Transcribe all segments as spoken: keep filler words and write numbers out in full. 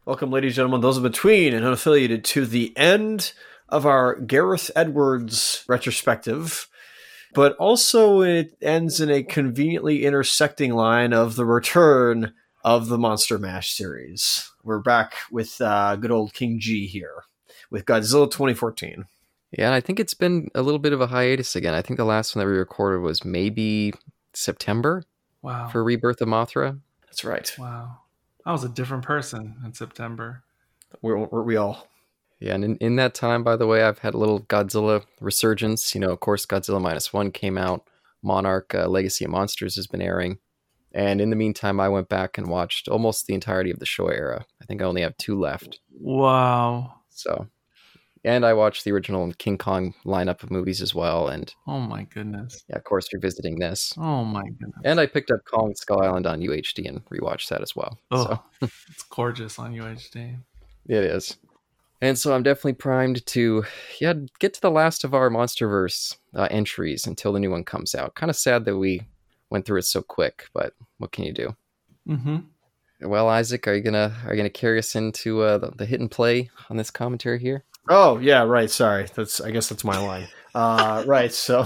Welcome, ladies and gentlemen, those in between and unaffiliated, to the end of our Gareth Edwards retrospective. But also it ends in a conveniently intersecting line of the return of the Monster Mash series. We're back with uh, good old King G here with Godzilla twenty fourteen. Yeah, and I think it's been a little bit of a hiatus again. I think the last one that we recorded was maybe September. Wow. For Rebirth of Mothra. That's right. Wow. I was a different person in September. We're, we're we all. Yeah, and in, in that time, by the way, I've had a little Godzilla resurgence. You know, of course, Godzilla Minus One came out. Monarch uh, Legacy of Monsters has been airing. And in the meantime, I went back and watched almost the entirety of the Showa era. I think I only have two left. Wow. So, and I watched the original King Kong lineup of movies as well. And oh my goodness. Yeah, of course, revisiting this. Oh my goodness. And I picked up Kong Skull Island on U H D and rewatched that as well. Oh, so. It's gorgeous on U H D. It is. And so I'm definitely primed to yeah get to the last of our MonsterVerse uh, entries until the new one comes out. Kind of sad that we went through it so quick, but what can you do? Mm-hmm. Well, Isaac, are you gonna are you gonna carry us into uh, the, the hit and play on this commentary here? Oh yeah, right. Sorry, that's I guess that's my line. Uh, right. So,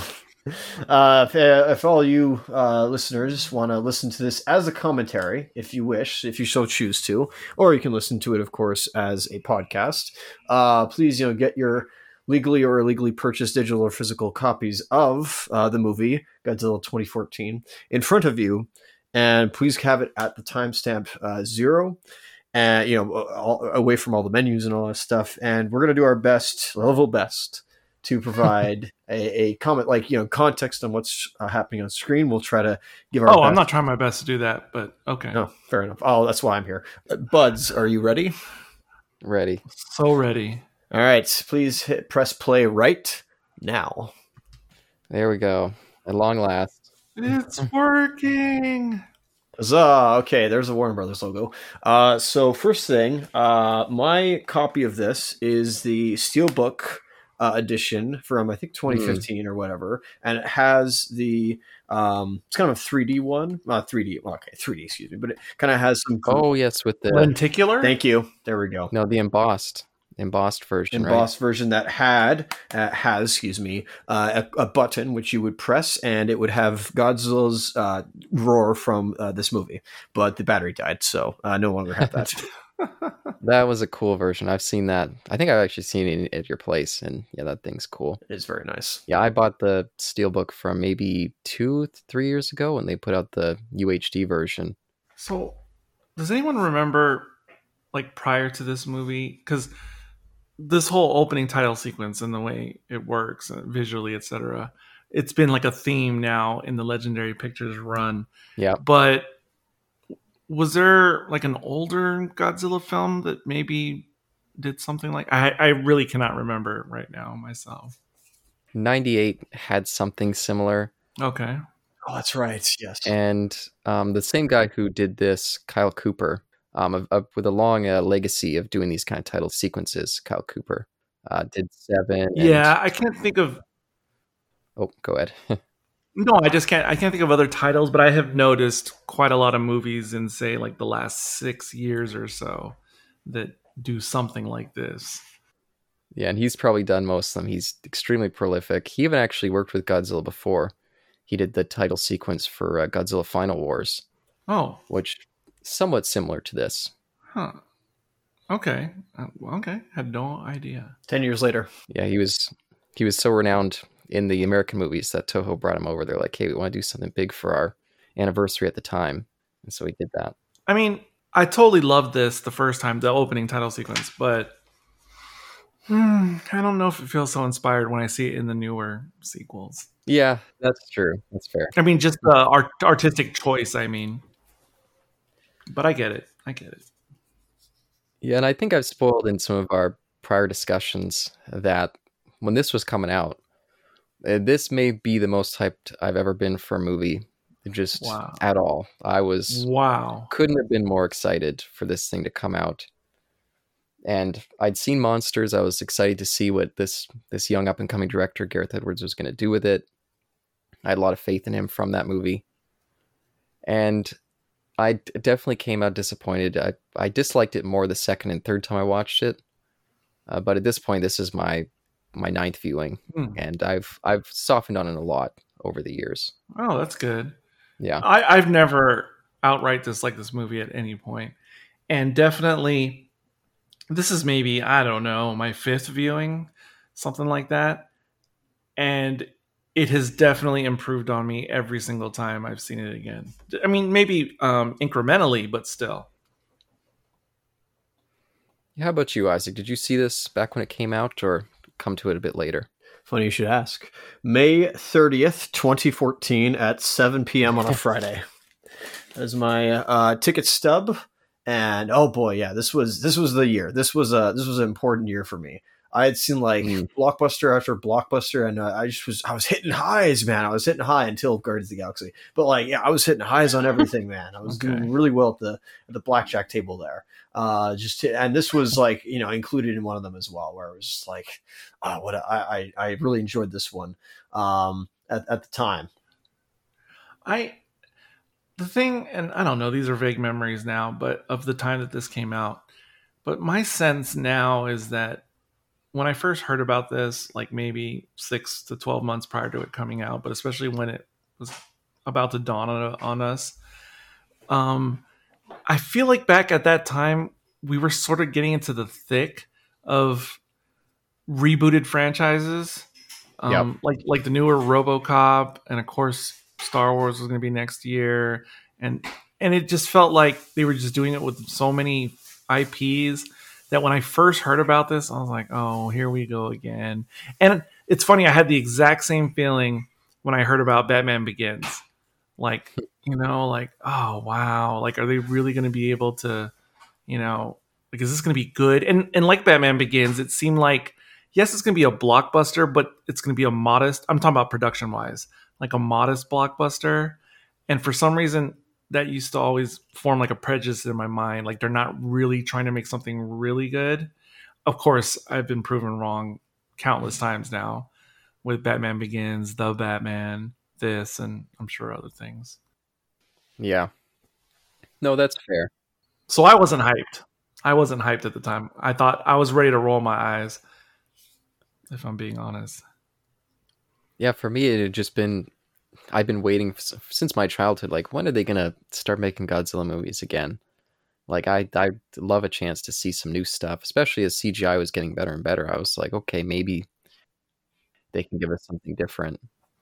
uh, if, if all you uh, listeners want to listen to this as a commentary, if you wish, if you so choose to, or you can listen to it, of course, as a podcast. Uh, please, you know, get your legally or illegally purchased digital or physical copies of uh, the movie Godzilla twenty fourteen in front of you, and please have it at the timestamp uh, zero. And, you know, all, away from all the menus and all that stuff. And we're going to do our best, level best, to provide a, a comment, like, you know, context on what's uh, happening on screen. We'll try to give our Oh, best. I'm not trying my best to do that, but okay. No, fair enough. Oh, that's why I'm here. Uh, Buds, are you ready? Ready. So ready. All right. Please hit press play right now. There we go. At long last. It's working. Huzzah! Okay, there's the Warner Brothers logo. Uh, so first thing, uh, my copy of this is the Steelbook uh, edition from I think twenty fifteen mm. or whatever, and it has the um, it's kind of a three D one, not three D. Okay, three D, excuse me, but it kind of has some. Oh yes, with the lenticular. Thank you. There we go. No, the embossed. Embossed version, embossed right? version that had uh, has excuse me uh, a, a button which you would press and it would have Godzilla's uh, roar from uh, this movie, but the battery died, so uh, no longer have that. That was a cool version. I've seen that. I think I've actually seen it at your place, and yeah, that thing's cool. It is very nice. Yeah, I bought the Steelbook from maybe two, three years ago when they put out the U H D version. So, does anyone remember, like prior to this movie, because this whole opening title sequence and the way it works uh, visually, et cetera, it's been like a theme now in the Legendary Pictures run. Yeah. But was there like an older Godzilla film that maybe did something like... I, I really cannot remember right now myself. ninety-eight had something similar. Okay. Oh, that's right. Yes. And um, the same guy who did this, Kyle Cooper, Um, of, of, with a long uh, legacy of doing these kind of title sequences, Kyle Cooper uh, did Seven. Yeah, and... I can't think of. Oh, go ahead. No, I just can't. I can't think of other titles, but I have noticed quite a lot of movies in, say, like the last six years or so that do something like this. Yeah, and he's probably done most of them. He's extremely prolific. He even actually worked with Godzilla before. He did the title sequence for uh, Godzilla Final Wars. Oh, which. Somewhat similar to this. Huh. Okay. Uh, okay. Had no idea. Ten years later. Yeah, he was he was so renowned in the American movies that Toho brought him over. They're like, hey, we want to do something big for our anniversary at the time. And so he did that. I mean, I totally loved this the first time, the opening title sequence, but hmm, I don't know if it feels so inspired when I see it in the newer sequels. Yeah, that's true. That's fair. I mean, just the art- artistic choice, I mean. But I get it. I get it. Yeah, and I think I've spoiled in some of our prior discussions that when this was coming out, this may be the most hyped I've ever been for a movie. Just wow. At all. I was wow. Couldn't have been more excited for this thing to come out. And I'd seen Monsters. I was excited to see what this this young up and coming director Gareth Edwards was going to do with it. I had a lot of faith in him from that movie. And I d- definitely came out disappointed. I, I disliked it more the second and third time I watched it. Uh, but at this point, this is my my ninth viewing, Hmm. and I've I've softened on it a lot over the years. Oh, that's good. Yeah, I, I've never outright disliked this movie at any point. And definitely, this is maybe, I don't know, my fifth viewing, something like that. And it has definitely improved on me every single time I've seen it again. I mean, maybe um, incrementally, but still. how about you, Isaac? Did you see this back when it came out, or come to it a bit later? Funny you should ask. May thirtieth, twenty fourteen at seven p.m. on a Friday. That is my uh, ticket stub. And oh boy, yeah, this was this was the year. This was a this was an important year for me. I had seen like Mm. blockbuster after blockbuster, and uh, I just was I was hitting highs, man. I was hitting high until Guardians of the Galaxy. But like, yeah, I was hitting highs on everything, man. I was Okay. doing really well at the at the blackjack table there. Uh, just to, and this was like, you know, included in one of them as well, where it was just like, oh, what a, I I I really enjoyed this one um, at at the time. I the thing, and I don't know, these are vague memories now, but of the time that this came out. But my sense now is that when I first heard about this, like maybe six to twelve months prior to it coming out, but especially when it was about to dawn on, on us, um, I feel like back at that time, we were sort of getting into the thick of rebooted franchises. Um, Yep. like like the newer RoboCop, and of course Star Wars was going to be next year, and and it just felt like they were just doing it with so many I Ps that when I first heard about this, I was like, oh, here we go again. And it's funny, I had the exact same feeling when I heard about Batman Begins. Like, you know, like, oh wow, like, are they really going to be able to, you know, like, is this going to be good? And and like Batman Begins, it seemed like, yes, it's going to be a blockbuster, but it's going to be a modest, I'm talking about production wise, like a modest blockbuster. And for some reason, that used to always form like a prejudice in my mind. Like, they're not really trying to make something really good. Of course, I've been proven wrong countless times now with Batman Begins, The Batman, this, and I'm sure other things. Yeah. No, that's fair. So I wasn't hyped. I wasn't hyped at the time. I thought I was ready to roll my eyes, if I'm being honest. Yeah, for me, it had just been, I've been waiting f- since my childhood. Like, when are they going to start making Godzilla movies again? Like, I I love a chance to see some new stuff, especially as C G I was getting better and better. I was like, okay, maybe they can give us something different.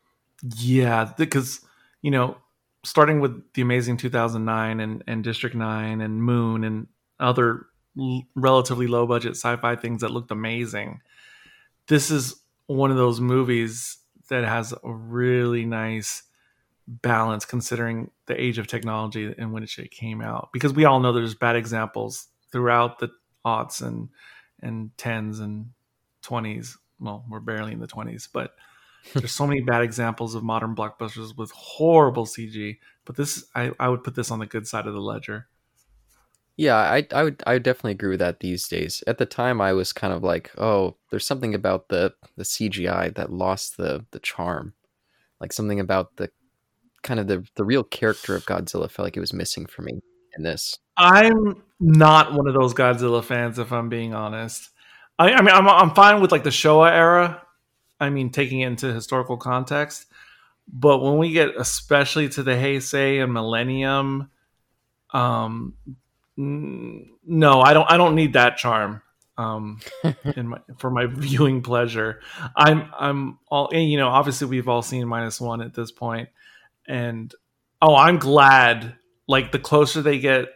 Yeah, because, you know, starting with The Amazing two thousand nine and, and District nine and Moon and other l- relatively low budget sci-fi things that looked amazing, this is one of those movies that has a really nice balance considering the age of technology in which it came out. Because we all know there's bad examples throughout the aughts and and tens and twenties. Well, we're barely in the twenties, but there's so many bad examples of modern blockbusters with horrible C G. But this, I, I would put this on the good side of the ledger. Yeah, I I would I would definitely agree with that these days. At the time, I was kind of like, oh, there's something about the the C G I that lost the the charm. Like, something about the kind of the the real character of Godzilla felt like it was missing for me in this. I'm not one of those Godzilla fans, if I'm being honest. I, I mean, I'm I'm fine with like the Showa era. I mean, taking it into historical context. But when we get especially to the Heisei and Millennium, um, n- no, I don't. I don't need that charm um, in my, for my viewing pleasure. I'm I'm all, and, you know, obviously we've all seen minus one at this point, and oh, I'm glad. Like, the closer they get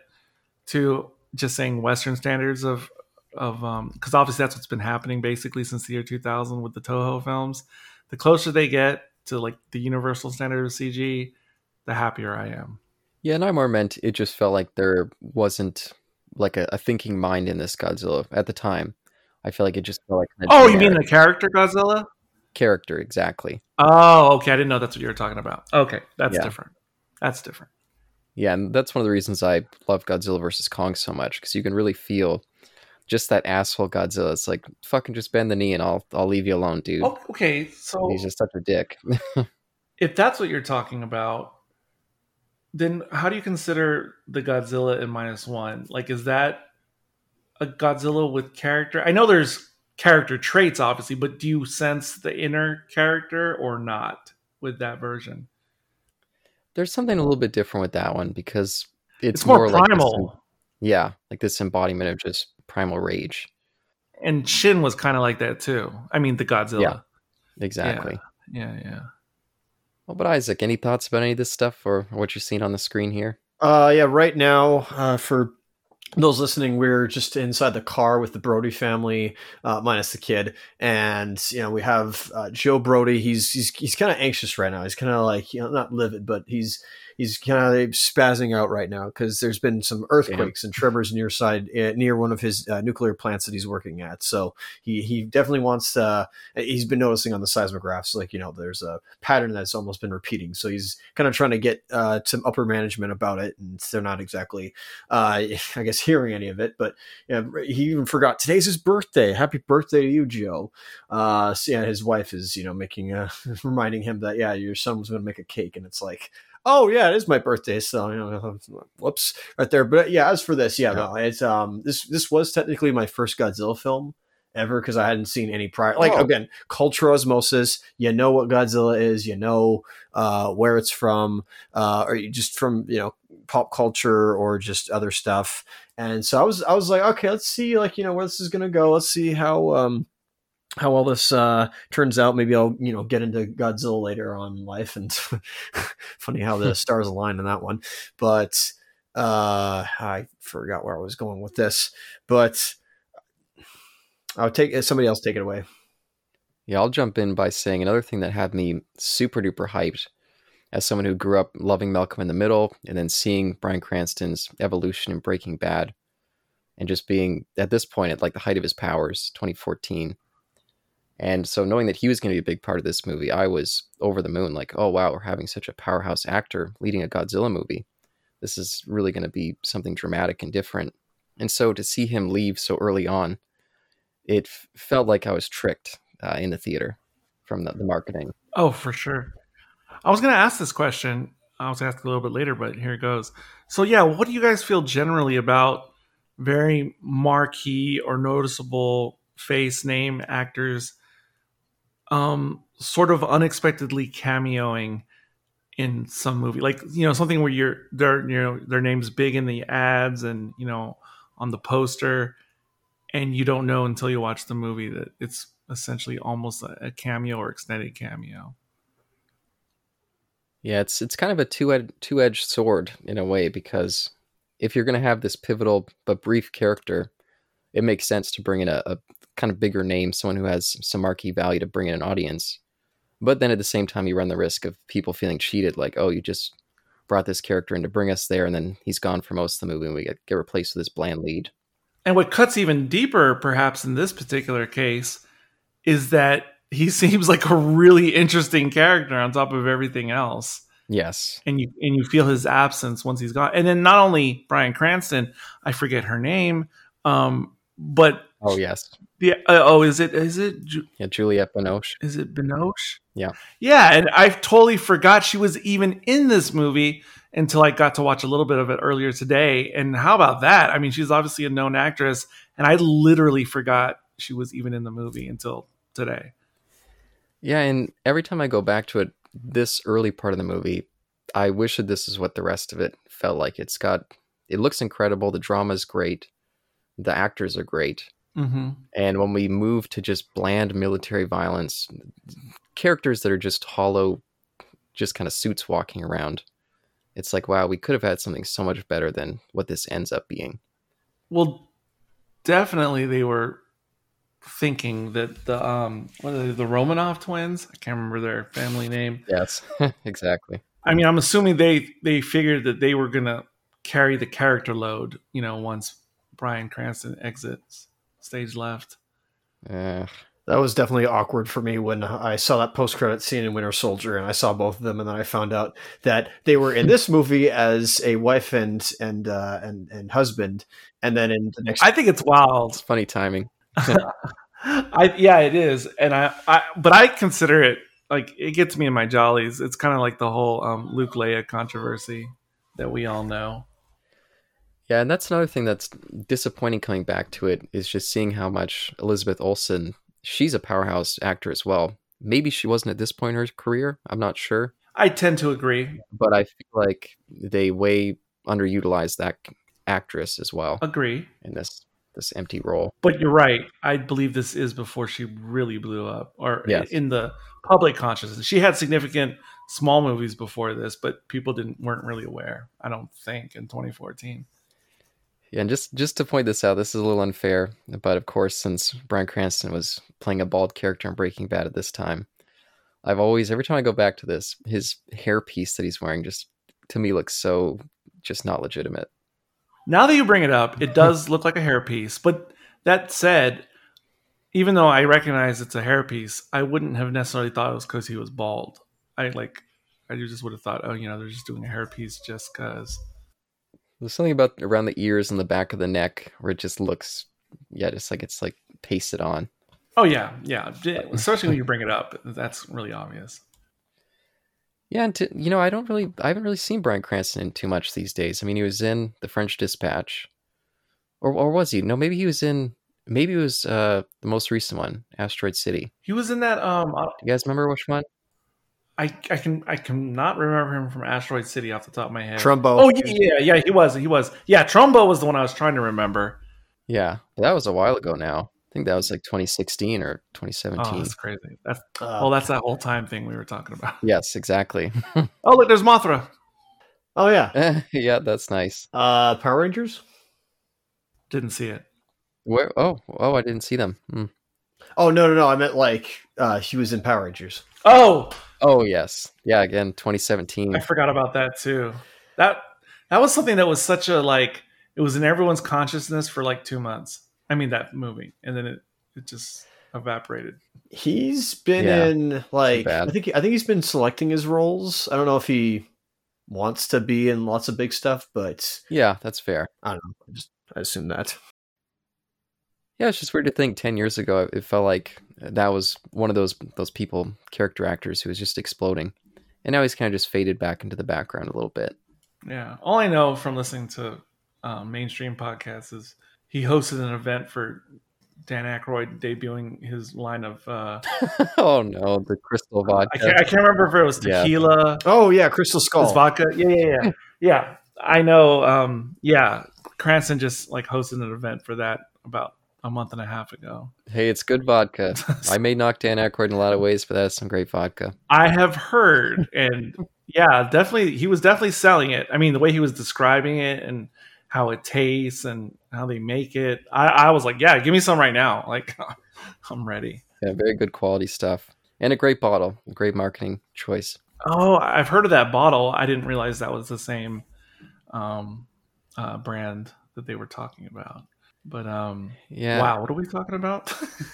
to just saying Western standards of of um because obviously that's what's been happening basically since the year two thousand with the Toho films. The closer they get to like the universal standard of C G, the happier I am. Yeah, and I more meant it just felt like there wasn't like a, a thinking mind in this Godzilla at the time. I feel like it just felt like a Oh, you mean generic the character Godzilla? character, exactly. Oh, okay. I didn't know that's what you were talking about. Okay, that's Yeah. different. That's different. Yeah, and that's one of the reasons I love Godzilla versus Kong so much, because you can really feel just that asshole Godzilla. It's like, fucking just bend the knee and I'll I'll leave you alone, dude. Oh, okay, so He's just such a dick. if that's what you're talking about, then how do you consider the Godzilla in minus one? Like, is that a Godzilla with character? I know there's character traits, obviously, but do you sense the inner character or not with that version? There's something a little bit different with that one because it's, It's more, more like this, primal. yeah, like this embodiment of just primal rage. And Shin was kind of like that too. I mean, the Godzilla. Yeah, exactly. Yeah, yeah. Well, but Isaac, any thoughts about any of this stuff or what you're seeing on the screen here? Uh, yeah, right now, uh, for those listening, we're just inside the car with the Brody family, uh, minus the kid, and you know we have uh, Joe Brody. He's he's he's kind of anxious right now. He's kind of like, you know, not livid, but he's he's kind of spazzing out right now because there's been some earthquakes and tremors near side uh, near one of his uh, nuclear plants that he's working at. So he he definitely wants to. He's been noticing on the seismographs, like, you know, there's a pattern that's almost been repeating. So he's kind of trying to get uh, some upper management about it, and they're not exactly, uh, I guess, hearing any of it. But you know, he even forgot today's his birthday. Happy birthday to you, Joe. Uh, so yeah, his wife is, you know, making a reminding him that, yeah, your son was going to make a cake, and it's like, oh yeah, it is my birthday. So, you know, whoops, right there. But yeah, as for this, yeah, no, it's um, this this was technically my first Godzilla film ever because I hadn't seen any prior. Like, oh. Again, cultural osmosis. You know what Godzilla is. You know uh, where it's from, uh, or you just from, you know, pop culture or just other stuff. And so I was I was like, okay, let's see, like, you know, where this is gonna go. Let's see how um how all this uh, turns out. Maybe I'll, you know, get into Godzilla later on in life. And funny how the stars align in that one. But uh, I forgot where I was going with this. But I'll take somebody else take it away. Yeah, I'll jump in by saying another thing that had me super duper hyped as someone who grew up loving Malcolm in the Middle and then seeing Bryan Cranston's evolution in Breaking Bad and just being at this point at like the height of his powers, twenty fourteen. And so knowing that he was going to be a big part of this movie, I was over the moon. Like, oh, wow, we're having such a powerhouse actor leading a Godzilla movie. This is really going to be something dramatic and different. And so to see him leave so early on, it f- felt like I was tricked uh, in the theater from the, the marketing. Oh, for sure. I was going to ask this question. I was asked a little bit later, but here it goes. So, yeah, what do you guys feel generally about very marquee or noticeable face name actors um, sort of unexpectedly cameoing in some movie? Like, you know, something where you're, their, you know, their name's big in the ads and, you know, on the poster, and you don't know until you watch the movie that it's essentially almost a, a cameo or extended cameo. Yeah, it's it's kind of a two-ed- two-edged sword in a way, because if you're going to have this pivotal but brief character, it makes sense to bring in a, a kind of bigger name, someone who has some marquee value to bring in an audience. But then at the same time, you run the risk of people feeling cheated, like, oh, you just brought this character in to bring us there, and then he's gone for most of the movie, and we get, get replaced with this bland lead. And what cuts even deeper, perhaps in this particular case, is that he seems like a really interesting character on top of everything else. Yes. And you and you feel his absence once he's gone. And then not only Bryan Cranston, I forget her name, um, but oh yes, yeah. Uh, oh, is it is it Ju- yeah Juliette Binoche? Is it Binoche? Yeah, yeah. And I totally forgot she was even in this movie until I got to watch a little bit of it earlier today. And how about that? I mean, she's obviously a known actress, and I literally forgot she was even in the movie until today. Yeah, and every time I go back to it, this early part of the movie, I wish that this is what the rest of it felt like. It's got, it looks incredible. The drama is great. The actors are great. Mm-hmm. And when we move to just bland military violence, characters that are just hollow, just kind of suits walking around, it's like, wow, we could have had something so much better than what this ends up being. Well, definitely they were thinking that the um what are they, the Romanov twins? I can't remember their family name. Yes, exactly. I mean, I'm assuming they they figured that they were gonna carry the character load, you know, once Bryan Cranston exits stage left. Uh, that was definitely awkward for me when I saw that post-credit scene in Winter Soldier, and I saw both of them, and then I found out that they were in this movie as a wife and and uh, and and husband, and then in the next. I think it's wild. It's funny timing. I yeah, it is, and I, I but I consider it like it gets me in my jollies. It's kind of like the whole um, Luke Leia controversy. that we all know. Yeah, and that's another thing that's disappointing coming back to it is just seeing how much Elizabeth Olsen, she's a powerhouse actor as well. Maybe she wasn't at this point in her career. I'm not sure. I tend to agree. But I feel like they way underutilized that actress as well Agree. in this this empty role. But you're right. I believe this is before she really blew up, or Yes. in the public consciousness. She had significant small movies before this, but people didn't weren't really aware. I don't think in twenty fourteen. Yeah, and just just to point this out, this is a little unfair, but of course, since Bryan Cranston was playing a bald character in Breaking Bad at this time, I've always, every time I go back to this, his hairpiece that he's wearing just, to me, looks so just not legitimate. Now that you bring it up, it does look like a hairpiece. But that said, even though I recognize it's a hairpiece, I wouldn't have necessarily thought it was because he was bald. I like, I just would have thought, oh, you know, they're just doing a hairpiece just because. There's something about around the ears and the back of the neck where it just looks, yeah, just like it's like pasted on. Oh yeah, yeah. Especially when you bring it up, that's really obvious. Yeah, and to, you know, I don't really, I haven't really seen Bryan Cranston in too much these days. I mean, he was in The French Dispatch, or or was he? No, maybe he was in, maybe it was uh, the most recent one, Asteroid City. He was in that. Um, Do you guys remember which one? I I can I cannot remember him from Asteroid City off the top of my head. Trumbo. Oh yeah, yeah, yeah. He was. He was. Yeah, Trumbo was the one I was trying to remember. Yeah, that was a while ago now. I think that was like twenty sixteen or twenty Oh, seventeen. that's crazy. That's Uh, oh, that's that whole time thing we were talking about. Yes, exactly. Oh, look, there's Mothra. oh yeah. Yeah, that's nice. Uh, Power Rangers. Didn't see it. Where? Oh, oh, I didn't see them. Hmm. Oh no no no! I meant like uh, he was in Power Rangers. Oh, Oh, yes. Yeah, again, twenty seventeen. I forgot about that too. That that was something that was such a like. It was in everyone's consciousness for like two months. I mean that movie, and then it it just evaporated. He's been Yeah, in like bad. I think I think he's been selecting his roles. I don't know if he wants to be in lots of big stuff, but Yeah, that's fair. I don't know. I just I assume that. Yeah, it's just weird to think ten years ago, it felt like that was one of those those people, character actors, who was just exploding. And now he's kind of just faded back into the background a little bit. Yeah. All I know from listening to um, mainstream podcasts is he hosted an event for Dan Aykroyd debuting his line of. Uh, Oh no, the crystal vodka. I can't. I can't remember if it was Yeah. tequila. Oh yeah, Crystal It Skull. was vodka. Yeah, yeah, yeah. Yeah. I know. Um, yeah. Cranston just like hosted an event for that about a month and a half ago. Hey, it's good vodka. I may knock Dan Aykroyd in a lot of ways, but that's some great vodka. I have heard, and yeah, definitely, he was definitely selling it. I mean, the way he was describing it and how it tastes and how they make it, I, I was like, yeah, give me some right now. Like, I'm ready. Yeah, very good quality stuff. And a great bottle. Great marketing choice. Oh, I've heard of that bottle. I didn't realize that was the same um, uh, brand that they were talking about. But um, Yeah. wow, what are we talking about?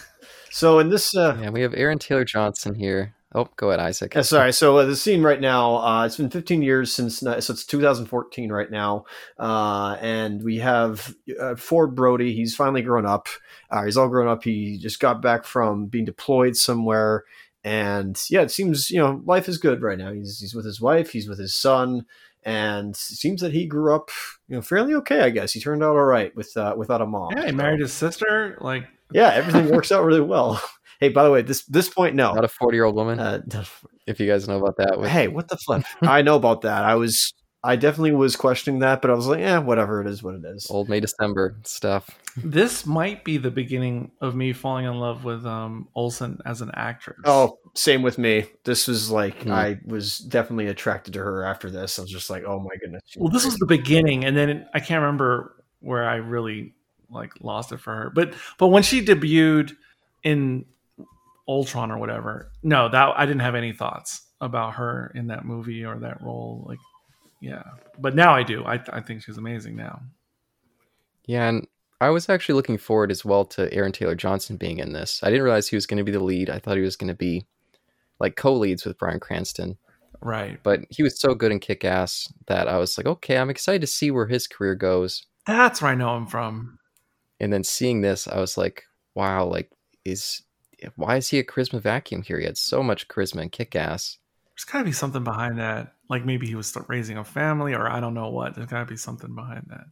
So in this, uh, Yeah, we have Aaron Taylor Johnson here. Oh, go ahead, Isaac. uh, sorry. So uh, the scene right now, uh, it's been fifteen years since, so it's two thousand fourteen right now, uh, and we have uh, Ford Brody. He's finally grown up. Uh, he's all grown up. He just got back from being deployed somewhere, and yeah, it seems you know life is good right now. He's he's with his wife. He's with his son. And it seems that he grew up, you know, fairly okay. I guess he turned out all right with uh, without a mom. Yeah, he married his sister. Like, Yeah, everything works out really well. Hey, by the way, this this point, no. Not a forty-year-old woman, Uh, if you guys know about that. With, hey, what the flip? I know about that. I was, I definitely was questioning that, but I was like, yeah, whatever. It is what it is. Old May December stuff. this might be the beginning of me falling in love with um, Olsen as an actress. Oh, same with me. This was like, Hmm. I was definitely attracted to her after this. I was just like, oh my goodness. she's well, this great. was the beginning, and then it, I can't remember where I really like lost it for her. But but when she debuted in Ultron or whatever, no, that I didn't have any thoughts about her in that movie or that role. Like, yeah, but now I do. I I think she's amazing now. Yeah, and I was actually looking forward as well to Aaron Taylor Johnson being in this. I didn't realize he was going to be the lead. I thought he was going to be like co-leads with Bryan Cranston. Right. But he was so good in Kick-Ass that I was like, okay, I'm excited to see where his career goes. That's where I know him from. And then seeing this, I was like, wow, like, is why is he a charisma vacuum here? He had so much charisma in Kick-Ass. There's got to be something behind that. Like maybe he was still raising a family, or I don't know what. There's got to be something behind that.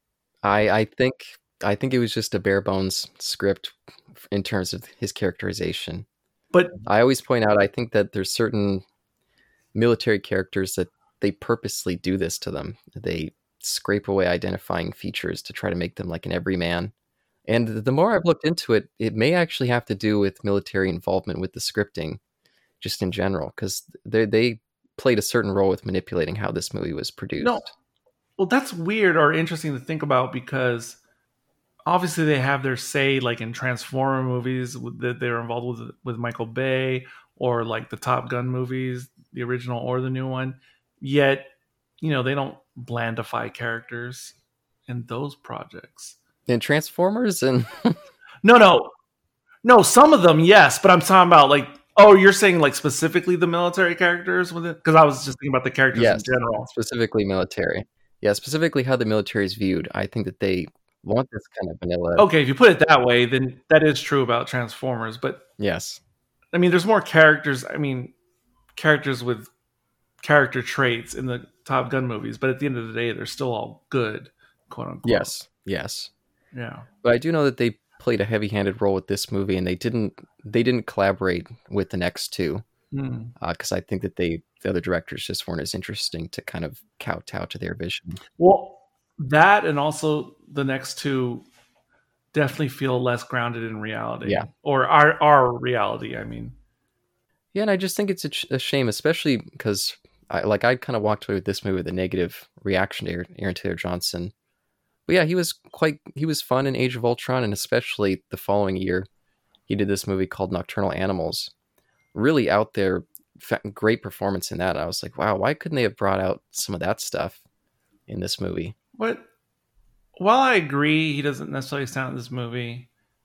I I think I think it was just a bare bones script in terms of his characterization. But I always point out I think that there's certain military characters that they purposely do this to them. They scrape away identifying features to try to make them like an everyman. And the more I've looked into it, it may actually have to do with military involvement with the scripting, just in general, because they they played a certain role with manipulating how this movie was produced. no, well, that's weird or interesting to think about because obviously they have their say, like in Transformer movies that they're involved with with Michael Bay, or like the Top Gun movies, the original or the new one. Yet, you know, they don't blandify characters in those projects. In Transformers and No, no, no. Some of them, yes, but I'm talking about like, oh, you're saying like specifically the military characters with it? Because I was just thinking about the characters yes, in general. specifically military. Yeah, specifically how the military is viewed. I think that they want this kind of vanilla. Okay, if you put it that way, then that is true about Transformers. But Yes. I mean, there's more characters. I mean, characters with character traits in the Top Gun movies, but at the end of the day, they're still all good, quote unquote. Yes. Yes. Yeah. But I do know that they played a heavy-handed role with this movie, and they didn't they didn't collaborate with the next two because Hmm. uh, I think that they the other directors just weren't as interesting to kind of kowtow to their vision. Well, that and also the next two definitely feel less grounded in reality. Yeah. Or our our reality, I mean. Yeah, and I just think it's a, ch- a shame, especially because I like I kind of walked away with this movie with a negative reaction to Aaron, Aaron Taylor Johnson. But yeah, he was quite he was fun in Age of Ultron, and especially the following year, he did this movie called Nocturnal Animals. Really out there, fa- great performance in that. I was like, wow, why couldn't they have brought out some of that stuff in this movie? What while I agree he doesn't necessarily sound in this movie,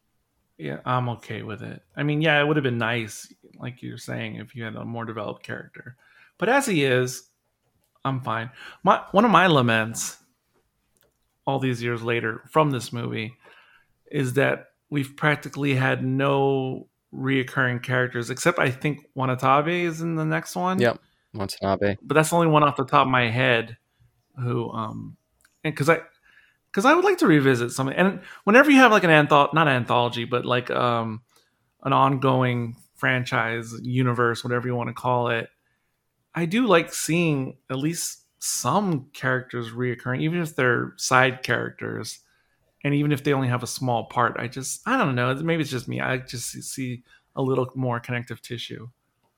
yeah, I'm okay with it. I mean, yeah, it would have been nice, like you're saying, if you had a more developed character. But as he is, I'm fine. My one of my laments all these years later from this movie is that we've practically had no reoccurring characters, except I think Wanatabe is in the next one. Yep, Watanabe. But that's the only one off the top of my head who, um, and because I, because I would like to revisit something. And whenever you have like an anthology, not anthology, but like um, an ongoing franchise, universe, whatever you want to call it, I do like seeing at least some characters reoccurring, even if they're side characters, and even if they only have a small part. I just, I don't know. Maybe it's just me. I just see a little more connective tissue.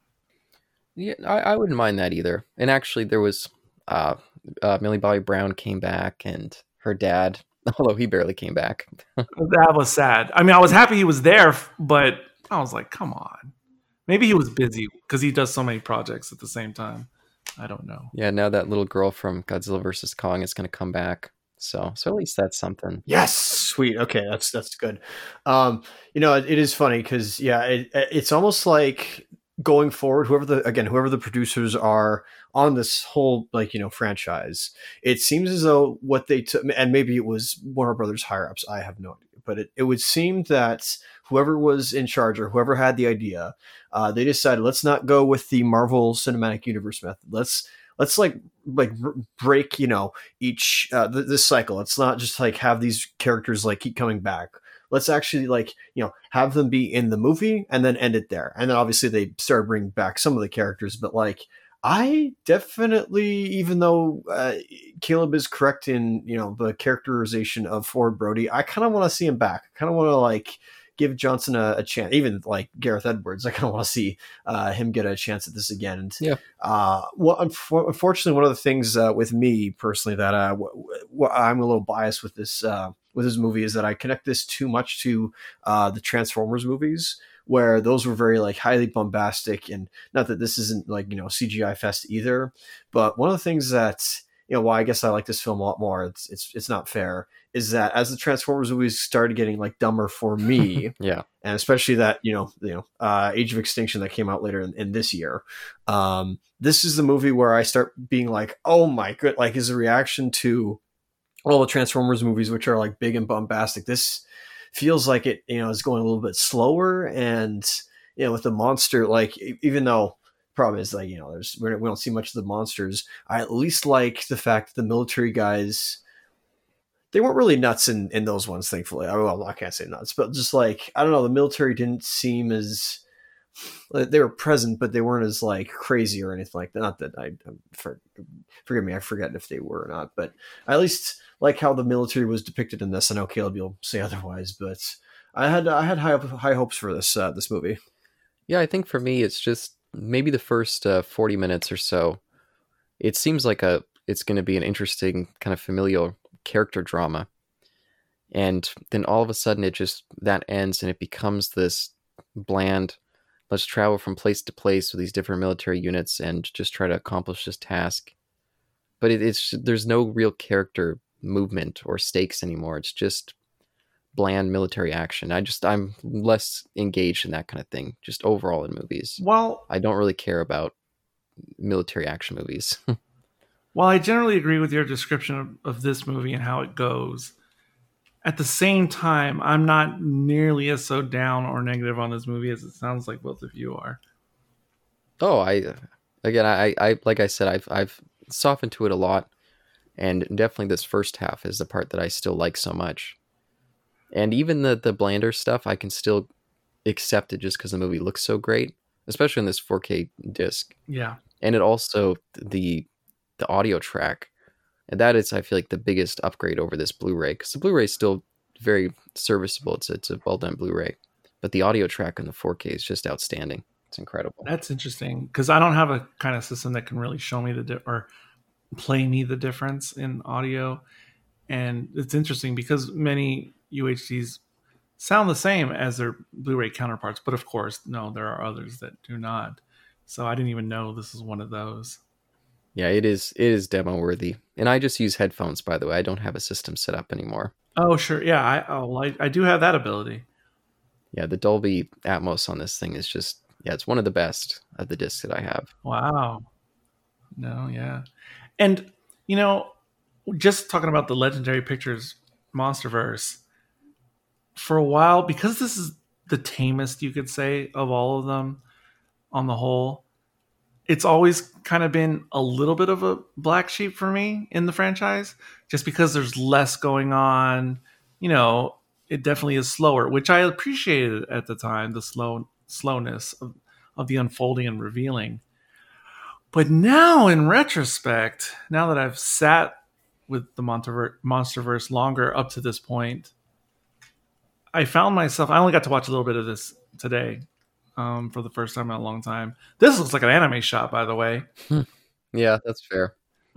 Yeah, I, I wouldn't mind that either. And actually, there was uh, uh, Millie Bobby Brown came back, and her dad, although he barely came back. That was sad. I mean, I was happy he was there, but I was like, come on. Maybe he was busy because he does so many projects at the same time. I don't know. Yeah, now that little girl from Godzilla versus Kong is going to come back. So, so at least that's something. Yes, sweet. Okay, that's that's good. Um, you know, it, it is funny because yeah, it, it's almost like going forward, whoever the again, whoever the producers are on this whole like you know franchise, it seems as though what they took, and maybe it was Warner Brothers higher ups. I have no idea, but it, it would seem that whoever was in charge or whoever had the idea, uh, they decided let's not go with the Marvel Cinematic Universe method. Let's let's like like break you know each uh, th- this cycle. Let's not just like have these characters like keep coming back. Let's actually like you know have them be in the movie and then end it there. And then obviously they started bringing back some of the characters, but like I definitely, even though uh, Caleb is correct in you know the characterization of Ford Brody, I kind of want to see him back. I kind of want to like give Johnson a, a chance, even like Gareth Edwards. I kind of want to see uh, him get a chance at this again. And, Yeah. Uh, well, unf- unfortunately, one of the things uh, with me personally that uh, w- w- I'm a little biased with this uh, with this movie is that I connect this too much to uh, the Transformers movies, where those were very like highly bombastic, and not that this isn't like you know C G I fest either, but one of the things that you know why I guess I like this film a lot more. It's it's it's not fair. Is that as the Transformers movies started getting like dumber for me, Yeah. and especially that you know you know uh, Age of Extinction that came out later in, in this year, um, this is the movie where I start being like, oh my god, like is a reaction to all the Transformers movies, which are like big and bombastic. This feels like it you know is going a little bit slower, and you know with the monster, like e- even though problem is like, you know, there's we don't, we don't see much of the monsters. I at least like the fact that the military guys, they weren't really nuts in, in those ones, thankfully. I, well, I can't say nuts, but just like, I don't know, the military didn't seem as, they were present, but they weren't as like crazy or anything like that. Not that I, for, forgive me, I forget if they were or not, but I at least like how the military was depicted in this. I know Caleb, you'll say otherwise, but I had I had high high hopes for this uh, this movie. Yeah, I think for me, it's just maybe the first uh, forty minutes or so. It seems like a it's going to be an interesting kind of familial character drama, and then all of a sudden, it just that ends and it becomes this bland. Let's travel from place to place with these different military units and just try to accomplish this task. But it, it's there's no real character movement or stakes anymore. It's just bland military action. I just I'm less engaged in that kind of thing. Just overall in movies. Well, I don't really care about military action movies. while I generally agree with your description of, of this movie and how it goes, at the same time, I'm not nearly as so down or negative on this movie as it sounds like both of you are. Oh, I again, I, I like I said, I've I've softened to it a lot, and definitely this first half is the part that I still like so much. And even the the blander stuff, I can still accept it just because the movie looks so great, especially on this four K disc. Yeah, and it also the the audio track. And that is, I feel like, the biggest upgrade over this Blu-ray, because the Blu-ray is still very serviceable. It's it's a well-done Blu-ray, but the audio track on the four K is just outstanding. It's incredible. That's interesting because I don't have a kind of system that can really show me the di- or play me the difference in audio, and it's interesting because many U H Ds sound the same as their Blu-ray counterparts, but of course, no, there are others that do not. So I didn't even know this is one of those. Yeah, it is. It is demo worthy, and I just use headphones. By the way, I don't have a system set up anymore. Oh, sure, yeah, I oh, I, I do have that ability. Yeah, the Dolby Atmos on this thing is just yeah, it's one of the best of the discs that I have. Wow. No, yeah, and you know, just talking about the Legendary Pictures Monsterverse for a while, because this is the tamest you could say of all of them on the whole. It's always kind of been a little bit of a black sheep for me in the franchise, just because there's less going on. You know, it definitely is slower, which I appreciated at the time, the slow slowness of, of the unfolding and revealing. But now, in retrospect, now that I've sat with the Monsterverse, Monsterverse longer up to this point, I found myself, I only got to watch a little bit of this today. Um, for the first time in a long time. This looks like an anime shot, by the way. Yeah, that's fair.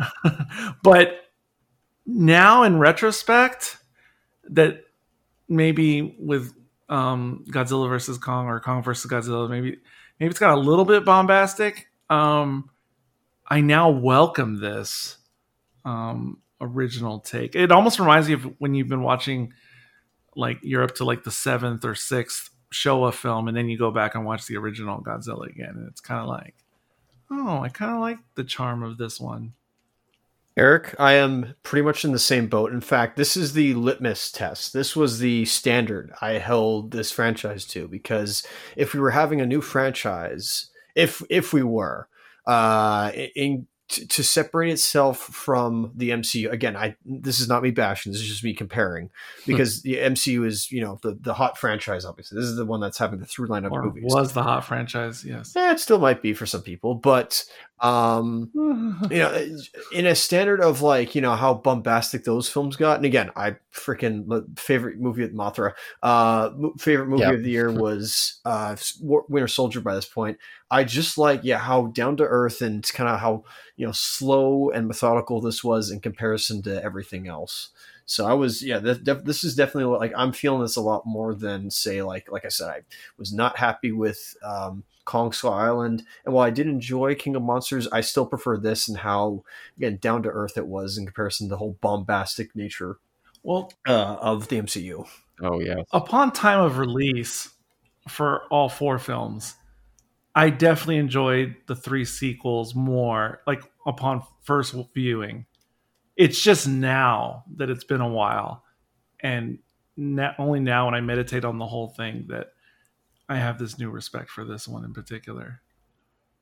But now, in retrospect, that maybe with um, Godzilla versus Kong or Kong versus Godzilla, maybe maybe it's got a little bit bombastic. Um, I now welcome this um, original take. It almost reminds me of when you've been watching, like you're up to like the seventh or sixth Showa film, and then you go back and watch the original Godzilla again, and it's kind of like, oh, I kind of like the charm of this one. Eric, I am pretty much in the same boat. In fact, this is the litmus test. This was the standard I held this franchise to, because if we were having a new franchise, if if we were, uh, in to, to separate itself from the M C U, again, I this is not me bashing, this is just me comparing, because the M C U is, you know, the, the hot franchise, obviously. This is the one that's having the through line of Or movies. was the hot franchise, yes. Yeah, it still might be for some people, but um, you know, in a standard of like, you know, how bombastic those films got. And again, I freaking favorite movie with Mothra, uh, favorite movie Yep. of the year was uh, Winter Soldier by this point. I just like, yeah, how down to earth and kind of how, you know, slow and methodical this was in comparison to everything else. So I was, yeah, this, this is definitely like, I'm feeling this a lot more than say, like, like I said, I was not happy with um, Kong Skull Island. And while I did enjoy King of Monsters, I still prefer this and how, again, down to earth it was in comparison to the whole bombastic nature Well, uh, of the M C U. Oh yeah. upon time of release for all four films, I definitely enjoyed the three sequels more, like upon first viewing. It's just now that it's been a while, and na- only now when I meditate on the whole thing that I have this new respect for this one in particular.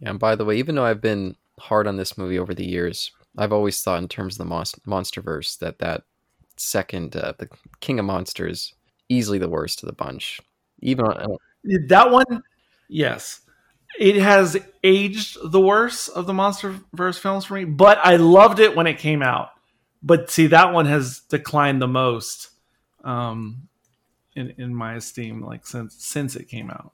Yeah, and by the way, even though I've been hard on this movie over the years, I've always thought in terms of the Mon- MonsterVerse that that second, uh, the King of Monsters, easily the worst of the bunch. Even on, That one, yes, it has aged the worst of the MonsterVerse films for me, but I loved it when it came out. But see, that one has declined the most, um, in in my esteem, like since since it came out.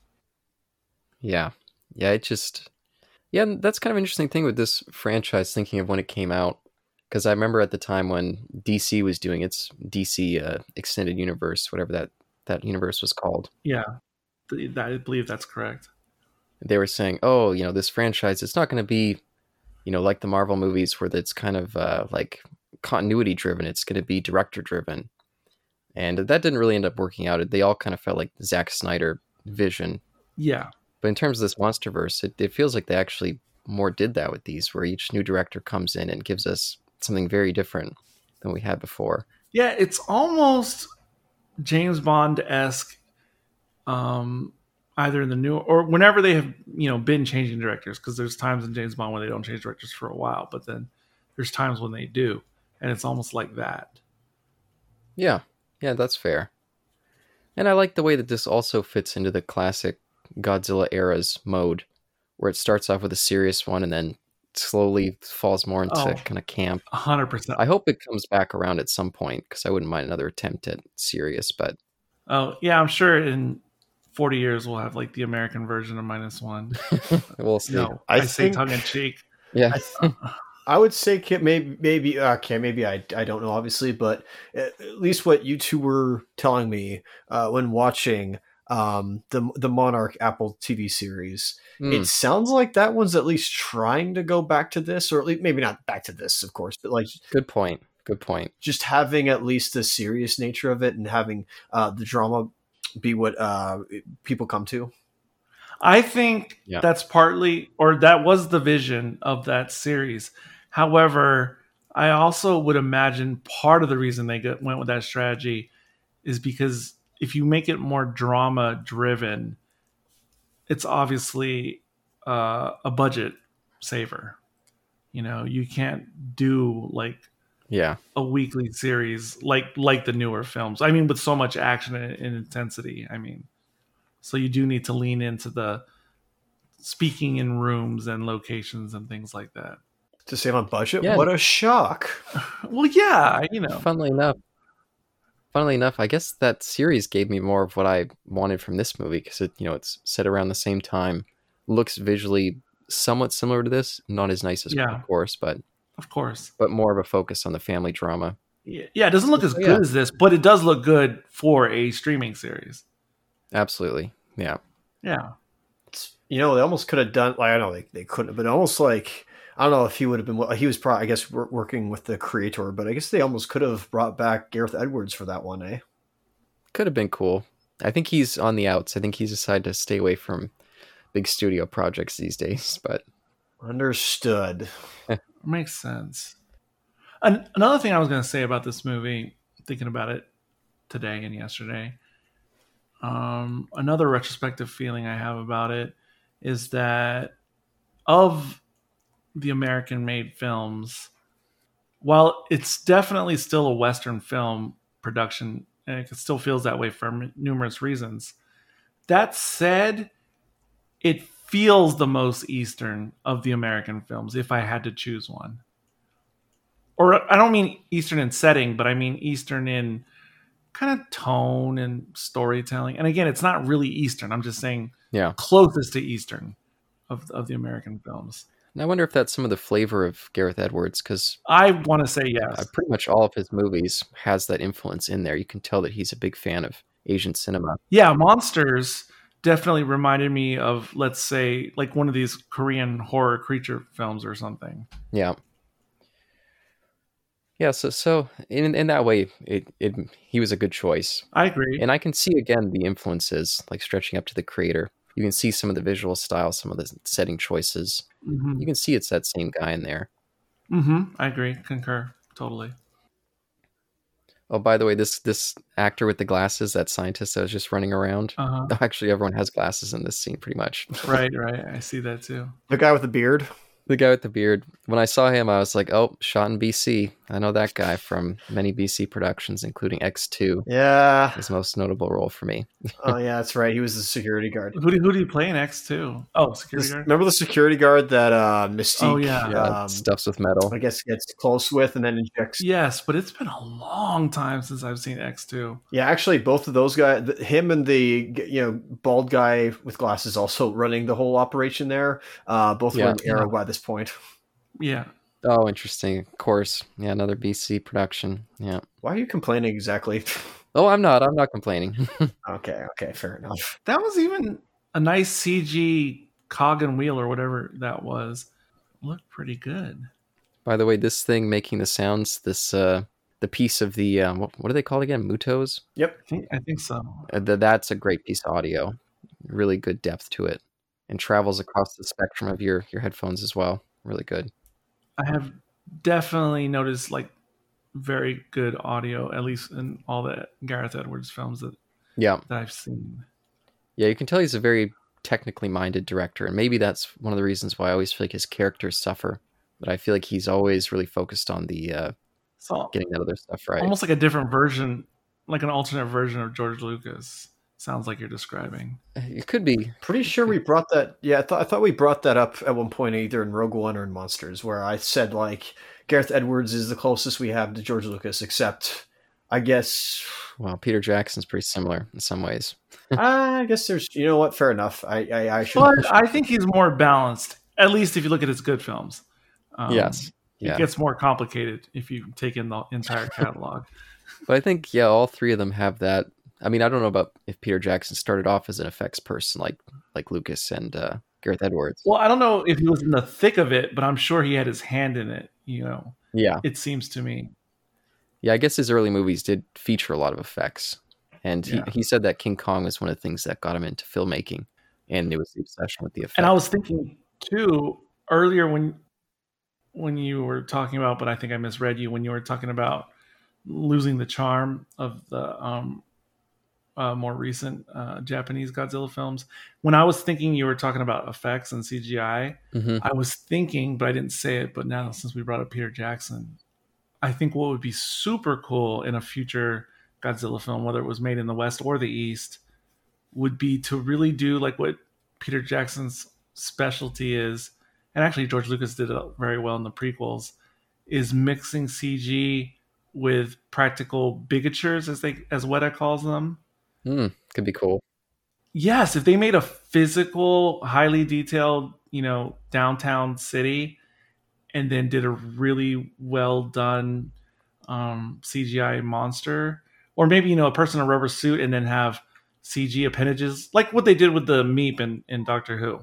yeah, yeah, it just, yeah, and that's kind of an interesting thing with this franchise, thinking of when it came out. Because I remember at the time when D C was doing its D C uh, Extended Universe, whatever that, that universe was called, Yeah, th- I believe that's correct. they were saying, oh, you know, this franchise, it's not going to be, you know, like the Marvel movies where it's kind of uh, like continuity driven. It's going to be director driven. And that didn't really end up working out. They all kind of felt like Zack Snyder vision. Yeah, But in terms of this MonsterVerse, it, it feels like they actually more did that with these, where each new director comes in and gives us something very different than we had before. yeah, it's almost James Bond esque. Um, either in the new or whenever they have you know been changing directors, because there's times in James Bond when they don't change directors for a while, but then there's times when they do, and it's almost like that. Yeah, yeah, that's fair. And I like the way that this also fits into the classic Godzilla era's mode, where it starts off with a serious one and then slowly falls more into Oh. kind of camp. A hundred percent. I hope it comes back around at some point, because I wouldn't mind another attempt at serious, but Oh yeah, I'm sure in forty years we'll have like the American version of minus one. we'll see. No, I I, say think- tongue in cheek. Yeah. I would say Kit, maybe maybe okay, maybe I I don't know obviously, but at at least what you two were telling me uh, when watching um, the the Monarch Apple T V series, Hmm. it sounds like that one's at least trying to go back to this, or at least maybe not back to this, of course, but like Good point. Good point. just having at least the serious nature of it and having uh, the drama be what uh, people come to. I think Yeah. that's partly, or that was the vision of that series. However, I also would imagine part of the reason they got, went with that strategy is because if you make it more drama driven, it's obviously uh, a budget saver. You know, you can't do like Yeah. a weekly series like like the newer films. I mean, with so much action and, and intensity. I mean, so you do need to lean into the speaking in rooms and locations and things like that. To save on budget? Yeah. What a shock. Well, yeah, you know. Funnily enough, funnily enough, I guess that series gave me more of what I wanted from this movie, because it, you know, it's set around the same time, looks visually somewhat similar to this, not as nice as Yeah. of course, but Of course. but more of a focus on the family drama. Yeah, yeah, it doesn't look as Yeah. good as this, but it does look good for a streaming series. Absolutely, yeah. Yeah. It's, you know, they almost could have done, like, I know they, they couldn't have, but almost like, I don't know if he would have been, he was probably, I guess, wor- working with the creator, but I guess they almost could have brought back Gareth Edwards for that one, eh? Could have been cool. I think he's on the outs. I think he's decided to stay away from big studio projects these days. But Understood. Makes sense. An- another thing I was going to say about this movie, thinking about it today and yesterday, um, another retrospective feeling I have about it is that of the American made films, while it's definitely still a Western film production, and it still feels that way for m- numerous reasons, that said, it feels the most Eastern of the American films if I had to choose one. Or I don't mean Eastern in setting, but I mean Eastern in kind of tone and storytelling. And again, it's not really Eastern. I'm just saying yeah, closest to Eastern of, of the American films. and I wonder if that's some of the flavor of Gareth Edwards, because I want to say yes. uh, pretty much all of his movies has that influence in there. You can tell that he's a big fan of Asian cinema. Yeah, Monsters definitely reminded me of, let's say, like one of these Korean horror creature films or something. Yeah. Yeah, so so in in that way, it, it he was a good choice. I agree. And I can see again the influences like stretching up to the creator. You can see some of the visual style, some of the setting choices. hmm You can see it's that same guy in there. hmm I agree. Concur. Totally. Oh, by the way, this this actor with the glasses, that scientist that was just running around. Uh-huh. Actually, everyone has glasses in this scene, pretty much. Right, right. I see that too. The guy with the beard. The guy with the beard. When I saw him, I was like, oh, shot in B C. I know that guy from many B C productions, including X two. Yeah. His most notable role for me. Oh, yeah, that's right. He was the security guard. Who do, who do you play in X two? Oh, security This- guard. remember the security guard that uh, Mystique Oh, yeah. Yeah, um, stuffs with metal. I guess gets close with and then injects. Yes, but it's been a long time since I've seen X two. Yeah, actually, both of those guys, th- him and the you know bald guy with glasses, also running the whole operation there. Uh, both Yeah. were in Arrow by this point. Yeah. Oh, interesting. Of course. Yeah, another B C production. Yeah. Why are you complaining exactly? Oh, I'm not. I'm not complaining. okay, okay, fair enough. That was even a nice C G cog and wheel or whatever that was. Looked pretty good. By the way, this thing making the sounds, this uh, the piece of the um, what, what are they called again? Mutos. Yep. I think, I think so. Uh, th- that's a great piece of audio. Really good depth to it, and travels across the spectrum of your your headphones as well. Really good. I have definitely noticed like very good audio, at least in all the Gareth Edwards films that, Yeah. that I've seen. Yeah, you can tell he's a very technically minded director, and maybe that's one of the reasons why I always feel like his characters suffer. But I feel like he's always really focused on the uh, So getting that other stuff right. almost like a different version, like an alternate version of George Lucas. Sounds like you're describing. It could be. Pretty sure we brought that. Yeah, I thought I thought we brought that up at one point, either in Rogue One or in Monsters, where I said like Gareth Edwards is the closest we have to George Lucas, except I guess. Well, Peter Jackson's pretty similar in some ways. I guess there's. You know what? Fair enough. I I, I should. But I think he's more balanced, at least if you look at his good films. Um, Yes. Yeah. It gets more complicated if you take in the entire catalog. But I think, yeah, all three of them have that. I mean, I don't know about if Peter Jackson started off as an effects person like like Lucas and uh, Gareth Edwards. Well, I don't know if he was in the thick of it, but I'm sure he had his hand in it. You know, Yeah. it seems to me. Yeah, I guess his early movies did feature a lot of effects. And he, Yeah. he said that King Kong was one of the things that got him into filmmaking. And it was the obsession with the effects. And I was thinking too earlier when when you were talking about, but I think I misread you when you were talking about losing the charm of the um, uh, more recent uh, Japanese Godzilla films. When I was thinking you were talking about effects and C G I, Mhm. I was thinking, but I didn't say it. But now, since we brought up Peter Jackson, I think what would be super cool in a future Godzilla film, whether it was made in the West or the East, would be to really do like what Peter Jackson's specialty is, and actually George Lucas did it very well in the prequels, is mixing C G with practical bigatures, as they as Weta calls them. Hmm, could be cool. Yes, if they made a physical, highly detailed, you know, downtown city, and then did a really well done um, C G I monster, or maybe you know a person in a rubber suit, and then have C G appendages, like what they did with the Meep in, in Doctor Who.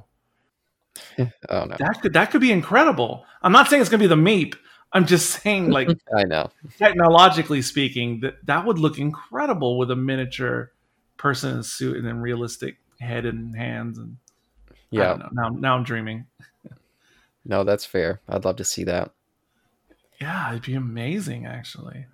Oh, no. That could that could be incredible. I'm not saying it's gonna be the Meep. I'm just saying, like I know. technologically speaking, that that would look incredible with a miniature person in a suit and then realistic head and hands. And I Yeah. don't know. Now, now I'm dreaming. No, that's fair. I'd love to see that. Yeah, it'd be amazing, actually.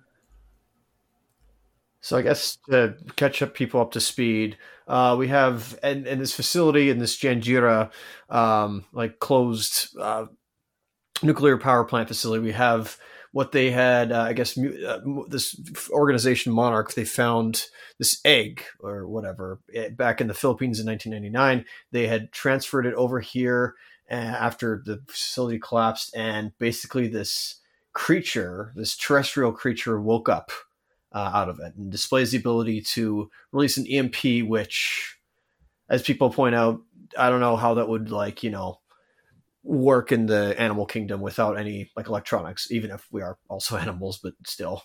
So I guess to catch up people up to speed, uh, we have in, in this facility in this Janjira, um, like closed uh, nuclear power plant facility. We have what they had, uh, I guess, mu- uh, mu- this organization Monarch. They found this egg or whatever eh, back in the Philippines in nineteen ninety-nine. They had transferred it over here uh, after the facility collapsed, and basically this creature, this terrestrial creature, woke up. Uh, out of it and displays the ability to release an E M P, which, as people point out, I don't know how that would like, you know, work in the animal kingdom without any like electronics, even if we are also animals, but still.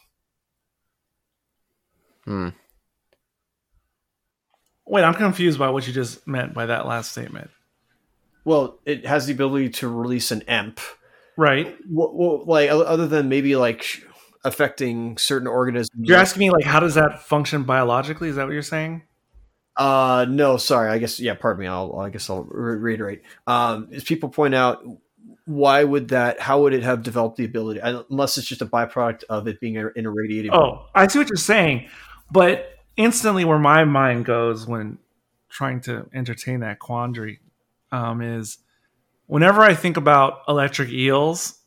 Hmm. Wait, I'm confused by what you just meant by that last statement. Well, it has the ability to release an E M P. Right? Well, well, like other than maybe like affecting certain organisms. You're asking me, like, how does that function biologically? Is that what you're saying? Uh, no, sorry. I guess, yeah, pardon me. I'll, I guess I'll re- reiterate. Um, as people point out, why would that? How would it have developed the ability? Unless it's just a byproduct of it being an irradiated. Oh, I see what you're saying, but instantly where my mind goes when trying to entertain that quandary um, is whenever I think about electric eels,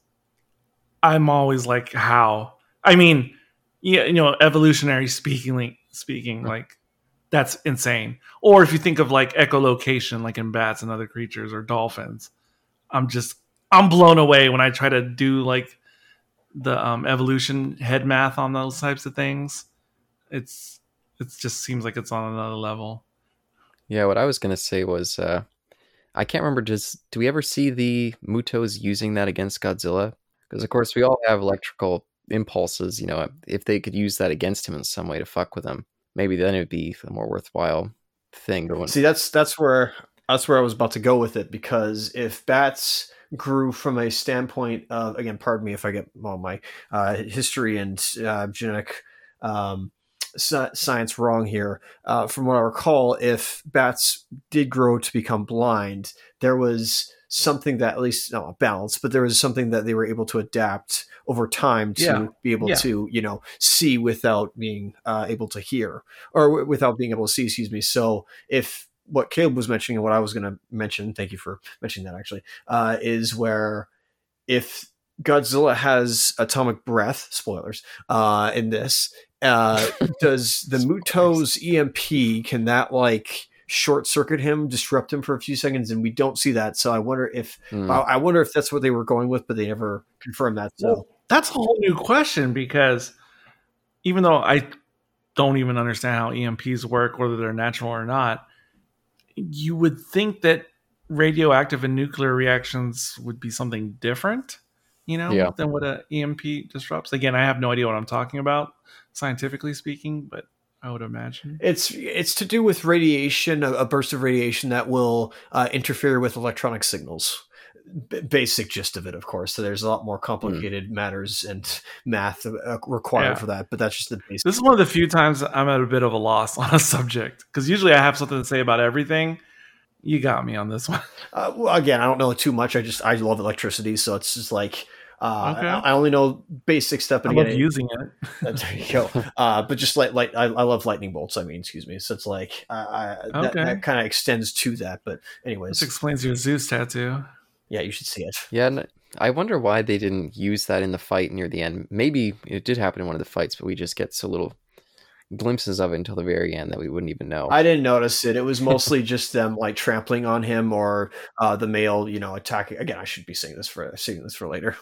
I'm always like, how? I mean, yeah, you know, evolutionary speaking, speaking, like that's insane. Or if you think of like echolocation, like in bats and other creatures or dolphins, I'm just I'm blown away when I try to do like the um, evolution head math on those types of things. It's it just seems like it's on another level. Yeah, what I was gonna say was, uh, I can't remember. Does do we ever see the Mutos using that against Godzilla? Because of course we all have electrical impulses. You know, if they could use that against him in some way to fuck with him, maybe then it'd be a more worthwhile thing. But when... See, that's that's where that's where I was about to go with it, because if bats grew from a standpoint of, again, pardon me if I get well, my uh, history and uh, genetic um, science wrong here. Uh, from what I recall, if bats did grow to become blind, there was something that at least not a balance, but there was something that they were able to adapt over time to yeah. be able yeah. to, you know, see without being uh, able to hear, or w- without being able to see, excuse me. So if what Caleb was mentioning and what I was going to mention, thank you for mentioning that actually, uh, is where if Godzilla has atomic breath, spoilers, uh, in this, uh, does the Muto's E M P, can that like short circuit him, disrupt him for a few seconds? And we don't see that. So I wonder if, mm. I, I wonder if that's what they were going with, but they never confirmed that. So well, that's a whole new question, because even though I don't even understand how E M Ps work, whether they're natural or not, you would think that radioactive and nuclear reactions would be something different, you know, yeah. than what a E M P disrupts. Again, I have no idea what I'm talking about, scientifically speaking, but I would imagine it's it's to do with radiation, a, a burst of radiation that will uh, interfere with electronic signals. B- basic gist of it, of course. So there's a lot more complicated mm. matters and math uh, required yeah. for that, but that's just the basic. This is one of the few times I'm at a bit of a loss on a subject, because usually I have something to say about everything. You got me on this one. Uh, well, again, I don't know too much. I just I love electricity, so it's just like uh, okay. I, I only know basic stuff. I and love again, using it. it. There you go. Uh, but just like like I, I love lightning bolts. I mean, excuse me. So it's like uh, I, okay. that, that kind of extends to that. But anyways, this explains your Zeus tattoo. Yeah, you should see it. Yeah, and I wonder why they didn't use that in the fight near the end. Maybe it did happen in one of the fights, but we just get so little glimpses of it until the very end that we wouldn't even know. I didn't notice it. It was mostly just them like trampling on him, or uh, the male, you know, attacking. Again, I should be saying this for saying this for later.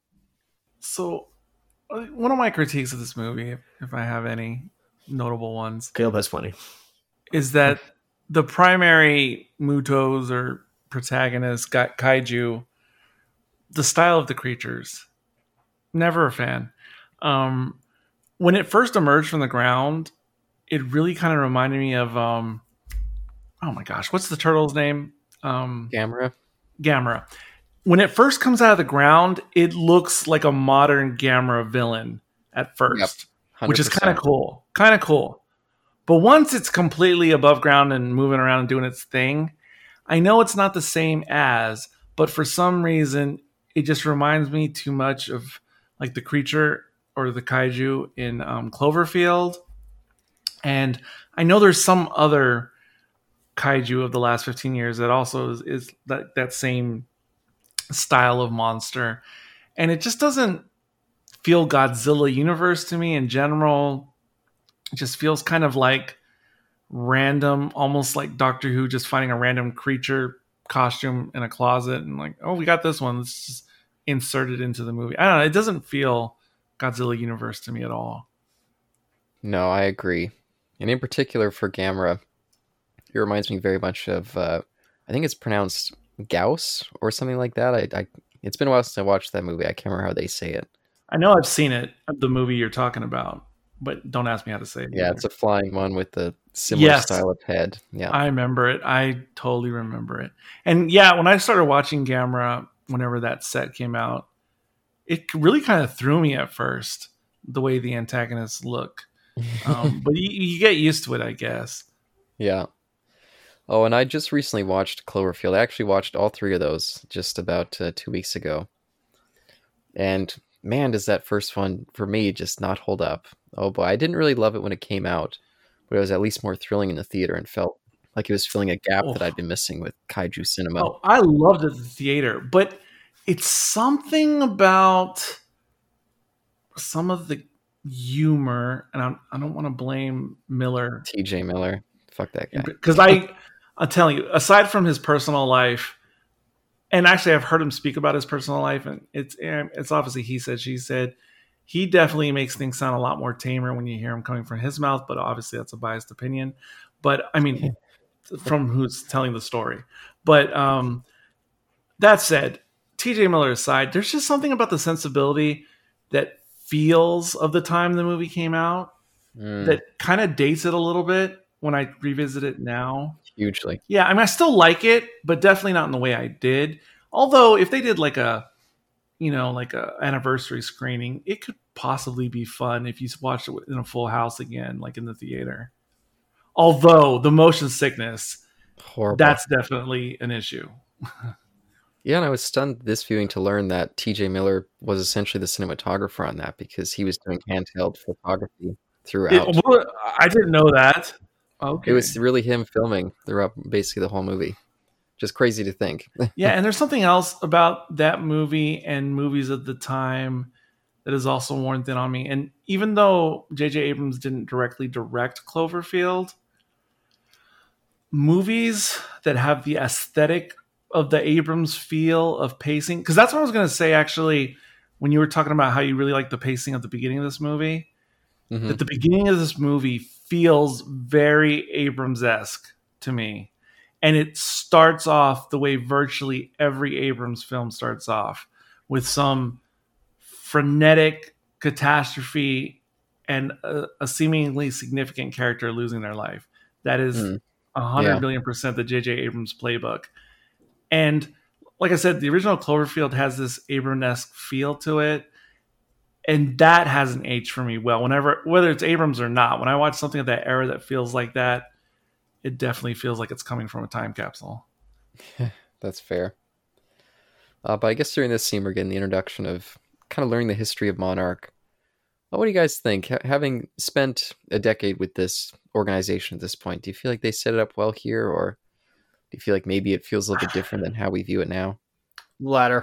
So, one of my critiques of this movie, if I have any notable ones, Caleb has plenty, is that the primary Mutos or protagonists, got kaiju, the style of the creatures, never a fan. Um, when it first emerged from the ground, it really kind of reminded me of, um, oh my gosh, what's the turtle's name? Um, Gamera. Gamera. When it first comes out of the ground, it looks like a modern Gamera villain at first, yep. which is kind of cool. Kind of cool. But once it's completely above ground and moving around and doing its thing, I know it's not the same as, but for some reason, it just reminds me too much of like the creature or the kaiju in um, Cloverfield. And I know there's some other kaiju of the last fifteen years that also is, is that, that same style of monster. And it just doesn't feel Godzilla universe to me in general. It just feels kind of like random, almost like Doctor Who just finding a random creature costume in a closet and like, oh, we got this one, let's just insert it into the movie. I don't know, it doesn't feel Godzilla universe to me at all. No, I agree. And in particular for Gamera, it reminds me very much of uh, I think it's pronounced Gauss or something like that. I, I it's been a while since I watched that movie. I can't remember how they say it. I know I've seen it, the movie you're talking about, but don't ask me how to say it. Yeah, either. It's a flying one with a similar yes, style of head. Yeah, I remember it. I totally remember it. And yeah, when I started watching Gamera, whenever that set came out, it really kind of threw me at first, the way the antagonists look. Um, but you, you get used to it, I guess. Yeah. Oh, and I just recently watched Cloverfield. I actually watched all three of those just about uh, two weeks ago. And man, does that first one, for me, just not hold up. Oh boy, I didn't really love it when it came out, but it was at least more thrilling in the theater and felt like it was filling a gap Oh, that I'd been missing with kaiju cinema. oh, I loved it at the theater, but it's something about some of the humor, and I'm, I don't want to blame Miller T J Miller, fuck that guy. because I, I'm telling you, aside from his personal life, and actually I've heard him speak about his personal life, and it's it's obviously he said she said. He definitely makes things sound a lot more tamer when you hear him coming from his mouth, but obviously that's a biased opinion. But I mean, from who's telling the story. But um, that said, T J Miller aside, there's just something about the sensibility that feels of the time the movie came out Mm, that kind of dates it a little bit when I revisit it now. hugely. Yeah, I mean, I still like it, but definitely not in the way I did. Although, if they did like a, you know, like a anniversary screening, it could possibly be fun if you watched it in a full house again, like in the theater. Although the motion sickness, Horrible. that's definitely an issue. Yeah, and I was stunned this viewing to learn that T J Miller was essentially the cinematographer on that because he was doing handheld photography throughout. It, well, I didn't know that. Okay. It was really him filming throughout basically the whole movie. Just crazy to think. Yeah, and there's something else about that movie and movies at the time that is also worn thin on me. And even though J J Abrams didn't directly direct Cloverfield, movies that have the aesthetic of the Abrams feel of pacing, because that's what I was going to say actually when you were talking about how you really like the pacing at the beginning of this movie. Mhm. That the beginning of this movie feels very Abrams-esque to me. And it starts off the way virtually every Abrams film starts off, with some frenetic catastrophe and a, a seemingly significant character losing their life. That is Mm, a hundred yeah. million percent the J J Abrams playbook. And like I said, the original Cloverfield has this Abrams-esque feel to it. And that hasn't aged for me well. Whenever, whether it's Abrams or not, when I watch something of that era that feels like that, it definitely feels like it's coming from a time capsule. That's fair. Uh, but I guess during this scene, we're getting the introduction of kind of learning the history of Monarch. Well, what do you guys think? Ha- having spent a decade with this organization at this point, do you feel like they set it up well here, or do you feel like maybe it feels a little bit different than how we view it now? Latter.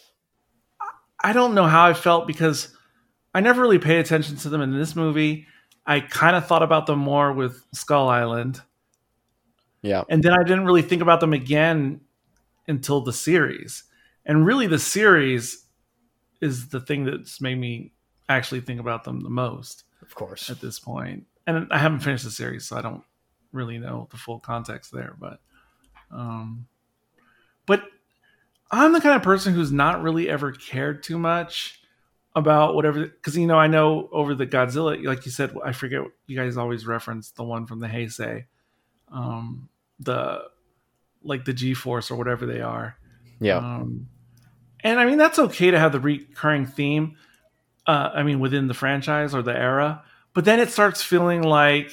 I don't know how I felt because I never really paid attention to them in this movie. I kind of thought about them more with Skull Island. Yeah. And then I didn't really think about them again until the series. And really, the series is the thing that's made me actually think about them the most Of course. at this point. And I haven't finished the series, so I don't really know the full context there. But, um, but I'm the kind of person who's not really ever cared too much about whatever, because you know I know over the Godzilla, like you said, I forget you guys always reference the one from the Heisei, um, the like the G-Force or whatever they are. Yeah. Um, and I mean that's okay to have the recurring theme. Uh, I mean within the franchise or the era, but then it starts feeling like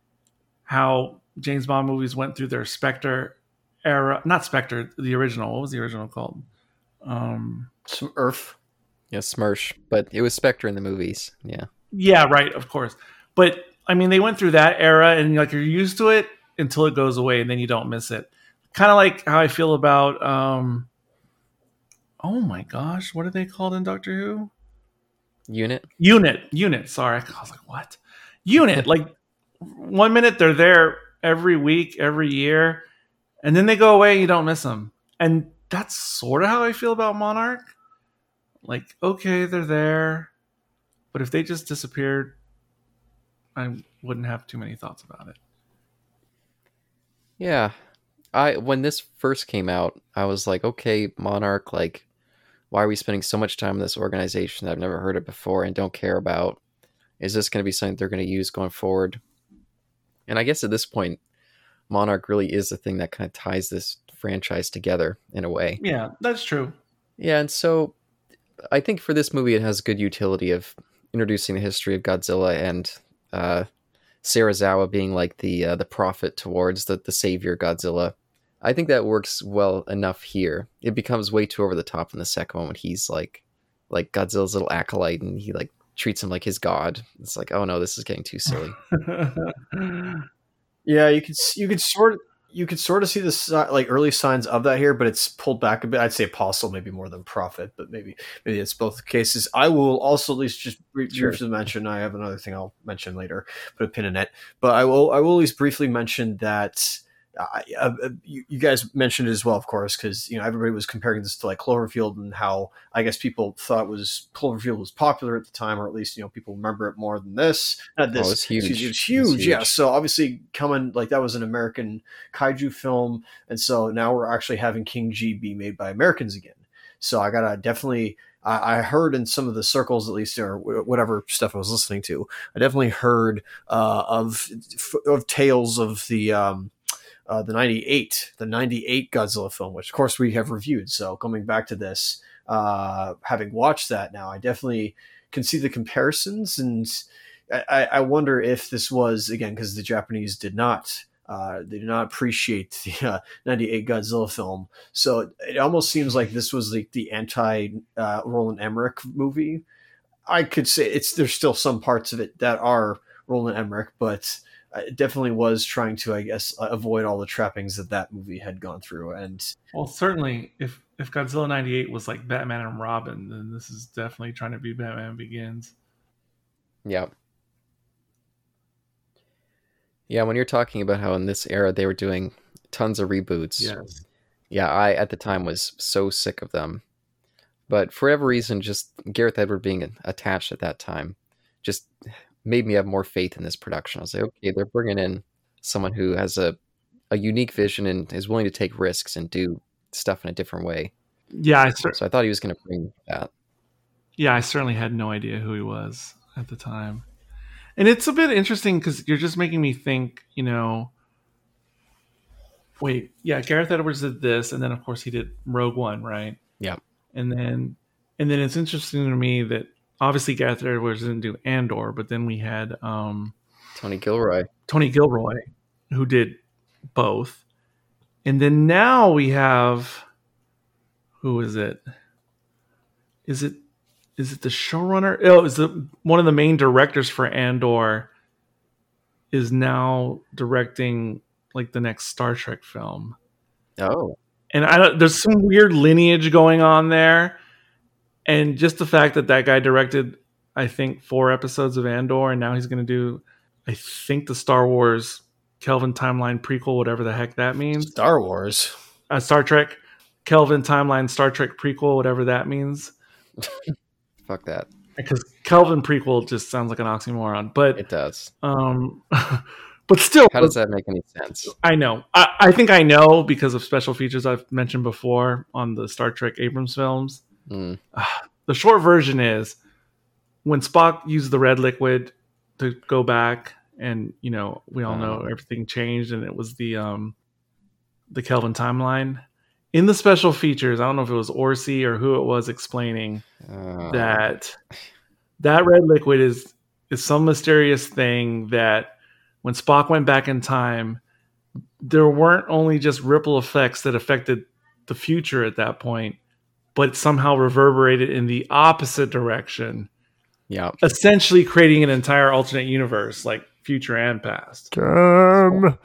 how James Bond movies went through their Spectre era, not Spectre, the original. What was the original called? Um, Some Earth. Yeah, Smersh. But it was Spectre in the movies. Yeah. Yeah, right, of course. But I mean, they went through that era, and like you're used to it until it goes away, and then you don't miss it. Kind of like how I feel about, um, oh my gosh, what are they called in Doctor Who? Unit. Unit, Unit. Sorry, I was like, what? Unit. Like one minute they're there every week, every year, and then they go away. And you don't miss them, and that's sort of how I feel about Monarch. Like, okay, they're there, but if they just disappeared, I wouldn't have too many thoughts about it. Yeah. I when this first came out, I was like, okay, Monarch, like, why are we spending so much time in this organization that I've never heard of before and don't care about? Is this going to be something they're going to use going forward? And I guess at this point, Monarch really is the thing that kind of ties this franchise together in a way. Yeah, that's true. Yeah, and so I think for this movie, it has good utility of introducing the history of Godzilla and uh, Serizawa being like the uh, the prophet towards the, the savior Godzilla. I think that works well enough here. It becomes way too over the top in the second one when he's like like Godzilla's little acolyte and he like treats him like his god. It's like, oh no, this is getting too silly. Yeah, you could you could sort of you could sort of see the si- like early signs of that here, but it's pulled back a bit. I'd say apostle maybe more than prophet, but maybe maybe it's both cases. I will also at least just br- Sure. briefly mention. I have another thing I'll mention later. Put a pin in it, but I will I will at least briefly mention that. Uh, uh, you, you guys mentioned it as well, of course, because you know everybody was comparing this to like Cloverfield and how I guess people thought was Cloverfield was popular at the time, or at least you know people remember it more than this. Not this, Oh, it's huge. excuse me, it's It's huge, huge. yeah. So obviously coming like that was an American kaiju film, and so now we're actually having King G be made by Americans again. So I gotta definitely. I heard in some of the circles, at least, or whatever stuff I was listening to, I definitely heard uh, of of tales of the. Um, Uh, the ninety-eight, the ninety-eight Godzilla film, which of course we have reviewed. So coming back to this, uh, having watched that now, I definitely can see the comparisons, and I, I wonder if this was again because the Japanese did not, uh, they did not appreciate the uh, ninety-eight Godzilla film. So it almost seems like this was like the anti uh, Roland Emmerich movie. I could say it's there's still some parts of it that are Roland Emmerich, but it definitely was trying to, I guess, avoid all the trappings that that movie had gone through. And well, certainly, if if Godzilla ninety-eight was like Batman and Robin, then this is definitely trying to be Batman Begins. Yeah. Yeah, when you're talking about how in this era they were doing tons of reboots. Yes. Yeah, I at the time was so sick of them. But for whatever reason, just Gareth Edward being attached at that time just made me have more faith in this production. I was like, okay, they're bringing in someone who has a, a unique vision and is willing to take risks and do stuff in a different way. Yeah, I cer- So I thought he was going to bring that. yeah, I certainly had no idea who he was at the time. And it's a bit interesting because you're just making me think, you know, wait, yeah, Gareth Edwards did this, and then of course he did Rogue One, right? Yeah. And then and then it's interesting to me that obviously Gareth Edwards didn't do Andor, but then we had um, Tony Gilroy. Tony Gilroy, who did both. And then now we have, who is it? Is it is it the showrunner? Oh, is the one of the main directors for Andor is now directing like the next Star Trek film. Oh. And I don't, there's some weird lineage going on there. And just the fact that that guy directed, I think, four episodes of Andor, and now he's going to do, I think, the Star Wars Kelvin Timeline prequel, whatever the heck that means. Star Wars. Uh, Star Trek Kelvin Timeline Star Trek prequel, whatever that means. Fuck that. Because Kelvin prequel just sounds like an oxymoron. But It does. um, but still, How does that make any sense? I know. I, I think I know because of special features I've mentioned before on the Star Trek Abrams films. Mm. The short version is when Spock used the red liquid to go back, and you know we all know Oh. everything changed, and it was the um, the Kelvin timeline. In the special features, I don't know if it was Orsi or who it was explaining Uh, that that red liquid is is some mysterious thing that when Spock went back in time, there weren't only just ripple effects that affected the future at that point, but somehow reverberated in the opposite direction, yeah. essentially creating an entire alternate universe, like future and past. Damn.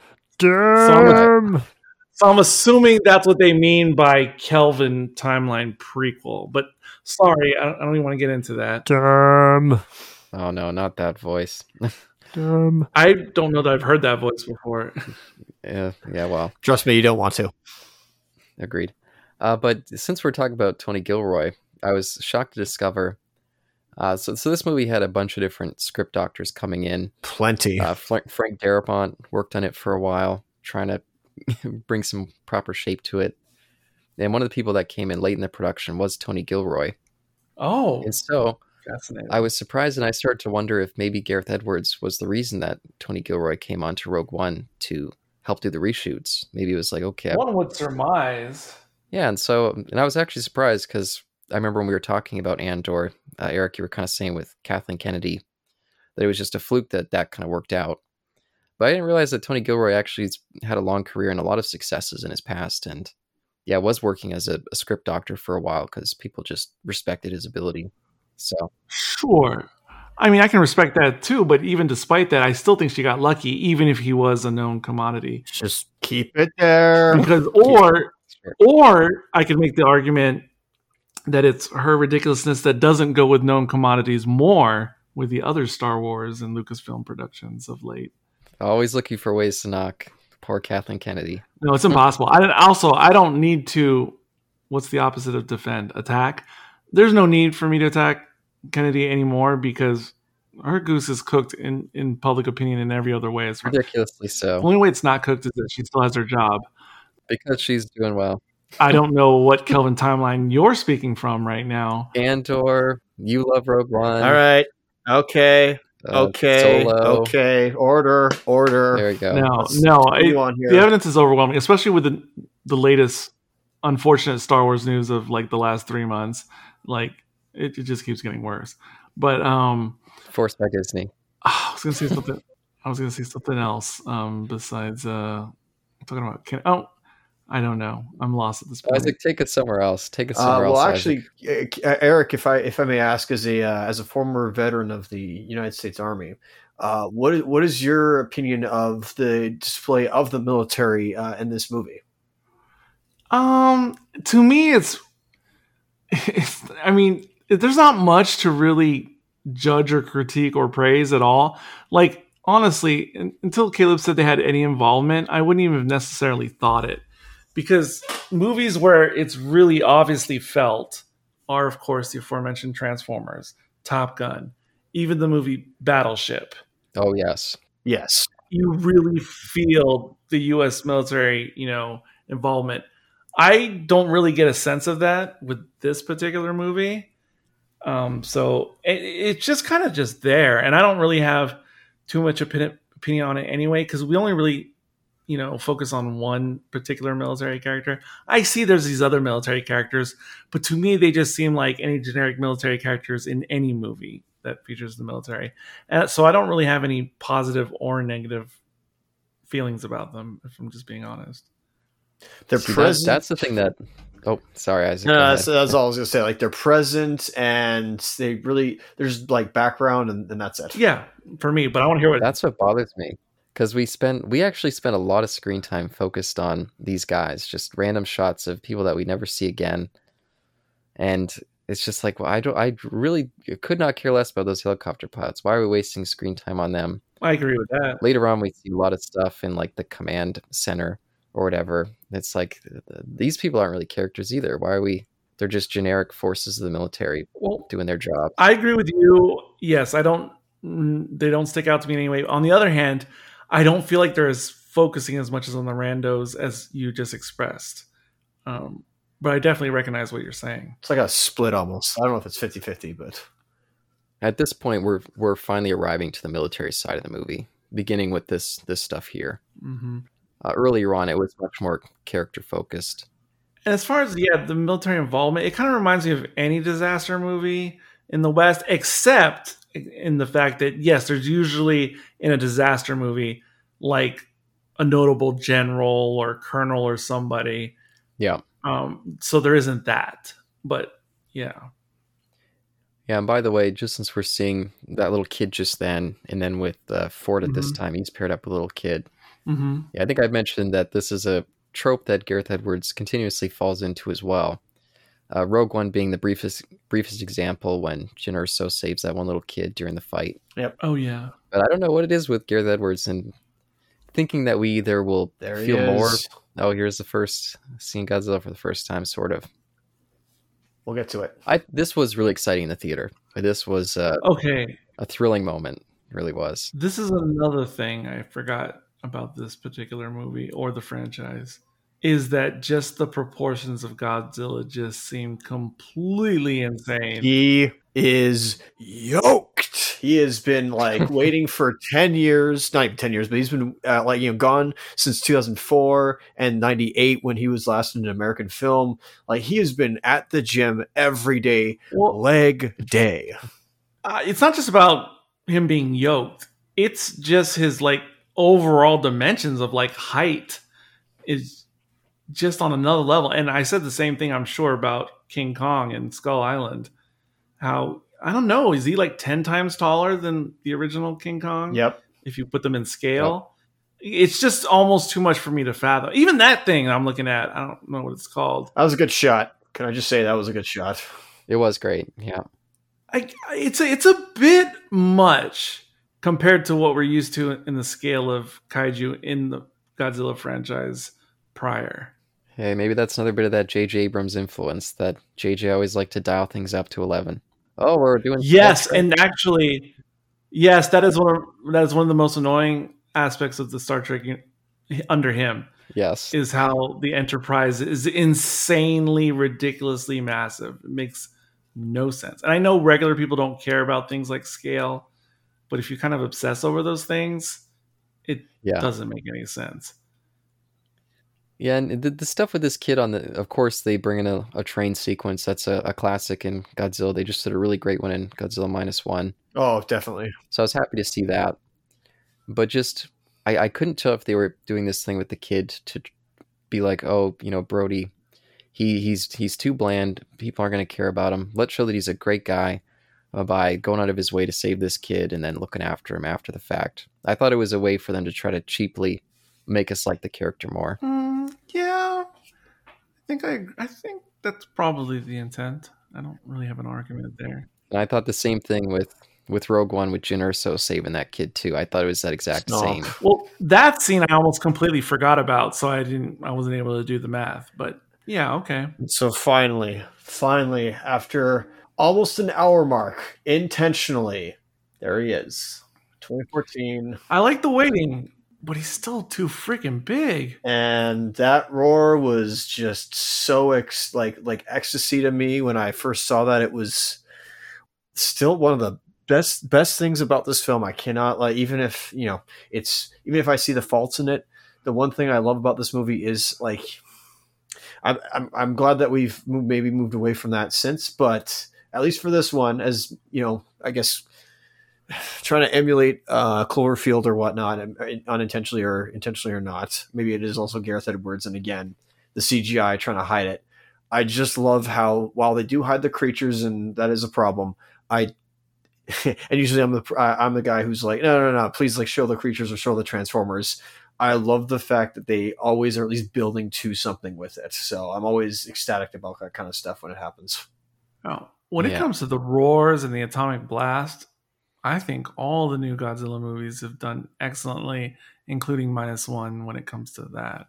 Damn. So I'm assuming that's what they mean by Kelvin timeline prequel. But sorry, I don't, I don't even want to get into that. Damn. Oh no, not that voice. Damn. I don't know that I've heard that voice before. Yeah, yeah. Well, Trust me, you don't want to. agreed. Uh, but since we're talking about Tony Gilroy, I was shocked to discover. Uh, so, so this movie had a bunch of different script doctors coming in. Plenty. Uh, Fra- Frank Darabont worked on it for a while, trying to bring some proper shape to it. And one of the people that came in late in the production was Tony Gilroy. Oh, And so fascinating. I was surprised, and I started to wonder if maybe Gareth Edwards was the reason that Tony Gilroy came on to Rogue One to help do the reshoots. Maybe it was like, okay, I- One would surmise. yeah. And so, and I was actually surprised because I remember when we were talking about Andor, uh, Eric, you were kind of saying with Kathleen Kennedy that it was just a fluke that that kind of worked out. But I didn't realize that Tony Gilroy actually had a long career and a lot of successes in his past. And yeah, was working as a, a script doctor for a while because people just respected his ability. So sure. I mean, I can respect that too, but even despite that, I still think she got lucky, even if he was a known commodity. Just keep it there. Because, or, or I could make the argument that it's her ridiculousness that doesn't go with known commodities more with the other Star Wars and Lucasfilm productions of late. Always looking for ways to knock poor Kathleen Kennedy. No, it's impossible. I don't, also, I don't need to, what's the opposite of defend? Attack. There's no need for me to attack Kennedy anymore because her goose is cooked in, in public opinion in every other way. It's ridiculously so. The only way it's not cooked is that she still has her job. Because she's doing well. I don't know what Kelvin timeline you're speaking from right now. Andor, you love Rogue One. All right. Okay. Uh, okay. Solo. Okay. Order. Order. There we go. No, Let's no. move It, on here. the evidence is overwhelming, especially with the the latest unfortunate Star Wars news of like the last three months. Like it, it just keeps getting worse. But um, Forced by Disney. I was gonna say something. I was gonna say something else. Um, besides uh, talking about Ken- oh, I don't know. I'm lost at this point. Isaac, take it somewhere else. Take it Uh, somewhere well, else. actually, Isaac. uh, Eric, if I if I may ask, as a uh, as a former veteran of the United States Army, uh, what is, what is your opinion of the display of the military uh, in this movie? Um, to me, it's, it's, I mean, there's not much to really judge or critique or praise at all. Like, honestly, in, until Caleb said they had any involvement, I wouldn't even have necessarily thought it. Because movies where it's really obviously felt are, of course, the aforementioned Transformers, Top Gun, even the movie Battleship. Oh, yes. Yes. You really feel the U S military, you know, involvement. I don't really get a sense of that with this particular movie. Um, so it, it's just kind of just there. And I don't really have too much opinion, opinion on it anyway, because we only really, you know, focus on one particular military character. I see there's these other military characters, but to me, they just seem like any generic military characters in any movie that features the military. And so I don't really have any positive or negative feelings about them, if I'm just being honest. They're See, present. That's, that's the thing that. Oh, sorry, Isaac. No, go no, ahead. that's, that's all I was gonna say. Like they're present, and they really there's like background, and, and that's it. Yeah, for me, but I want to hear what. That's what bothers me. Because we spent, we actually spent a lot of screen time focused on these guys, just random shots of people that we never see again, and it's just like, well, I don't, I really could not care less about those helicopter pilots. Why are we wasting screen time on them? I agree with that. Later on, we see a lot of stuff in like the command center or whatever. It's like these people aren't really characters either. Why are we? They're just generic forces of the military Well, doing their job. I agree with you. Yes, I don't. They don't stick out to me in any way. On the other hand, I don't feel like they're as focusing as much as on the randos as you just expressed. Um, but I definitely recognize what you're saying. It's like a split almost. I don't know if it's fifty-fifty, but At this point, we're we're finally arriving to the military side of the movie, beginning with this this stuff here. Mm-hmm. Uh, earlier on, it was much more character focused. And as far as yeah, the military involvement, it kind of reminds me of any disaster movie in the West, except in the fact that yes, there's usually in a disaster movie like a notable general or colonel or somebody. Yeah. Um, so there isn't that, but yeah. Yeah, and by the way, just since we're seeing that little kid just then, and then with uh, Ford at this Mhm. time, he's paired up with a little kid. Mm-hmm. Yeah, I think I mentioned that this is a trope that Gareth Edwards continuously falls into as well. Uh, Rogue One being the briefest briefest example when Jyn Erso saves that one little kid during the fight. Oh yeah. But I don't know what it is with Gareth Edwards and thinking that we either will there he feel more. is. Oh, here's the first seeing Godzilla for the first time, sort of. We'll get to it. I this was really exciting in the theater. This was uh, Okay. a thrilling moment. It really was. This is another thing I forgot about this particular movie or the franchise is that just the proportions of Godzilla just seem completely insane. He is yoked. He has been like waiting for ten years, not even ten years, but he's been uh, like, you know, gone since two thousand four and ninety-eight when he was last in an American film. Like he has been at the gym every day, Well, leg day. uh, it's not just about him being yoked. It's just his like overall dimensions of like height is just on another level. And I said the same thing, I'm sure, about King Kong and Skull Island. How, I don't know, is he like ten times taller than the original King Kong? Yep. If you put them in scale, yep. It's just almost too much for me to fathom. Even that thing I'm looking at, I don't know what it's called. That was a good shot. Can I just say that was a good shot? It was great. Yeah. I, it's a, it's a bit much compared to what we're used to in the scale of kaiju in the Godzilla franchise prior. Hey, maybe that's another bit of that J J Abrams influence that J J always liked to dial things up to eleven. Oh, we're doing yes, and actually, yes, that is one of that is one of the most annoying aspects of the Star Trek under him. Yes, is how the Enterprise is insanely, ridiculously massive. It makes no sense. And I know regular people don't care about things like scale, but if you kind of obsess over those things, it yeah. doesn't make any sense. Yeah, and the, the stuff with this kid on the, of course, they bring in a, a train sequence. That's a, a classic in Godzilla. They just did a really great one in Godzilla Minus One. Oh, definitely. So I was happy to see that. But just, I, I couldn't tell if they were doing this thing with the kid to be like, oh, you know, Brody, he he's he's too bland. People aren't going to care about him. Let's show that he's a great guy uh, by going out of his way to save this kid and then looking after him after the fact. I thought it was a way for them to try to cheaply make us like the character more. Mm, yeah, I think I I think that's probably the intent. I don't really have an argument there. And I thought the same thing with, with Rogue One with Jyn Erso saving that kid too. I thought it was that exact Stop. same. Well, that scene I almost completely forgot about, so I didn't I wasn't able to do the math. But yeah, okay. So finally, finally, after almost an hour mark, intentionally, there he is. twenty fourteen. I like the waiting, but he's still too freaking big. And that roar was just so ex- like like ecstasy to me when I first saw that. It was still one of the best best things about this film. I cannot, like, even if, you know, it's, even if I see the faults in it, the one thing I love about this movie is, like, I'm I'm, I'm glad that we've moved, maybe moved away from that since, but at least for this one, as you know, I guess trying to emulate uh, Cloverfield or whatnot, unintentionally or intentionally or not. Maybe it is also Gareth Edwards, and again, the C G I trying to hide it. I just love how, while they do hide the creatures, and that is a problem, I and usually I'm the I'm the guy who's like, no, no, no, please, like, show the creatures or show the Transformers. I love the fact that they always are at least building to something with it. So I'm always ecstatic about that kind of stuff when it happens. Oh, when Yeah. it comes to the roars and the atomic blast, I think all the new Godzilla movies have done excellently, including Minus One, when it comes to that.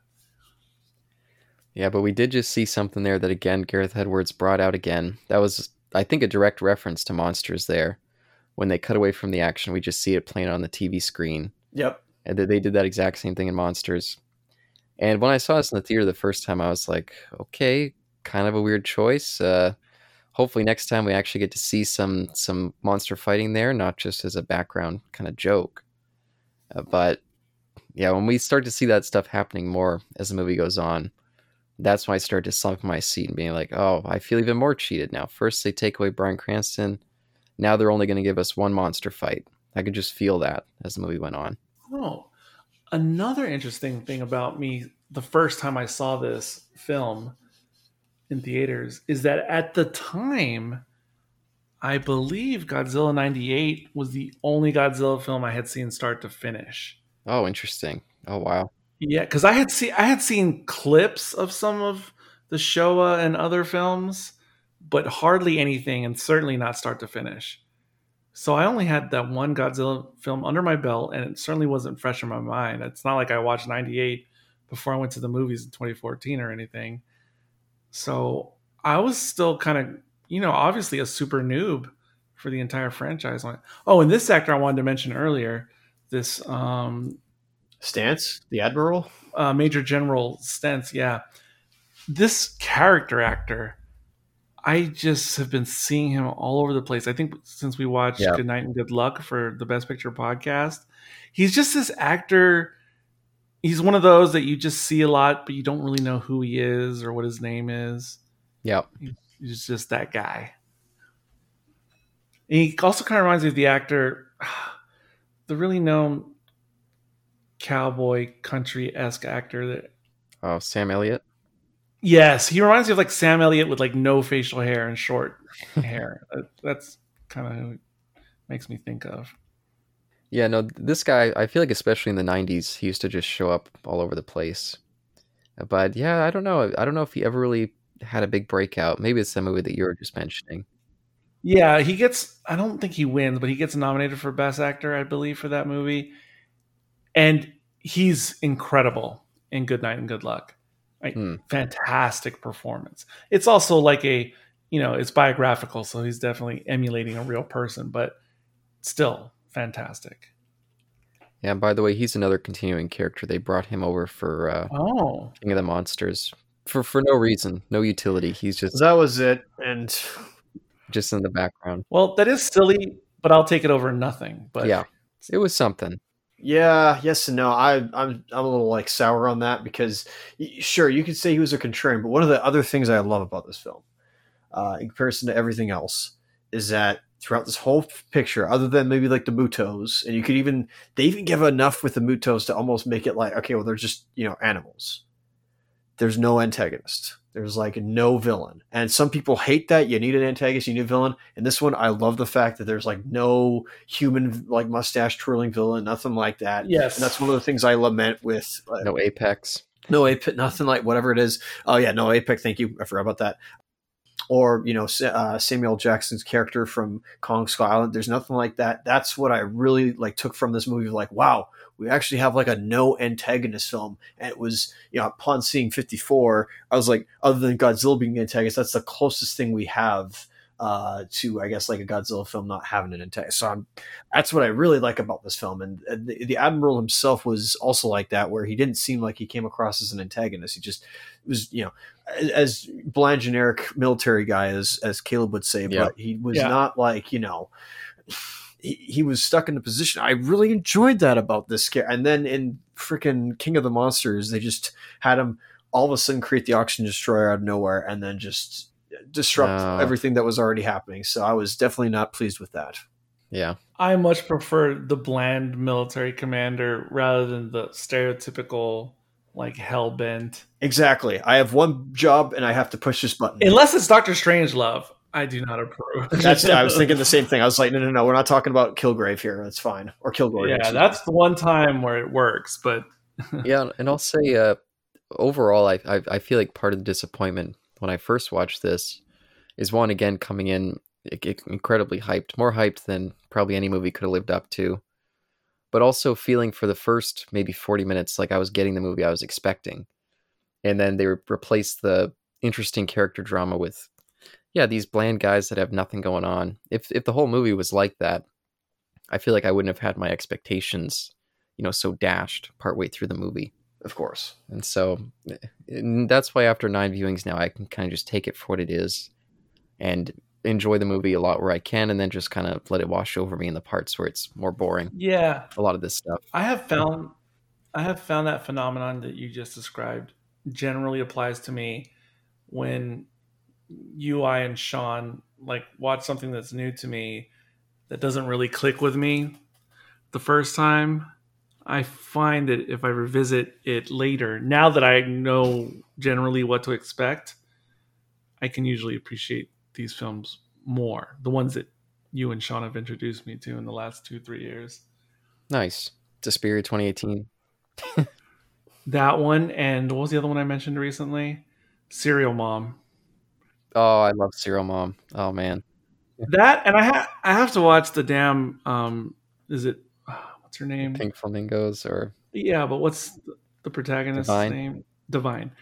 Yeah, but we did just see something there that, again, Gareth Edwards brought out again. That was, I think, a direct reference to Monsters there. When they cut away from the action, we just see it playing on the T V screen. Yep. And they did that exact same thing in Monsters. And when I saw this in the theater the first time, I was like, okay, kind of a weird choice. Uh, hopefully next time we actually get to see some some monster fighting there, not just as a background kind of joke. Uh, but yeah, when we start to see that stuff happening more as the movie goes on, that's when I start to slump in my seat and being like, oh, I feel even more cheated now. First they take away Bryan Cranston. Now they're only going to give us one monster fight. I could just feel that as the movie went on. Oh, another interesting thing about me the first time I saw this film in theaters is that at the time, I believe Godzilla ninety-eight was the only Godzilla film I had seen start to finish. Oh, interesting. Oh, wow. Yeah, because I had seen I had seen clips of some of the Showa and other films, but hardly anything, and certainly not start to finish. So I only had that one Godzilla film under my belt, and it certainly wasn't fresh in my mind. It's not like I watched ninety-eight before I went to the movies in twenty fourteen or anything. So I was still kind of, you know, obviously a super noob for the entire franchise. Oh, and this actor I wanted to mention earlier, this um, Stance, the Admiral, uh, Major General Stentz, yeah. This character actor, I just have been seeing him all over the place. I think since we watched Yeah. Good Night and Good Luck for the Best Picture podcast, he's just this actor. He's one of those that you just see a lot, but you don't really know who he is or what his name is. Yep. He's just that guy. And he also kind of reminds me of the actor, the really known cowboy country esque actor that. Oh, Sam Elliott. Yes, he reminds me of like Sam Elliott with like no facial hair and short hair. That's kind of who it makes me think of. Yeah, no, this guy, I feel like especially in the nineties, he used to just show up all over the place. But yeah, I don't know. I don't know if he ever really had a big breakout. Maybe it's the movie that you were just mentioning. Yeah, he gets, I don't think he wins, but he gets nominated for Best Actor, I believe, for that movie. And he's incredible in Good Night and Good Luck. Like, hmm. Fantastic performance. It's also like a, you know, it's biographical, so he's definitely emulating a real person, but still fantastic. Yeah, and by the way, he's another continuing character. They brought him over for uh, oh. King of the Monsters for, for no reason, no utility. He's just... That was it, and... just in the background. Well, that is silly, but I'll take it over nothing. But yeah, it was something. Yeah, yes and no. I, I'm I'm a little like sour on that because, sure, you could say he was a contrarian, but one of the other things I love about this film, uh, in comparison to everything else, is that throughout this whole picture, other than maybe like the Mutos, and you could even they even give enough with the Mutos to almost make it like, okay, well, they're just, you know, animals. There's no antagonist. There's like no villain. And some people hate that. You need an antagonist, you need a villain. And this one, I love the fact that there's like no human like mustache twirling villain, nothing like that. Yes. And that's one of the things I lament with uh, no Apex. No Apex, nothing like whatever it is. Oh yeah, no Apex, thank you. I forgot about that. Or, you know, uh, Samuel Jackson's character from Kong Skull Island. There's nothing like that. That's what I really like took from this movie. Like, wow, we actually have like a no antagonist film. And it was, you know, upon seeing fifty-four, I was like, other than Godzilla being the antagonist, that's the closest thing we have uh, to, I guess, like a Godzilla film not having an antagonist. So I'm, that's what I really like about this film. And the, the Admiral himself was also like that, where he didn't seem like he came across as an antagonist. He just was, you know, as bland generic military guy, as as Caleb would say, yeah. but he was yeah. not like, you know, he, he was stuck in a position. I really enjoyed that about this character. And then in freaking King of the Monsters, they just had him all of a sudden create the Oxygen Destroyer out of nowhere and then just disrupt uh, everything that was already happening. So I was definitely not pleased with that. Yeah. I much prefer the bland military commander rather than the stereotypical like hellbent. Exactly. I have one job and I have to push this button. Unless it's Doctor Strangelove, I do not approve. That's I was thinking the same thing. I was like, no, no, no, we're not talking about Kilgrave here. That's fine. Or Kilgore. Yeah, that's the one time where it works. But yeah, and I'll say uh, overall, I, I I feel like part of the disappointment when I first watched this is one, again, coming in incredibly hyped, more hyped than probably any movie could have lived up to. But also feeling for the first maybe forty minutes like I was getting the movie I was expecting. And then they replaced the interesting character drama with, yeah, these bland guys that have nothing going on. If if the whole movie was like that, I feel like I wouldn't have had my expectations, you know, so dashed partway through the movie. Of course. And so and that's why after nine viewings now, I can kind of just take it for what it is and enjoy the movie a lot where I can, and then just kind of let it wash over me in the parts where it's more boring. Yeah. A lot of this stuff. I have found I have found that phenomenon that you just described generally applies to me when you, I, and Sean like watch something that's new to me that doesn't really click with me the first time. I find that if I revisit it later, now that I know generally what to expect, I can usually appreciate these films more. The ones that you and Sean have introduced me to in the last two, three years. Nice. Suspiria twenty eighteen. That one, and what was the other one I mentioned recently? Serial Mom. Oh, I love Serial Mom. Oh man. That, and I have I have to watch the damn um is it uh, what's her name? Pink Flamingos or yeah, but what's the, the protagonist's Divine. name? Divine.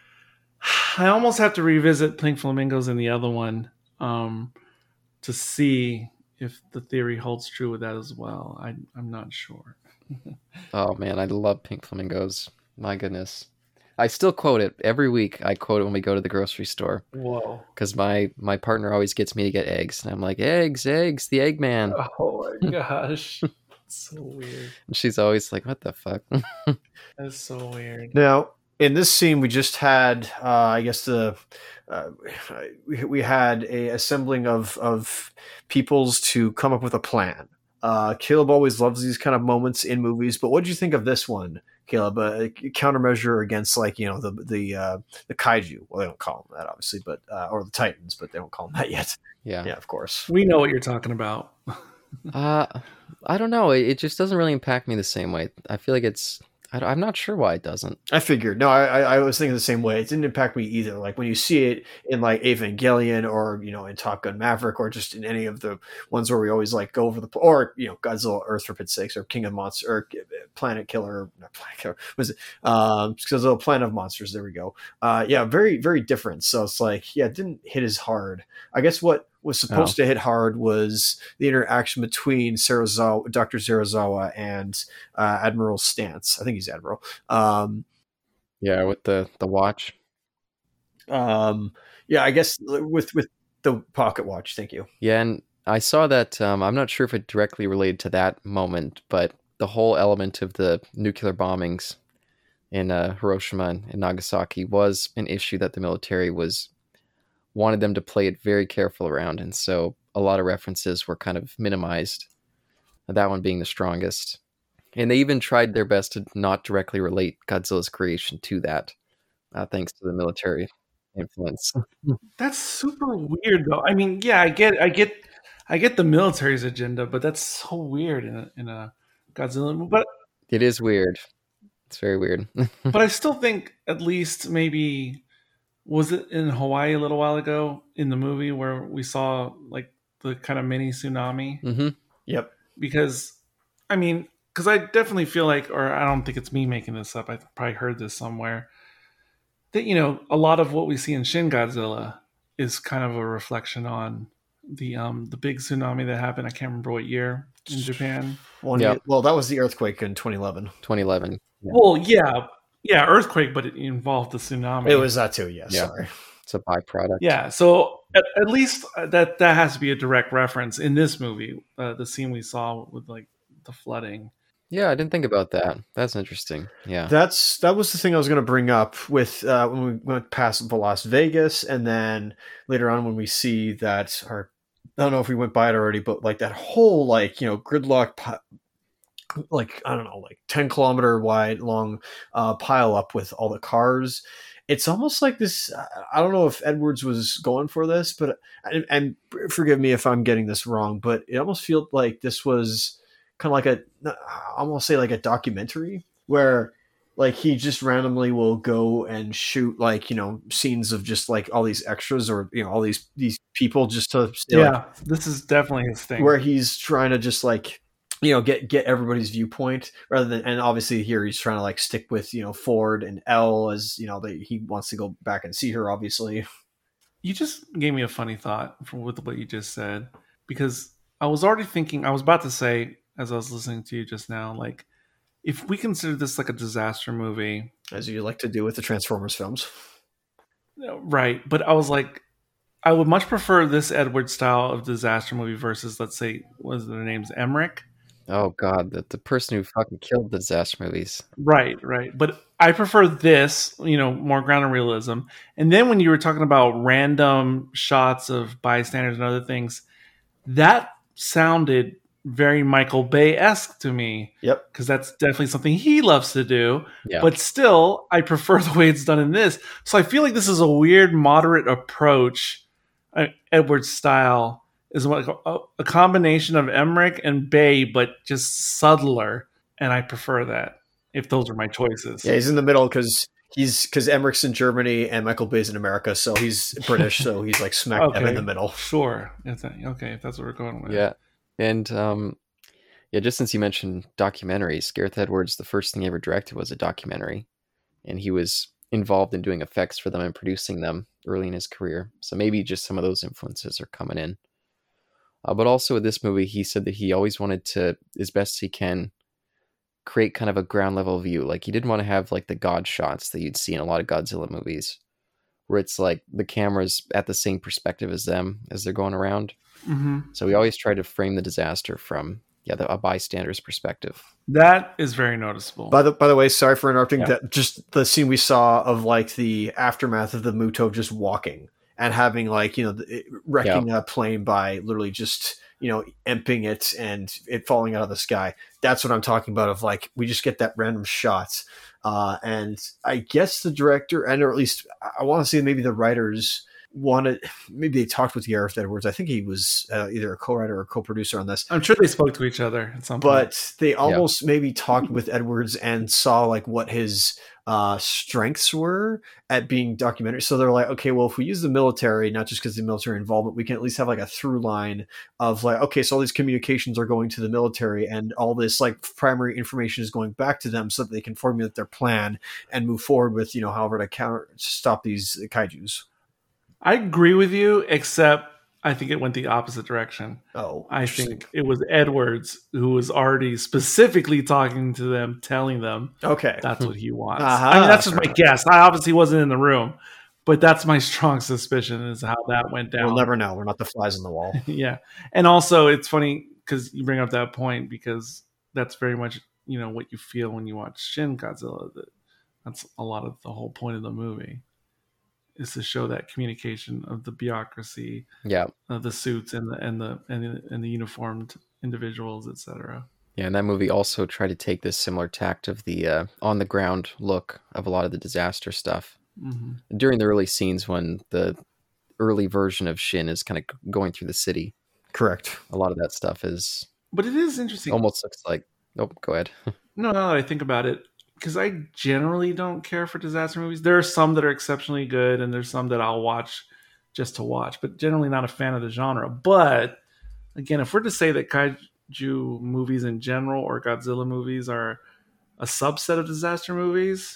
I almost have to revisit Pink Flamingos and the other one um, to see if the theory holds true with that as well. I, I'm not sure. Oh man, I love Pink Flamingos. My goodness. I still quote it every week. I quote it when we go to the grocery store. Whoa. Because my, my partner always gets me to get eggs. And I'm like, eggs, eggs, the Eggman. Oh my gosh. So weird. And she's always like, what the fuck? That's so weird. Now, in this scene, we just had, uh, I guess, the uh, we, we had a assembling of of peoples to come up with a plan. Uh, Caleb always loves these kind of moments in movies, but what did you think of this one, Caleb? A countermeasure against, like, you know, the the uh, the kaiju. Well, they don't call them that, obviously, but uh, or the Titans, but they don't call them that yet. Yeah, yeah, of course. We know what you're talking about. uh, I don't know. It, it just doesn't really impact me the same way. I feel like it's. I, I'm not sure why it doesn't. I figured. No, I, I was thinking the same way. It didn't impact me either. Like when you see it in like Evangelion or, you know, in Top Gun Maverick or just in any of the ones where we always like go over the, or, you know, Godzilla, Earth for Pit's sakes, or King of Monsters, or Planet Killer, not Planet Killer, was it? Um, Godzilla, Planet of Monsters. There we go. Uh, yeah, very, very different. So it's like, yeah, it didn't hit as hard. I guess what was supposed oh. to hit hard was the interaction between Serizawa, Doctor Serizawa and uh, Admiral Stantz. I think he's Admiral. Um, yeah, with the, the watch. Um, yeah, I guess with with the pocket watch. Thank you. Yeah, and I saw that. Um, I'm not sure if it directly related to that moment, but the whole element of the nuclear bombings in uh, Hiroshima and Nagasaki was an issue that the military was wanted them to play it very careful around, and so a lot of references were kind of minimized, that one being the strongest. And they even tried their best to not directly relate Godzilla's creation to that, uh, thanks to the military influence. That's super weird, though. I mean, yeah, I get, I get, I get the military's agenda, but that's so weird in a, in a Godzilla movie. But it is weird. It's very weird. But I still think at least maybe. Was it in Hawaii a little while ago in the movie where we saw like the kind of mini tsunami? Mm-hmm. Yep. Because, I mean, because I definitely feel like, or I don't think it's me making this up. I probably heard this somewhere that, you know, a lot of what we see in Shin Godzilla is kind of a reflection on the um the big tsunami that happened. I can't remember what year in Japan. One yep. year, well, that was the earthquake in twenty eleven. twenty eleven. Yeah. Well, yeah. Yeah, earthquake, but it involved the tsunami. It was that too, yes. Yeah. Sorry. It's a byproduct. Yeah, so at, at least that that has to be a direct reference in this movie, uh, the scene we saw with like the flooding. Yeah, I didn't think about that. That's interesting. Yeah. That's that was the thing I was going to bring up with uh, when we went past the Las Vegas, and then later on when we see that, or I don't know if we went by it already, but like that whole like, you know, gridlock like, I don't know, like ten kilometer wide long uh, pile up with all the cars. It's almost like this. I don't know if Edwards was going for this, but, and, and forgive me if I'm getting this wrong, but it almost feels like this was kind of like a, I almost say like a documentary where like he just randomly will go and shoot like, you know, scenes of just like all these extras or, you know, all these, these people just to, yeah, like, this is definitely his thing where he's trying to just like, you know, get get everybody's viewpoint rather than, and obviously here he's trying to like stick with, you know, Ford and Elle as, you know, they, he wants to go back and see her, obviously. You just gave me a funny thought from with what you just said, because I was already thinking, I was about to say, as I was listening to you just now, like, if we consider this like a disaster movie, as you like to do with the Transformers films. Right. But I was like, I would much prefer this Edward style of disaster movie versus, let's say, what is their names? Emmerich? Oh God, the, the person who fucking killed the disaster movies. Right, right. But I prefer this, you know, more grounded realism. And then when you were talking about random shots of bystanders and other things, that sounded very Michael Bay-esque to me. Yep. Because that's definitely something he loves to do. Yeah. But still, I prefer the way it's done in this. So I feel like this is a weird, moderate approach, uh, Edward's style. Is what a, a combination of Emmerich and Bay, but just subtler, and I prefer that. If those are my choices, yeah, he's in the middle because he's because Emmerich's in Germany and Michael Bay's in America, so he's British, so he's like smack okay. dab in the middle. Sure, if that, okay, if that's what we're going with. Yeah, and um, yeah, just since you mentioned documentaries, Gareth Edwards, the first thing he ever directed was a documentary, and he was involved in doing effects for them and producing them early in his career. So maybe just some of those influences are coming in. Uh, but also with this movie, he said that he always wanted to, as best he can, create kind of a ground level view. Like he didn't want to have like the God shots that you'd see in a lot of Godzilla movies, where it's like the camera's at the same perspective as them as they're going around. Mm-hmm. So we always try to frame the disaster from yeah the, a bystander's perspective. That is very noticeable. By the by the way, sorry for interrupting. Yeah. That just the scene we saw of like the aftermath of the Muto just walking. And having like, you know, wrecking yeah. a plane by literally just, you know, emping it and it falling out of the sky. That's what I'm talking about. Of like, we just get that random shots. Uh, and I guess the director, and or at least I want to say maybe the writers wanted, maybe they talked with Gareth Edwards. I think he was uh, either a co-writer or co-producer on this. I'm sure they spoke to each other at some point. But they almost yeah. maybe talked with Edwards and saw like what his uh, strengths were at being documentary. So they're like, okay, well, if we use the military, not just because of the military involvement, we can at least have like a through line of like, okay, so all these communications are going to the military and all this like primary information is going back to them so that they can formulate their plan and move forward with, you know, however to counter stop these kaijus. I agree with you, except I think it went the opposite direction. Oh, I think it was Edwards who was already specifically talking to them, telling them, okay, that's what he wants. Uh-huh. I mean, that's just my guess. I obviously wasn't in the room, but that's my strong suspicion is how that went down. We'll never know. We're not the flies on the wall. Yeah. And also it's funny because you bring up that point because that's very much, you know, what you feel when you watch Shin Godzilla. That that's a lot of the whole point of the movie. Is to show that communication of the bureaucracy, yeah, of the suits and the and the and the, and the uniformed individuals, et cetera. Yeah, and that movie also tried to take this similar tact of the uh, on the ground look of a lot of the disaster stuff mm-hmm. during the early scenes when the early version of Shin is kind of going through the city. Correct. A lot of that stuff is, but it is interesting. Almost looks like. Oh, go ahead. no, now that I think about it. Because I generally don't care for disaster movies. There are some that are exceptionally good, and there's some that I'll watch just to watch, but generally not a fan of the genre. But again, if we're to say that kaiju movies in general or Godzilla movies are a subset of disaster movies,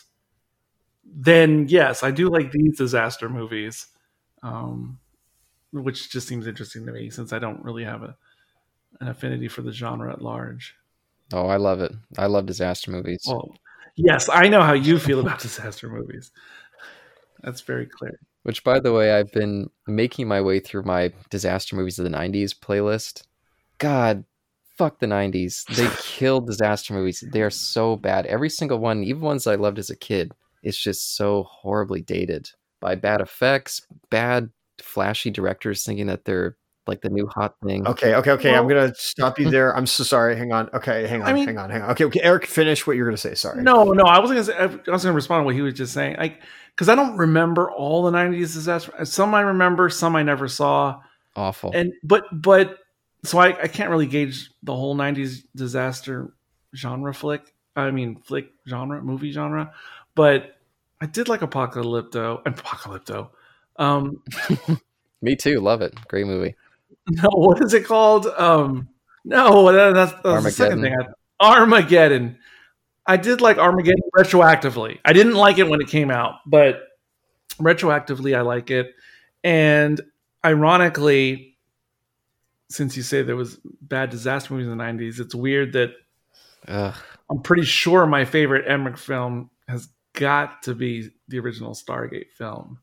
then yes, I do like these disaster movies, um, which just seems interesting to me since I don't really have a, an affinity for the genre at large. Oh, I love it. I love disaster movies. Well, yes, I know how you feel about disaster movies. That's very clear. Which, by the way, I've been making my way through my disaster movies of the nineties playlist. God, fuck the nineties. They killed disaster movies. They are so bad. Every single one, even ones I loved as a kid, it's just so horribly dated by bad effects, bad flashy directors thinking that they're like the new hot thing. Okay, okay, okay. Well, I'm gonna stop you there. I'm so sorry. Hang on. Okay, hang on, I mean, hang on, hang on. Okay, okay. Eric, finish what you're gonna say. Sorry. No, no. I was gonna say. I was gonna respond to what he was just saying. Like, because I don't remember all the nineties disaster. Some I remember, some I never saw. Awful. And but but so I, I can't really gauge the whole nineties disaster genre flick. I mean, flick genre, movie genre. But I did like Apocalypto. Apocalypto. Um, Me too. Love it. Great movie. No, what is it called? Um, no, that, that's, that's the second thing. I, Armageddon. I did like Armageddon retroactively. I didn't like it when it came out, but retroactively I like it. And ironically, since you say there was bad disaster movies in the nineties, it's weird that Ugh. I'm pretty sure my favorite Emmerich film has got to be the original Stargate film.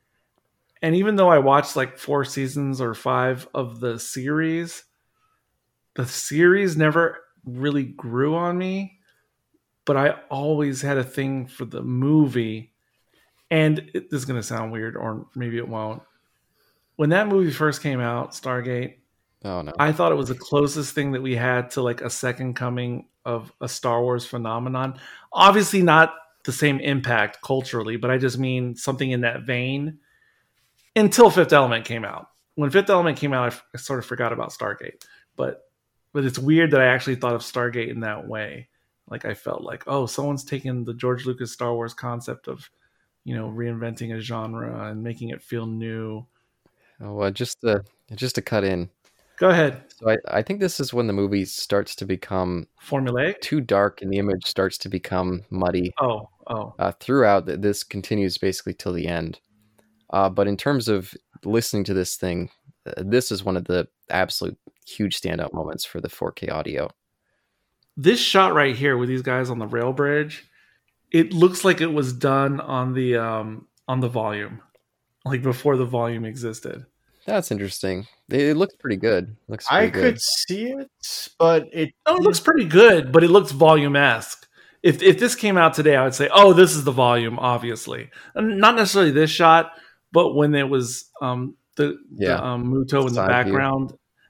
And even though I watched like four seasons or five of the series, the series never really grew on me. But I always had a thing for the movie. And it, this is going to sound weird, or maybe it won't. When that movie first came out, Stargate, oh no, I thought it was the closest thing that we had to like a second coming of a Star Wars phenomenon. Obviously not the same impact culturally, but I just mean something in that vein. Until Fifth Element came out. When Fifth Element came out, I, f- I sort of forgot about Stargate. But but it's weird that I actually thought of Stargate in that way. Like I felt like, oh, someone's taken the George Lucas Star Wars concept of, you know, reinventing a genre and making it feel new. Oh, uh, just to just to cut in. Go ahead. So I, I think this is when the movie starts to become formulaic, too dark, and the image starts to become muddy. Oh, oh. Uh, throughout, this continues basically till the end. Uh, but in terms of listening to this thing, uh, this is one of the absolute huge standout moments for the four K audio. This shot right here with these guys on the rail bridge, it looks like it was done on the um, on the volume, like before the volume existed. That's interesting. It, it looks pretty good. Looks pretty I good. could see it, but it no, it looks pretty good, but it looks volume-esque. If if this came out today, I would say, oh, this is the volume, obviously. And not necessarily this shot, but when there was um, the, yeah. the um, Muto in the Side background. view.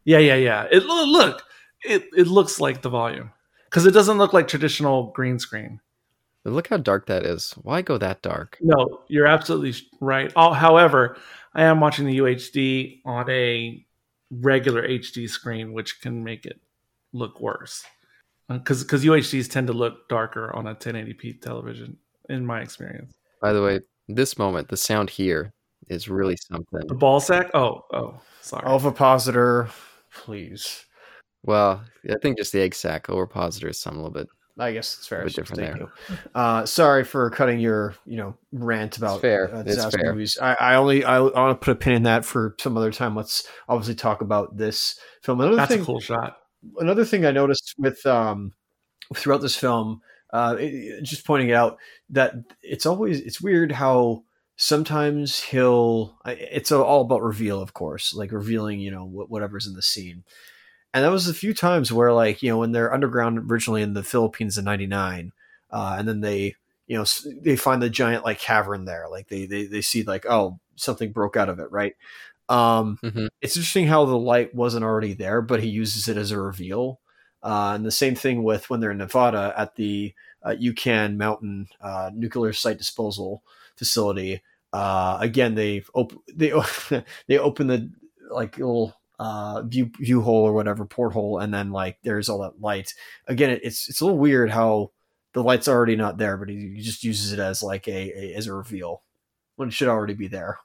Yeah, yeah, yeah. It look, it it looks like the volume because it doesn't look like traditional green screen. But look how dark that is. Why go that dark? No, you're absolutely right. Oh, however, I am watching the U H D on a regular H D screen, which can make it look worse. Because because U H Ds tend to look darker on a ten eighty p television, in my experience. By the way, this moment, the sound here is really something. The ball sack? Oh, oh, sorry. Ovipositor, please. Well, I think just the egg sac ovipositor is something a little bit. I guess it's fair. A bit different Thank there. you. Uh, sorry for cutting your, you know, rant about It's fair. Uh, It's disaster fair. movies. I, I only I, I want to put a pin in that for some other time. Let's obviously talk about this film. Another That's thing, a cool shot. Another thing I noticed with um, throughout this film, uh, it, it- just pointing out that it's always it's weird how sometimes he'll it's all about reveal, of course, like revealing, you know, wh- whatever's in the scene. And that was a few times where, like, you know, when they're underground originally in the Philippines in ninety-nine, uh, and then they, you know, s- they find the giant, like, cavern there. Like, they, they, they see, like, oh, something broke out of it, right? Um, hmm it's interesting how the light wasn't already there, but he uses it as a reveal. Uh, and the same thing with when they're in Nevada at the uh, Yucatan Mountain uh, nuclear site disposal facility. Uh, again, they op- they they open the, like, little uh view view hole or whatever, porthole, and then, like, there's all that light again. It, it's it's a little weird how the light's already not there, but he, he just uses it as, like, a, a as a reveal when it should already be there.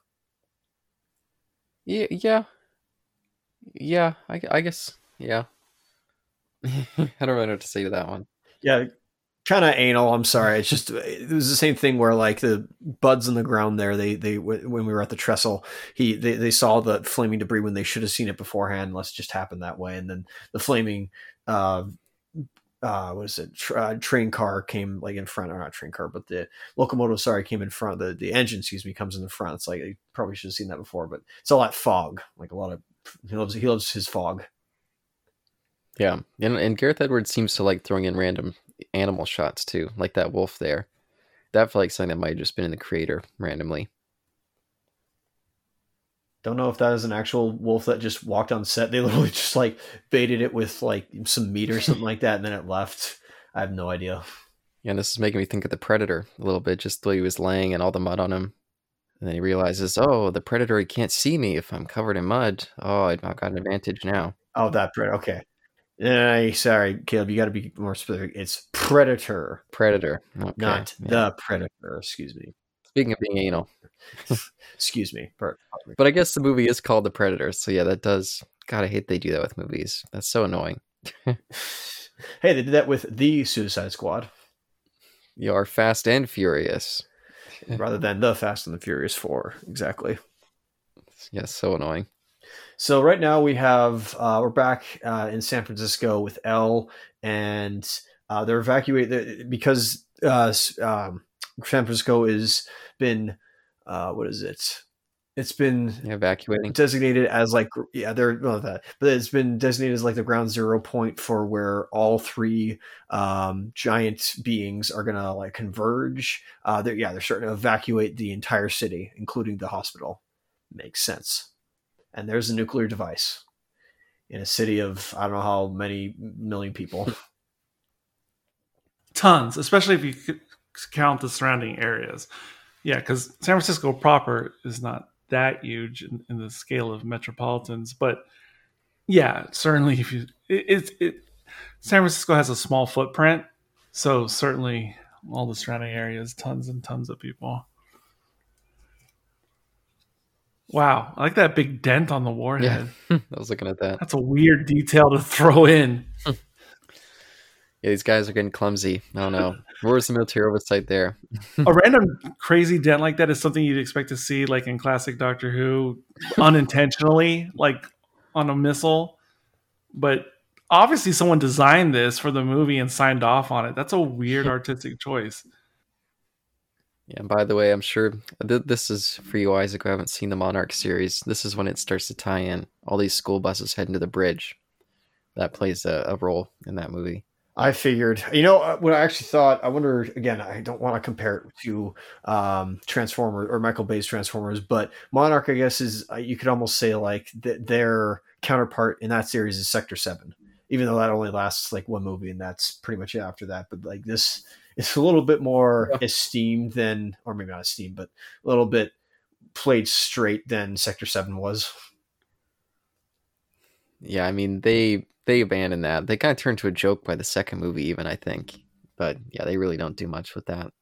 Yeah, yeah, yeah. I, I guess. Yeah. I don't really know what to say to that one. Yeah, kind of anal. I'm sorry. It's just it was the same thing where, like, the buds in the ground there. They they when we were at the trestle, he they, they saw the flaming debris when they should have seen it beforehand. Let's just happen that way, and then the flaming uh uh what is it Tr- uh, train car came, like, in front, or not train car, but the locomotive, sorry, came in front. The the engine, excuse me, comes in the front. It's like you probably should have seen that before, but it's all that fog, like a lot of he loves he loves his fog. Yeah, and and Gareth Edwards seems to like throwing in random animal shots too, like that wolf there. That felt like something that might have just been in the creator randomly. Don't know if that is an actual wolf that just walked on set. They literally just, like, baited it with, like, some meat or something like that, and then it left. I have no idea. Yeah, and this is making me think of the Predator a little bit, just the way he was laying and all the mud on him. And then he realizes, oh, the Predator, he can't see me if I'm covered in mud. Oh, I've got an advantage now. Oh, that predator. Okay. Uh, sorry, Caleb. You got to be more specific. It's Predator, Predator. Okay. not yeah. the Predator. Excuse me. Speaking of being anal. Excuse me. Per- But I guess the movie is called The Predator, so yeah, that does... God, I hate they do that with movies. That's so annoying. Hey, they did that with the Suicide Squad You are Fast and Furious. rather than the Fast and the Furious Four. Exactly. Yeah, so annoying. So right now we have uh, we're back uh, in San Francisco with Elle, and uh, they're evacuated because uh, s- um, San Francisco has been uh, what is it? It's been Yeah, evacuating. designated as, like, yeah, they're well, that, but it's been designated as, like, the ground zero point for where all three um, giant beings are gonna, like, converge. Uh, they're, yeah, they're starting to evacuate the entire city, including the hospital. Makes sense. And there's a nuclear device in a city of I don't know how many million people. Tons, especially if you c- count the surrounding areas. Yeah, because San Francisco proper is not that huge in, in the scale of metropolitans, but yeah, certainly if you it, it, it San Francisco has a small footprint, so certainly all the surrounding areas, tons and tons of people. Wow, I like that big dent on the warhead. Yeah, I was looking at that. That's a weird detail to throw in. Yeah, these guys are getting clumsy. I don't know. Where's the military oversight there? A random crazy dent like that is something you'd expect to see, like in classic Doctor Who, unintentionally, like on a missile. But obviously, someone designed this for the movie and signed off on it. That's a weird artistic choice. Yeah, and by the way, I'm sure th- this is for you, Isaac, who haven't seen the Monarch series. This is when it starts to tie in. All these school buses heading to the bridge. That plays a, a role in that movie. I figured, you know, uh, what I actually thought, I wonder, again, I don't want to compare it to um, Transformers or Michael Bay's Transformers, but Monarch, I guess, is, uh, you could almost say, like, th- their counterpart in that series is Sector Seven, even though that only lasts like one movie, and that's pretty much it after that. But like this, it's a little bit more yeah. esteemed than, or maybe not esteemed, but a little bit played straight than Sector Seven was. Yeah, I mean they they abandoned that. They kind of turned to a joke by the second movie, even I think. But yeah, they really don't do much with that.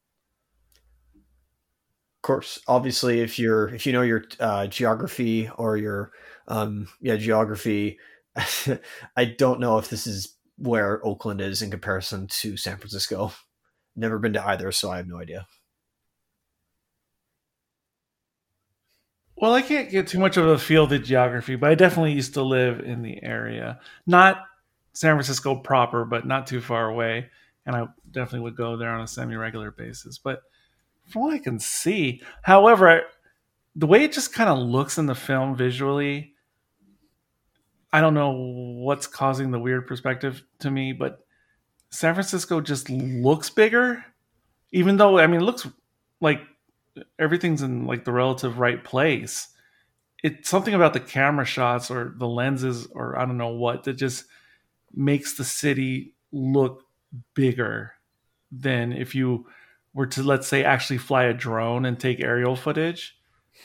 Of course, obviously, if you're if you know your uh, geography or your um, yeah geography, I don't know if this is where Oakland is in comparison to San Francisco. Never been to either, so I have no idea. Well, I can't get too much of a feel of the geography, but I definitely used to live in the area. Not San Francisco proper, but not too far away. And I definitely would go there on a semi-regular basis. But from what I can see, however, I, the way it just kind of looks in the film visually, I don't know what's causing the weird perspective to me, but San Francisco just looks bigger, even though, I mean, it looks like everything's in like the relative right place. It's something about the camera shots or the lenses or I don't know what that just makes the city look bigger than if you were to, let's say, actually fly a drone and take aerial footage.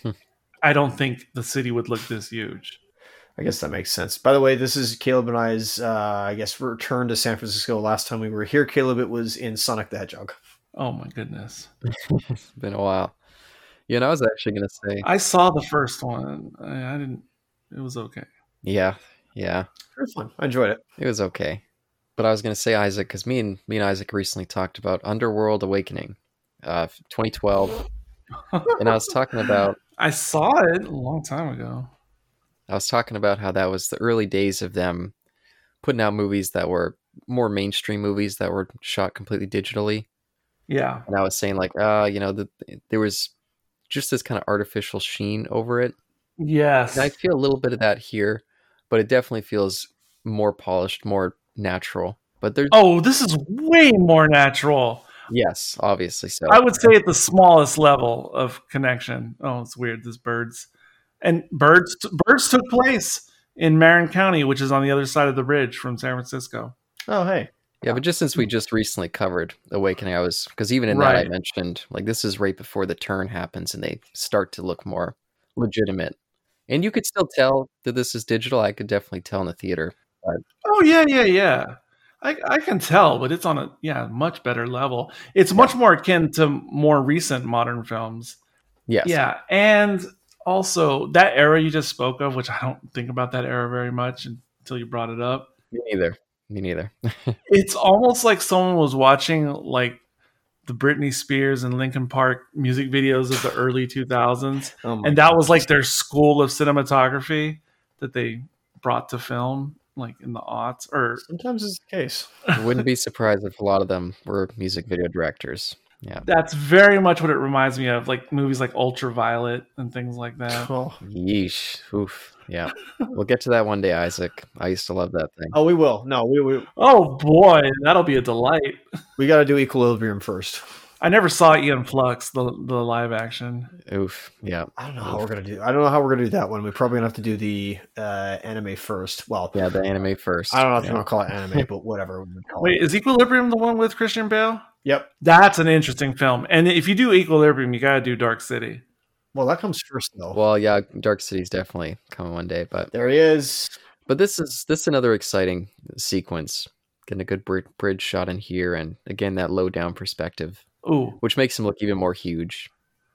I don't think the city would look this huge. I guess that makes sense. By the way, this is Caleb and I's, uh, I guess, return to San Francisco. Last time we were here, Caleb, it was in Sonic the Hedgehog. Oh my goodness. It's been a while. Yeah, and I was actually going to say... I saw the first one. I, I didn't... It was okay. Yeah, yeah. It was fun. I enjoyed it. It was okay. But I was going to say, Isaac, because me and me and Isaac recently talked about Underworld Awakening, uh, twenty twelve. And I was talking about... I saw it a long time ago. I was talking about how that was the early days of them putting out movies that were more mainstream movies that were shot completely digitally. Yeah. And I was saying, like, uh, you know, the, there was just this kind of artificial sheen over it. Yes. And I feel a little bit of that here, but it definitely feels more polished, more natural. But there's Oh, this is way more natural. Yes, obviously so. I would say at the smallest level of connection. Oh, it's weird. There's birds. And birds birds took place in Marin County, which is on the other side of the bridge from San Francisco. Oh, hey. Yeah, but just since we just recently covered Awakening, I was, because even in Right. that I mentioned, like, this is right before the turn happens and they start to look more legitimate. And you could still tell that this is digital. I could definitely tell in the theater. But Oh, yeah, yeah, yeah. I, I can tell, but it's on a yeah much better level. It's much more akin to more recent modern films. yes. Yeah, and also that era you just spoke of, which I don't think about that era very much until you brought it up. Me neither. Me neither. It's almost like someone was watching like the Britney Spears and Linkin Park music videos of the early two thousands, Oh my and that was like their school of cinematography that they brought to film, like in the aughts. Or Sometimes it's the case. I wouldn't be surprised if a lot of them were music video directors. Yeah. that's very much what it reminds me of, like movies like Ultraviolet and things like that. Oh, Yeesh. Oof. Yeah. We'll get to that one day, Isaac. I used to love that thing. oh we will. No, we we, Oh boy, that'll be a delight. we got to do Equilibrium first. I never saw Ian Flux, the the live action. Oof. Yeah. I don't know how we're gonna do. I don't know how we're gonna do that one. We're probably gonna have to do the uh, anime first. Well, Yeah, the anime first. I don't know if Yeah. you want to call it anime, but whatever. We would call Wait, it. is Equilibrium the one with Christian Bale? Yep. That's an interesting film. And if you do Equilibrium, you gotta do Dark City. Well, that comes first though. Well, yeah, Dark City's definitely coming one day, but There he is. but this is this is another exciting sequence. Getting a good bri- bridge shot in here, and again that low down perspective, Ooh, which makes him look even more huge.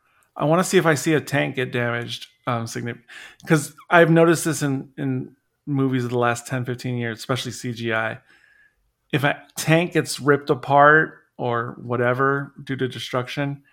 I want to see if I see a tank get damaged. Um, because I've noticed this in in movies of the last ten, fifteen years, especially C G I. If a tank gets ripped apart or whatever due to destruction,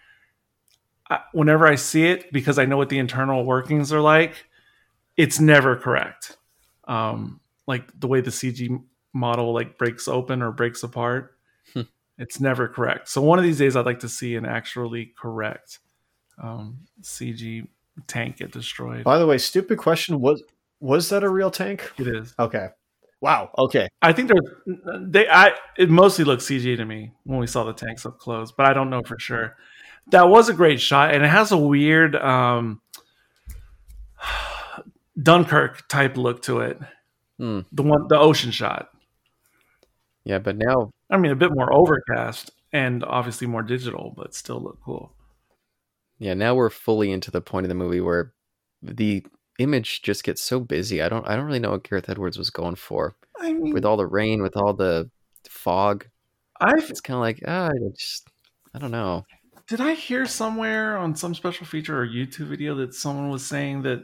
I, whenever I see it, because I know what the internal workings are like, it's never correct. Um, like the way the C G model like breaks open or breaks apart, Hmm. it's never correct. So one of these days, I'd like to see an actually correct um, C G tank get destroyed. By the way, stupid question. Was was that a real tank? It is. Okay. Wow. Okay. I think there's they. I it mostly looks C G to me when we saw the tanks up close, but I don't know for sure. That was a great shot, and it has a weird um, Dunkirk type look to it. Hmm. The one, the ocean shot. Yeah, but now, I mean, a bit more overcast and obviously more digital, but still look cool. yeah, now we're fully into the point of the movie where the image just gets so busy. I don't, I don't really know what Gareth Edwards was going for I mean, with all the rain, with all the fog. I It's kind of like, ah, I just, I don't know. did I hear somewhere on some special feature or YouTube video that someone was saying that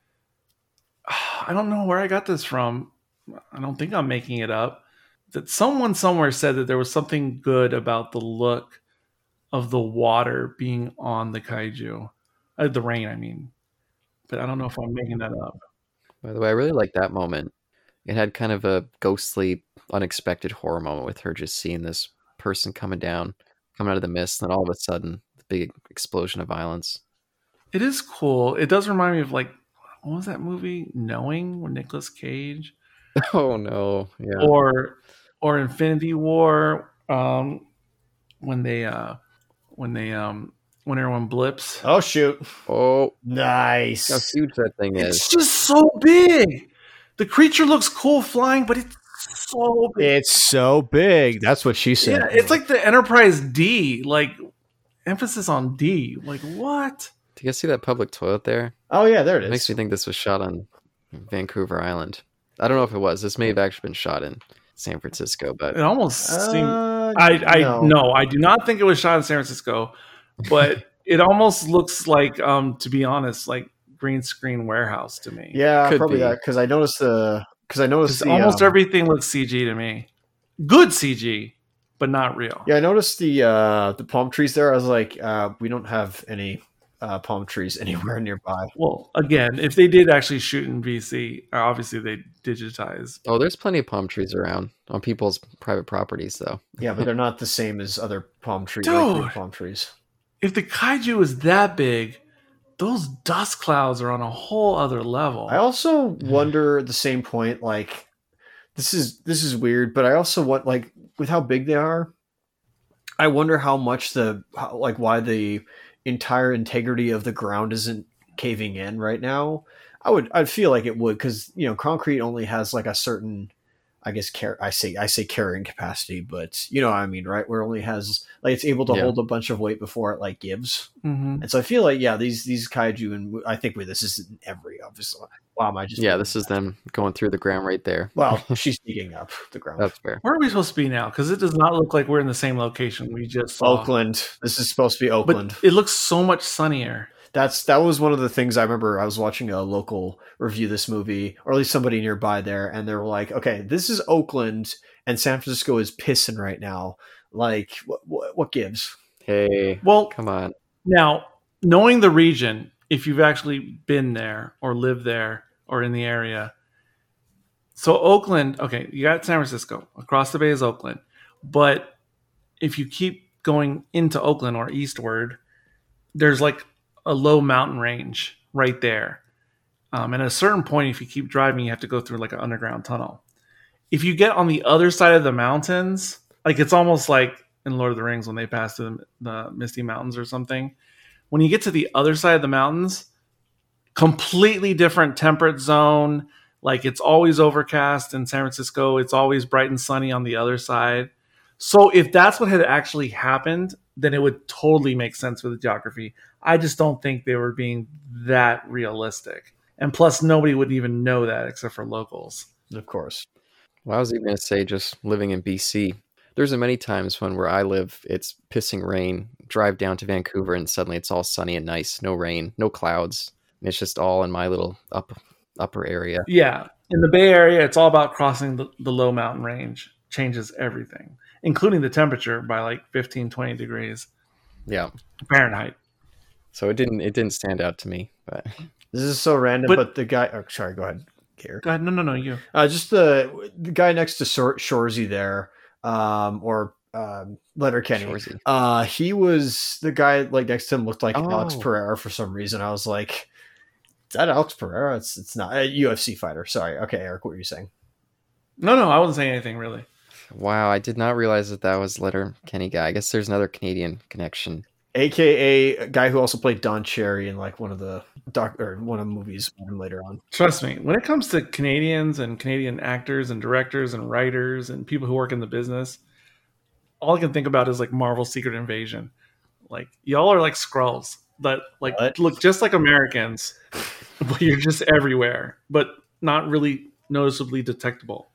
I don't know where I got this from. I don't think I'm making it up. That someone somewhere said that there was something good about the look of the water being on the kaiju, uh, the rain. I mean, but I don't know if I'm making that up. By the way, I really like that moment. It had kind of a ghostly, unexpected horror moment with her just seeing this person coming down, coming out of the mist, and then all of a sudden, the big explosion of violence. It is cool. It does remind me of like, what was that movie, Knowing, with Nicolas Cage, Oh no, yeah. or or Infinity War, um, when they uh, when they um, when everyone blips. Oh shoot! Oh, Nice. how huge that thing is. It's just so big. The creature looks cool flying, but it's so big. It's so big. That's what she said. Yeah, it's like the Enterprise D, like emphasis on D. Like what? Do you guys see that public toilet there? Oh yeah, there it It is. makes me think this was shot on Vancouver Island. I don't know if it was. This may have actually been shot in San Francisco, but It almost seemed. Uh, I I no. no, I do not think it was shot in San Francisco, but it almost looks like, um, to be honest, like green screen warehouse to me. Yeah, Could probably be. that because I noticed the because I noticed 'Cause the, almost um, everything looks C G to me. Good C G, but not real. Yeah, I noticed the uh, the palm trees there. I was like, uh, we don't have any uh, palm trees anywhere nearby. Well, again, if they did actually shoot in B C, obviously they digitize. oh, there's plenty of palm trees around on people's private properties, though. Yeah, but they're not the same as other palm trees. Dude. Like palm trees. If the kaiju is that big, those dust clouds are on a whole other level. I also wonder at the same point, like this is this is weird, but I also want like with how big they are, I wonder how much the how, like why the entire integrity of the ground isn't caving in right now. I would I'd feel like it would because you know concrete only has like a certain I guess car- I say I say carrying capacity, but you know what I mean, right? Where it only has like it's able to Yeah. hold a bunch of weight before it like gives. Mhm. And so I feel like, yeah, these these kaiju, and I think with this is in every obviously. Wow, am I just Yeah, this is them going through the ground right there. Well, she's digging up the ground. That's fair. Where are we supposed to be now? Because it does not look like we're in the same location we just saw. Oakland. This is supposed to be Oakland. But it looks so much sunnier. That's that was one of the things I remember. I was watching a local review this movie, or at least somebody nearby there, and they were like, "Okay, this is Oakland, and San Francisco is pissing right now. Like, what what, what gives?" Hey, Well, come on. now, knowing the region, if you've actually been there or lived there or in the area. So Oakland, okay, you got San Francisco. Across the bay is Oakland. But if you keep going into Oakland or eastward, there's like a low mountain range right there. Um, and at a certain point, if you keep driving, you have to go through like an underground tunnel. If you get on the other side of the mountains, like it's almost like in Lord of the Rings when they pass through the, the Misty Mountains or something. When you get to the other side of the mountains, completely different temperate zone. Like it's always overcast in San Francisco. It's always bright and sunny on the other side. So if that's what had actually happened, then it would totally make sense with the geography. I just don't think they were being that realistic. And plus, nobody would even know that except for locals. Of course. Well, I was even going to say, just living in B C, there's a many times when where I live, it's pissing rain. Drive down to Vancouver, and suddenly it's all sunny and nice. No rain, no clouds. And it's just all in my little up upper area. Yeah. In the Bay Area, it's all about crossing the, the low mountain range. Changes everything, including the temperature by like fifteen, twenty degrees Yeah. Fahrenheit. So it didn't it didn't stand out to me, but This is so random, But- but, the guy. Oh, sorry, go ahead. Care. Go ahead. No, no, no, you. Uh, just the the guy next to Shor- Shorzy there, um, or um, Letterkenny. Shorzy. Uh, he was the guy like next to him looked like Oh. Alex Pereira for some reason. I was like, "Is that Alex Pereira?" It's it's not a U F C fighter. Sorry. Okay, Eric, what were you saying? No, no, I wasn't saying anything really. Wow, I did not realize that that was Letter Kenny guy. I guess there's another Canadian connection. A K A a guy who also played Don Cherry in like one of the doc or one of the movies later on. Trust me, when it comes to Canadians and Canadian actors and directors and writers and people who work in the business, all I can think about is like Marvel Secret Invasion. Like y'all are like Skrulls that like What? look just like Americans, but you're just everywhere, but not really noticeably detectable.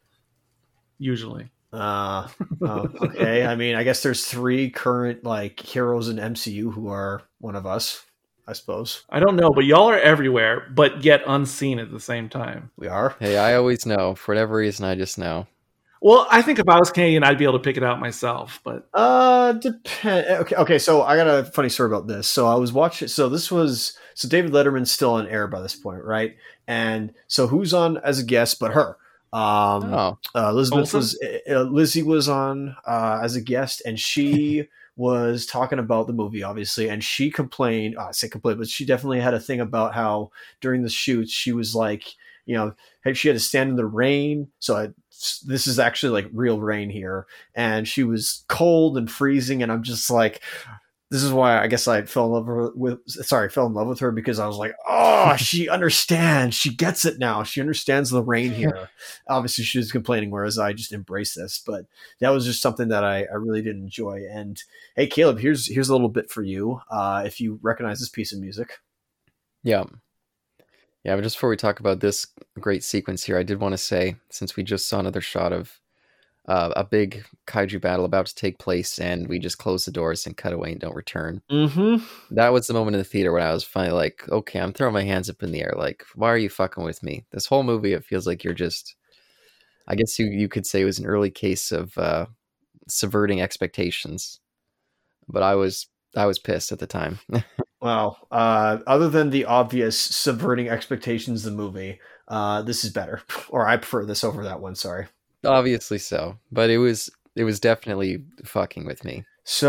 Usually. Uh, oh, okay. I mean, I guess there's three current like heroes in M C U who are one of us, I suppose. I don't know, but y'all are everywhere, but yet unseen at the same time. We are. Hey, I always know. For whatever reason, I just know. Well, I think if I was Canadian, I'd be able to pick it out myself, but Uh, depend. Okay, okay. So I got a funny story about this. So I was watching. So this was so David Letterman's still on air by this point, right? And so who's on as a guest but her? Um, Oh, uh, Elizabeth Olsen? was uh, Lizzie was on uh, as a guest, and she was talking about the movie, obviously, and she complained. Oh, I say complained, but she definitely had a thing about how during the shoots she was like, you know, hey, she had to stand in the rain. So I, this is actually like real rain here, and she was cold and freezing, and I'm just like. This is why I guess I fell in love with, sorry, fell in love with her because I was like, oh, she understands. She gets it now. She understands the rain here. Obviously, she was complaining, whereas I just embraced this. But that was just something that I, I really did enjoy. And hey, Caleb, here's here's a little bit for you. Uh, if you recognize this piece of music, yeah. Yeah, but just before we talk about this great sequence here, I did want to say, since we just saw another shot of Uh, a big kaiju battle about to take place, and we just close the doors and cut away and don't return. mm-hmm. That was the moment in the theater when I was finally like, okay, I'm throwing my hands up in the air. Like, why are you fucking with me? This whole movie, it feels like you're just, I guess you, you could say it was an early case of uh, subverting expectations. But I was, I was pissed at the time. Wow. Uh, other than the obvious subverting expectations of the movie, uh, this is better. Or I prefer this over that one, sorry. Obviously so, but it was it was definitely fucking with me.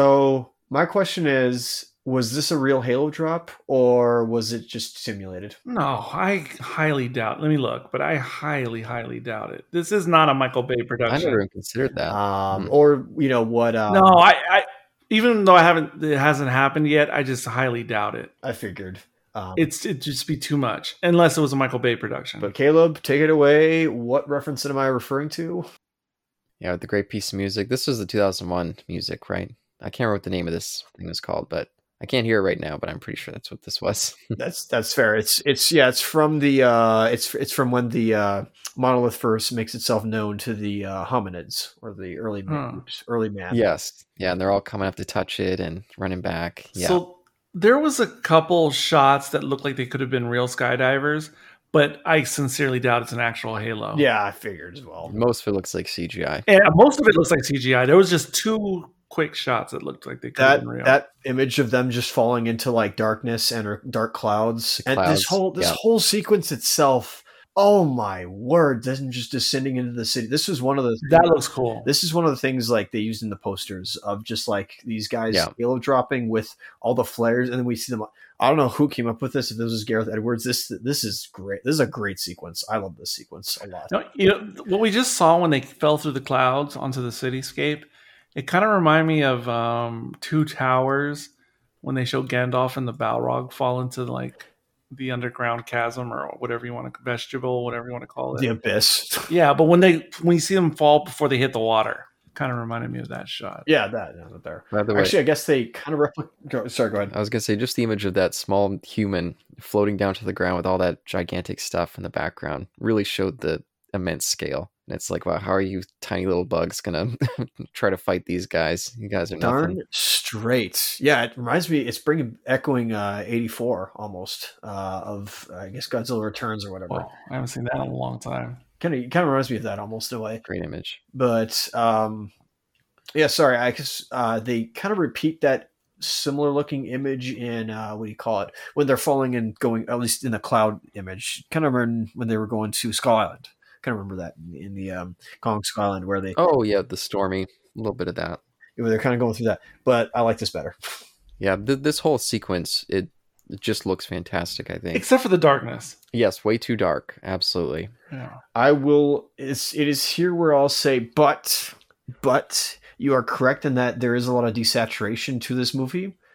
So my question is, was this a real Halo drop or was it just simulated? no, I highly doubt. Let me look, but I highly, highly doubt it. This is not a Michael Bay I production. never even considered that. Um, Hmm. Or, you know, what... Um, No, I, I, even though I haven't, it hasn't happened yet. I just highly doubt it. I figured. Um, It's it'd just be too much, unless it was a Michael Bay production. but Caleb, take it away. What reference am I referring to? Yeah, with the great piece of music. This was the two thousand one music, right? I can't remember what the name of this thing was called, but I can't hear it right now, but I'm pretty sure that's what this was. That's that's fair. It's it's yeah. It's from the uh, it's it's from when the uh, monolith first makes itself known to the uh, hominids or the early man, Hmm. oops, early man. Yes. Yeah, and they're all coming up to touch it and running back. Yeah. So there was a couple shots that looked like they could have been real skydivers, but I sincerely doubt it's an actual Halo. Yeah, I figured as well. Most of it looks like C G I. And most of it looks like C G I. There was just two quick shots that looked like they could have That been real. that image of them just falling into like darkness and or dark clouds, and Clouds, this whole this yeah. whole sequence itself. Oh my word! Them just descending into the city. This was one of the that looks cool. This is one of the things like they used in the posters of just like these guys Yeah. halo dropping with all the flares, and then we see them. I don't know who came up with this. If this was Gareth Edwards, this this is great. This is a great sequence. I love this sequence a lot. No, you know what we just saw when they fell through the clouds onto the cityscape. It kind of reminded me of um, Two Towers when they show Gandalf and the Balrog fall into like the underground chasm or whatever you want to vegetable, whatever you want to call it. The abyss. Yeah, but when they when you see them fall before they hit the water, kind of reminded me of that shot. Yeah, that no, not there. By the way, Actually, I guess they kind of replicate. Sorry, go ahead. I was gonna say just the image of that small human floating down to the ground with all that gigantic stuff in the background really showed the immense scale. And it's like, wow, how are you tiny little bugs gonna try to fight these guys? You guys are Darn nothing. straight. Yeah, it reminds me. It's bringing echoing uh, eighty-four almost uh, of uh, I guess Godzilla Returns or whatever. Wow, I haven't seen that in a long time. Kind of kind of reminds me of that almost in a way. Great image. But um, yeah, sorry. I guess uh, they kind of repeat that similar looking image in uh, what do you call it when they're falling and going, at least in the cloud image. Kind of when when they were going to Skull Island. Kind of remember that in, in the um, Kong Skull Island where they Oh yeah, the stormy, a little bit of that. where they're kind of going through that. But I like this better. Yeah, th- this whole sequence it, it just looks fantastic. I think. Except for the darkness. Yes, way too dark. Absolutely. Yeah. I will. It's it is here where I'll say, but but you are correct in that there is a lot of desaturation to this movie.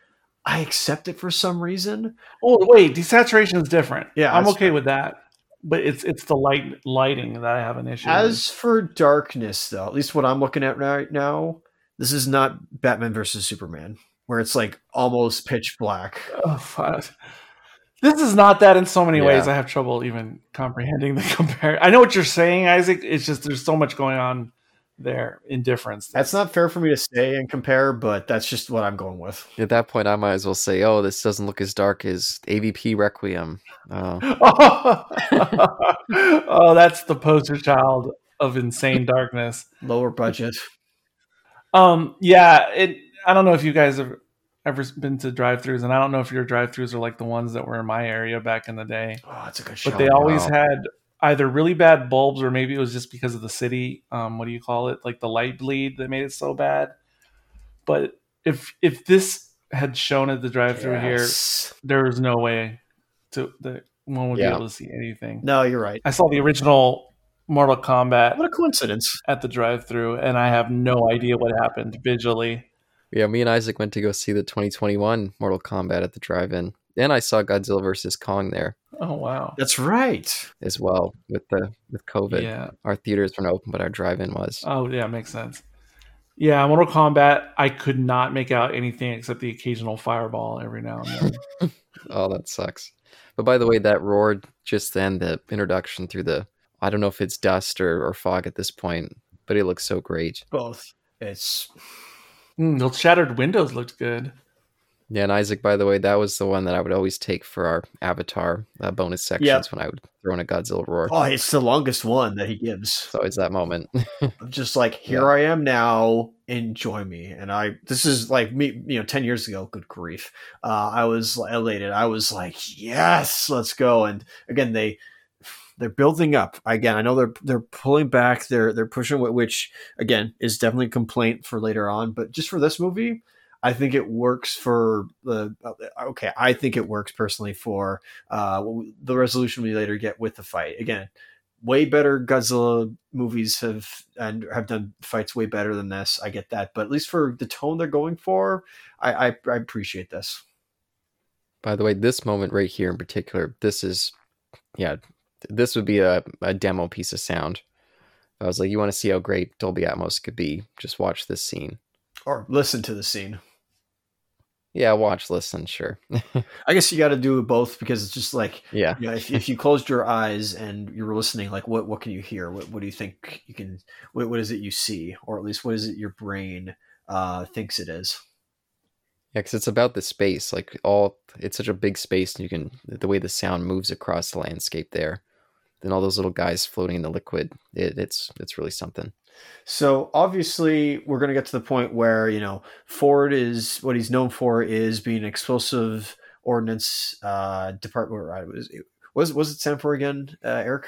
I accept it for some reason. Oh wait, desaturation is different. Yeah, I'm that's okay fair. with that. But it's it's the light lighting that I have an issue As with. for darkness, though, at least what I'm looking at right now, this is not Batman versus Superman, where it's like almost pitch black. Oh, fuck. This is not that in so many Yeah. ways. I have trouble even comprehending the compare. I know what you're saying, Isaac. It's just there's so much going on there in difference. That's not fair for me to say and compare, but that's just what I'm going with. At that point, I might as well say, "Oh, this doesn't look as dark as A V P Requiem." Oh, Oh, that's the poster child of insane darkness. Lower budget. Um, yeah, it. I don't know if you guys have ever been to drive-throughs, and I don't know if your drive-throughs are like the ones that were in my area back in the day. Oh, that's a good show. But they always wow. had either really bad bulbs, or maybe it was just because of the city. Um, what do you call it? Like the light bleed that made it so bad. But if if this had shown at the drive-through Yes. here, there was no way to that one would Yeah. be able to see anything. No, you're right. I saw the original Mortal Kombat What a coincidence. at the drive-through, and I have no idea what happened visually. Yeah, me and Isaac went to go see the twenty twenty-one Mortal Kombat at the drive-in, and I saw Godzilla versus Kong there Oh wow! That's right. as well with the with COVID. Yeah. Our theaters weren't open, but our drive-in was. Oh yeah, makes sense. Yeah, Mortal Kombat. I could not make out anything except the occasional fireball every now and then. Oh, that sucks. But by the way, that roar just then, the introduction through the, I don't know if it's dust or, or fog at this point, but it looks so great. Both. It's Mm, those shattered windows looked good. Yeah, and Isaac, by the way, that was the one that I would always take for our Avatar uh, bonus sections Yep. when I would throw in a Godzilla roar. oh, it's the longest one that he gives. So it's that moment. Of just like, here Yeah. I am now, enjoy me. And I, this is like me, you know, ten years ago, good grief. Uh, I was elated. I was like, yes, let's go. And again, they, they're building up. Again, I know they're they're pulling back. They're they're pushing, which again is definitely a complaint for later on. But just for this movie, I think it works for the. Okay, I think it works personally for uh, the resolution we later get with the fight. Again, way better Godzilla movies have and have done fights way better than this. I get that, but at least for the tone they're going for, I I, I appreciate this. By the way, this moment right here in particular, this is, yeah, this would be a, a demo piece of sound. I was like, you want to see how great Dolby Atmos could be? Just watch this scene. Or listen to the scene. Yeah, watch, listen, sure. I guess you got to do both because it's just like, Yeah. you know, if, if you closed your eyes and you were listening, like what, what can you hear? What, what do you think you can, what, what is it you see? Or at least what is it your brain uh, thinks it is? Yeah, because it's about the space. Like all, it's such a big space, and you can the way the sound moves across the landscape there. Then all those little guys floating in the liquid. It, it's it's really something. So obviously we're going to get to the point where, you know, Ford is what he's known for is being an explosive ordnance uh, department. Right? Was it was was it stand for again, uh, Eric?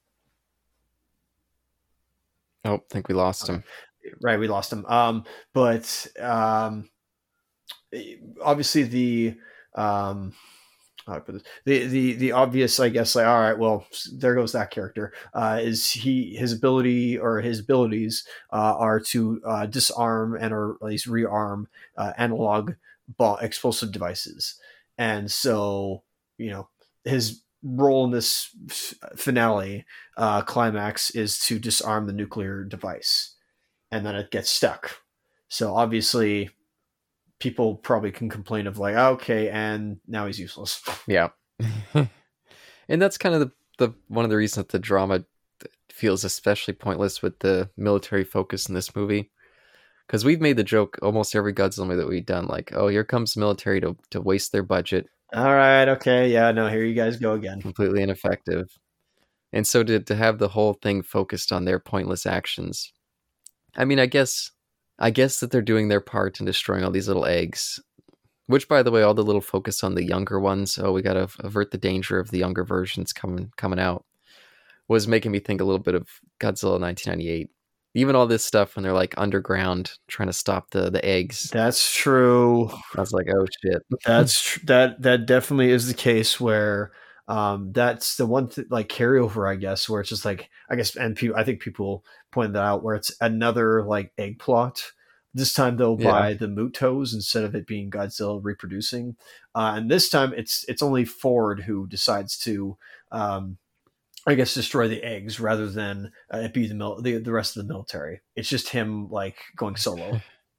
Oh, I think we lost him. Right, we lost him. Um, but um, obviously the um, how do I put this? the the the obvious, I guess, like all right, well, there goes that character. Uh, is he his ability or his abilities uh, are to uh, disarm and or at least rearm uh, analog ball, explosive devices, and so you know his role in this f- finale uh, climax is to disarm the nuclear device, and then it gets stuck. So obviously people probably can complain of like, okay, and now he's useless. Yeah. And that's kind of the, the one of the reasons that the drama feels especially pointless with the military focus in this movie. Because we've made the joke almost every Godzilla movie that we've done, like, oh, here comes the military to, to waste their budget. All right, okay, yeah, no, here you guys go again. Completely ineffective. And so to, to have the whole thing focused on their pointless actions. I mean, I guess I guess that they're doing their part in destroying all these little eggs. Which, by the way, all the little focus on the younger ones, oh, we got to avert the danger of the younger versions coming coming out, was making me think a little bit of Godzilla nineteen ninety-eight. Even all this stuff when they're like underground trying to stop the, the eggs. That's true. I was like, oh shit. That's tr- that that definitely is the case where um that's the one th- like carryover, I guess, where it's just like I guess and people I think people pointed that out where it's another like egg plot This time though Yeah. by the Mutos instead of it being Godzilla reproducing, uh, and this time it's it's only Ford who decides to, um, I guess, destroy the eggs rather than uh, it be the, mil- the the rest of the military. It's just him like going solo.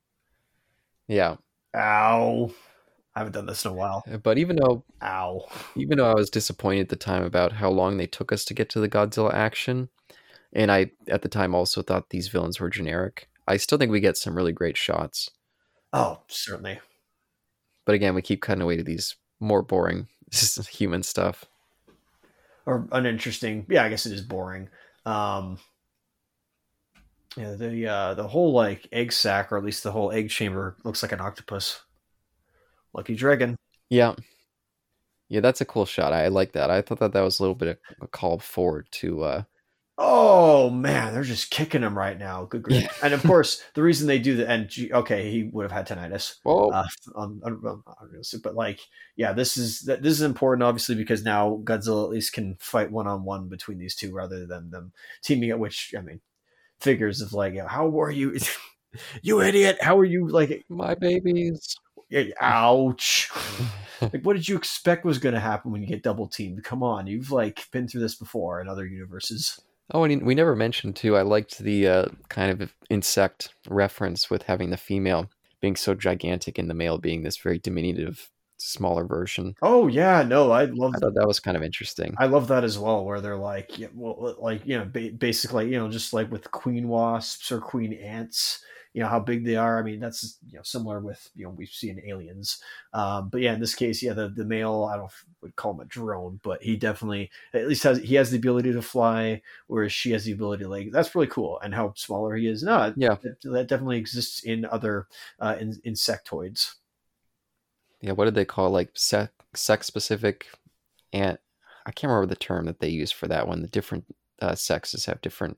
Yeah. Ow! I haven't done this in a while. But even though Ow! even though I was disappointed at the time about how long they took us to get to the Godzilla action, and I at the time also thought these villains were generic, I still think we get some really great shots. Oh, certainly. But again, we keep cutting away to these more boring human stuff. Or uninteresting. Yeah, I guess it is boring. Um, yeah, the uh, the whole like egg sac, or at least the whole egg chamber, looks like an octopus. Lucky Dragon. Yeah. Yeah, that's a cool shot. I like that. I thought that that was a little bit of a call forward to uh Oh man, they're just kicking him right now. Good grief! Yeah. And of course, the reason they do the and G- okay, he would have had tinnitus. Whoa. Uh, on, on, on, on- but like, yeah, this is this is important, obviously, because now Godzilla at least can fight one on one between these two rather than them teaming up. Which I mean, figures of like, how were you, you idiot? How are you like? My babies. Ouch! Like, what did you expect was going to happen when you get double teamed? Come on, you've like been through this before in other universes. Oh, and we never mentioned too, I liked the uh, kind of insect reference with having the female being so gigantic and the male being this very diminutive, smaller version. Oh yeah, no, I love. I thought that was kind of interesting. I love that as well, where they're like, yeah, well, like you know, ba- basically, you know, just like with queen wasps or queen ants, you know how big they are. I mean, that's you know similar with you know we see in Aliens, um, but yeah, in this case, yeah, the, the male, I don't know if would call him a drone, but he definitely at least has he has the ability to fly, whereas she has the ability to like that's really cool. And how smaller he is, no, Yeah. that, that definitely exists in other uh, in, insectoids. Yeah, what did they call it? Like sex, sex specific ant? I can't remember the term that they use for that one. The different uh, sexes have different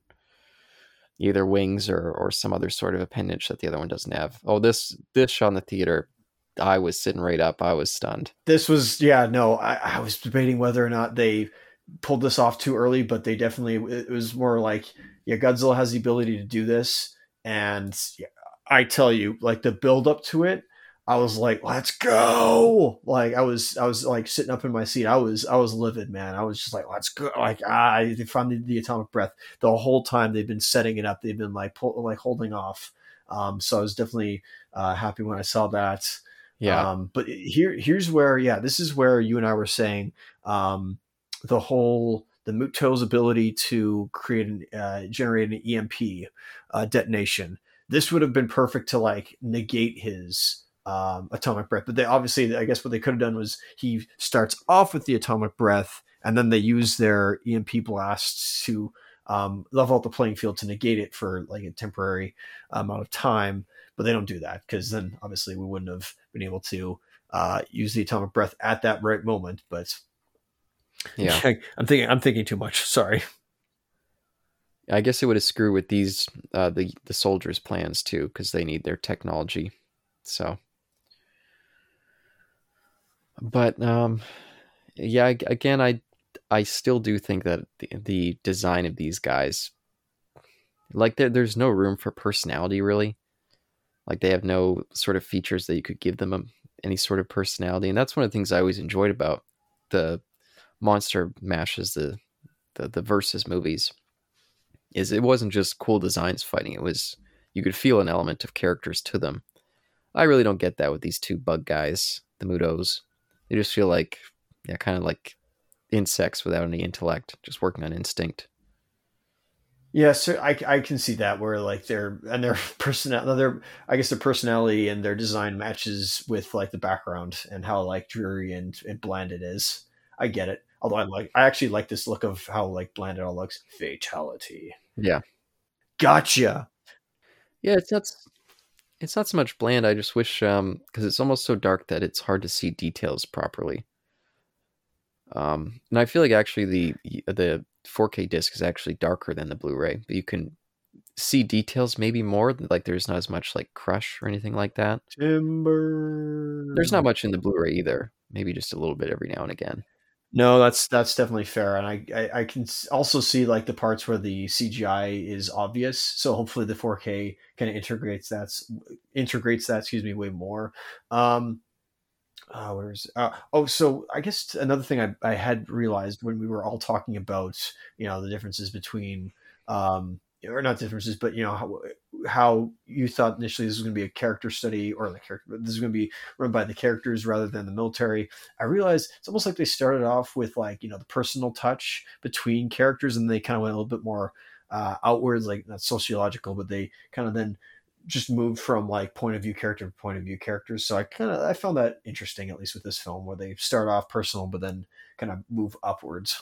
either wings or or some other sort of appendage that the other one doesn't have. Oh, this this shot in the theater, I was sitting right up. I was stunned. This was yeah no I, I was debating whether or not they pulled this off too early, but they definitely it was more like yeah Godzilla has the ability to do this, and yeah, I tell you like the build up to it, I was like let's go, like I was I was like sitting up in my seat, I was I was livid, man. I was just like let's go, like ah they found the, the atomic breath the whole time. They've been setting it up, they've been like pull, like holding off, um so I was definitely uh happy when I saw that. Yeah. Um, but here, here's where, yeah, this is where you and I were saying um, the whole the Muto's ability to create an uh, generate an E M P uh, detonation. This would have been perfect to like negate his um, atomic breath. But they obviously, I guess, what they could have done was he starts off with the atomic breath, and then they use their E M P blasts to um, level out the playing field to negate it for like a temporary amount of time. But they don't do that because then obviously we wouldn't have been able to uh, use the atomic breath at that right moment. But Yeah. I'm thinking I'm thinking too much. Sorry. I guess it would have screwed with these uh, the the soldiers' plans too, because they need their technology. So, but um, yeah, ag- again, I I still do think that the, the design of these guys, like there, there's no room for personality really. Like they have no sort of features that you could give them a, any sort of personality, and that's one of the things I always enjoyed about the Monster Mashes, the the, the versus movies. Is it wasn't just cool designs fighting, it was you could feel an element of characters to them. I really don't get that with these two bug guys, the Mutos. They just feel like yeah, kind of like insects without any intellect, just working on instinct. Yeah, so I, I can see that where like their and their personality, their I guess their personality and their design matches with like the background and how like dreary and, and bland it is. I get it. Although I like, I actually like this look of how like bland it all looks. Fatality. Yeah, Gotcha. yeah. It's not it's not so much bland. I just wish um because it's almost so dark that it's hard to see details properly. Um, and I feel like actually the the four K disc is actually darker than the Blu-ray, but you can see details maybe more. Like there's not as much like crush or anything like that. Timber. There's not much in the Blu-ray either. Maybe just a little bit every now and again. No, that's that's definitely fair, and I, I I can also see like the parts where the C G I is obvious. So hopefully the four K kind of integrates that integrates that excuse me way more. Um, uh, where's uh, oh so I guess another thing I, I had realized when we were all talking about you know the differences between um or not differences but you know how how you thought initially this was going to be a character study or the character this is going to be run by the characters rather than the military. I realized it's almost like they started off with like you know the personal touch between characters and they kind of went a little bit more uh, outwards, like not sociological, but they kind of then just moved from like point of view character to point of view characters. So I kind of I found that interesting, at least with this film, where they start off personal but then kind of move upwards.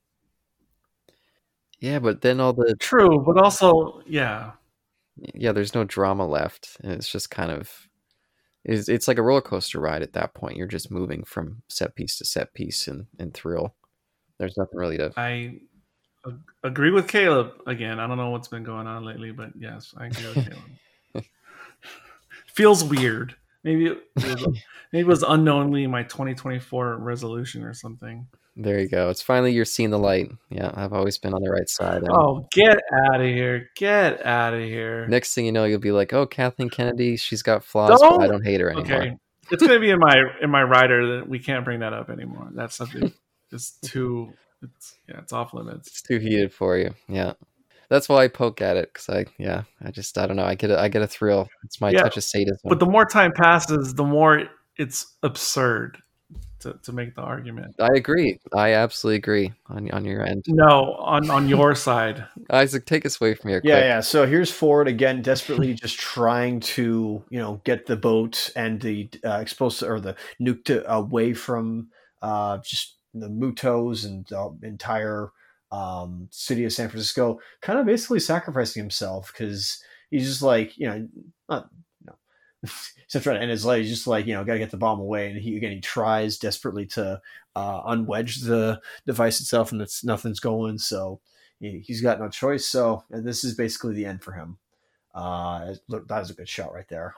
Yeah, but then all the True, but also, yeah. yeah, there's no drama left, and it's just kind of it's, it's like a roller coaster ride at that point. You're just moving from set piece to set piece and, and thrill. There's nothing really to. I ag- agree with Caleb again. I don't know what's been going on lately, but yes, I agree with Caleb. Feels weird. Maybe it was, maybe it was unknowingly my twenty twenty-four resolution or something. There you go. It's finally you're seeing the light. Yeah, I've always been on the right side. And Oh, get out of here! Get out of here! next thing you know, you'll be like, "Oh, Kathleen Kennedy, she's got flaws, but I Don't- don't hate her anymore." Okay, it's gonna be in my in my rider that we can't bring that up anymore. That subject is too. It's yeah, it's off limits. It's too heated for you. Yeah, that's why I poke at it because I, yeah, I just I don't know. I get a, I get a thrill. It's my Yeah, touch of sadism. But the more time passes, the more it's absurd to, to make the argument. I agree. I absolutely agree on on your end. No, on on your side. Isaac, take us away from here. Yeah, quick. yeah. So here's Ford again, desperately just trying to, you know, get the boat and the uh, explosive or the nuke to, away from uh, just the Mutos and the entire um, city of San Francisco. Kind of basically sacrificing himself because he's just like, you know, not no, he's not trying to end his life. He's just like, you know, got to get the bomb away. And he again, he tries desperately to uh, unwedge the device itself, and it's nothing's going. So he's got no choice. So this is basically the end for him. Uh, that was a good shot right there.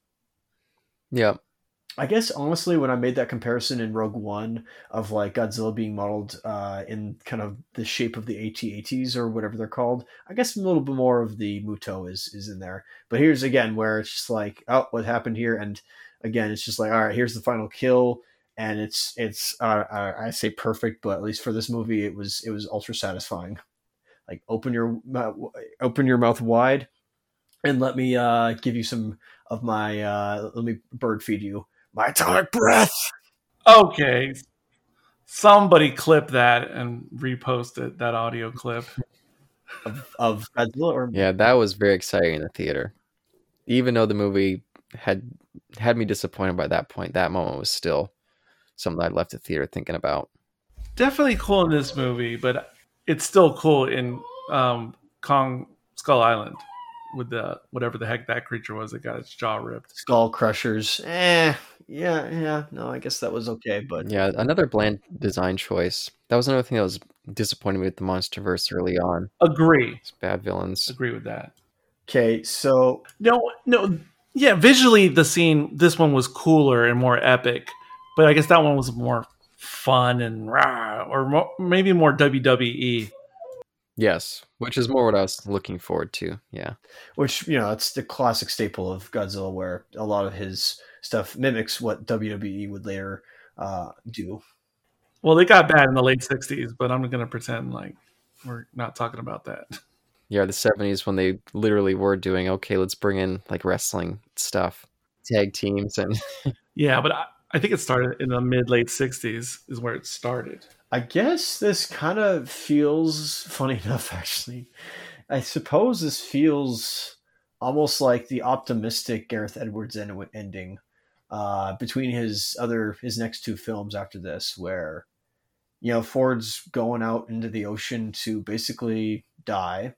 Yeah. I guess honestly, when I made that comparison in Rogue One of like Godzilla being modeled uh, in kind of the shape of the A T A Ts or whatever they're called, I guess a little bit more of the Muto is is in there. But here's again where it's just like, oh, what happened here? And again, it's just like, all right, here's the final kill, and it's it's uh, I say perfect, but at least for this movie, it was it was ultra satisfying. Like open your open your mouth wide, and let me uh, give you some of my uh, let me bird feed you my atomic breath. Okay, somebody clip that and repost it. That audio clip of, of Godzilla. Or... Yeah, that was very exciting in the theater. Even though the movie had had me disappointed by that point, that moment was still something I left the theater thinking about. Definitely cool in this movie, but it's still cool in um, Kong Skull Island with the whatever the heck that creature was that got its jaw ripped. Skull Crushers. Eh, yeah, yeah. No, I guess that was okay, but yeah, another bland design choice. That was another thing that was disappointing me with the MonsterVerse early on. Agree. It's bad villains. Agree with that. Okay, so no, no, yeah. Visually, the scene, this one was cooler and more epic, but I guess that one was more fun and rah, or more, maybe more W W E. Yes, which is more what I was looking forward to. Yeah, which you know it's the classic staple of Godzilla, where a lot of his stuff mimics what W W E would later uh, do. Well, they got bad in the late sixties, but I'm going to pretend like we're not talking about that. Yeah, the seventies when they literally were doing okay. Let's bring in like wrestling stuff, tag teams, and yeah, but I, I think it started in the mid late sixties is where it started. I guess this kind of feels funny enough, actually. I suppose this feels almost like the optimistic Gareth Edwards end- ending uh, between his other his next two films after this, where you know Ford's going out into the ocean to basically die,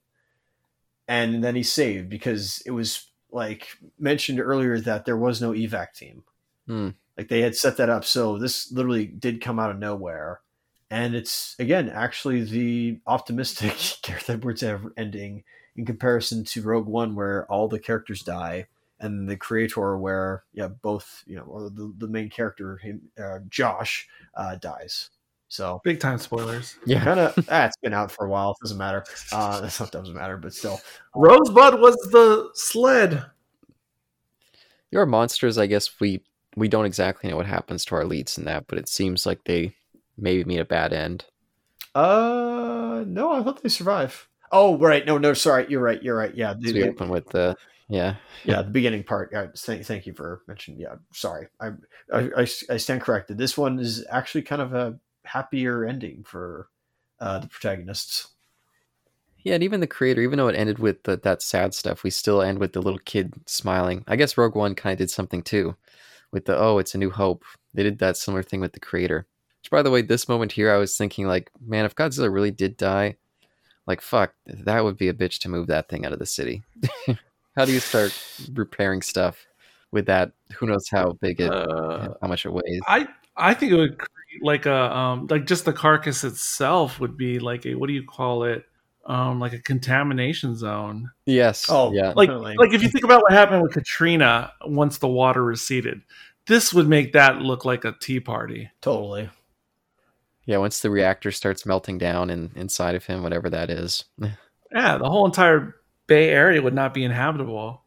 and then he's saved because it was like mentioned earlier that there was no evac team. Hmm. Like they had set that up, so this literally did come out of nowhere. And it's, again, actually the optimistic Gareth Edwards ending in comparison to Rogue One, where all the characters die, and the creator, where, yeah, both, you know, or the, the main character, him, uh, Josh, uh, dies. So Big time spoilers. Yeah. kind of, ah, it's been out for a while. It doesn't matter. Uh, that's not doesn't matter, but still. Rosebud was the sled. Your monsters, I guess we we don't exactly know what happens to our leads in that, but it seems like they maybe meet a bad end. Uh, no, I thought they survive. Oh, right. No, no, sorry. You're right. You're right. Yeah. So we open with the yeah. Yeah, the beginning part. Yeah, thank, thank you for mentioning. Yeah, sorry. I, I, I, I stand corrected. This one is actually kind of a happier ending for uh, the protagonists. Yeah, and even the creator, even though it ended with the, that sad stuff, we still end with the little kid smiling. I guess Rogue One kind of did something too, with the oh, it's a new hope. They did that similar thing with the creator. Which, by the way, this moment here, I was thinking like, man, if Godzilla really did die, like fuck, that would be a bitch to move that thing out of the city. How do you start repairing stuff with that? Who knows how big it, Uh, how much it weighs? I I think it would create like a um like just the carcass itself would be like a what do you call it um like a contamination zone. Yes. Oh, yeah. Like Definitely. like if you think about what happened with Katrina once the water receded, this would make that look like a tea party. Totally. Yeah. Once the reactor starts melting down and inside of him, whatever that is. Yeah, the whole entire Bay Area would not be inhabitable.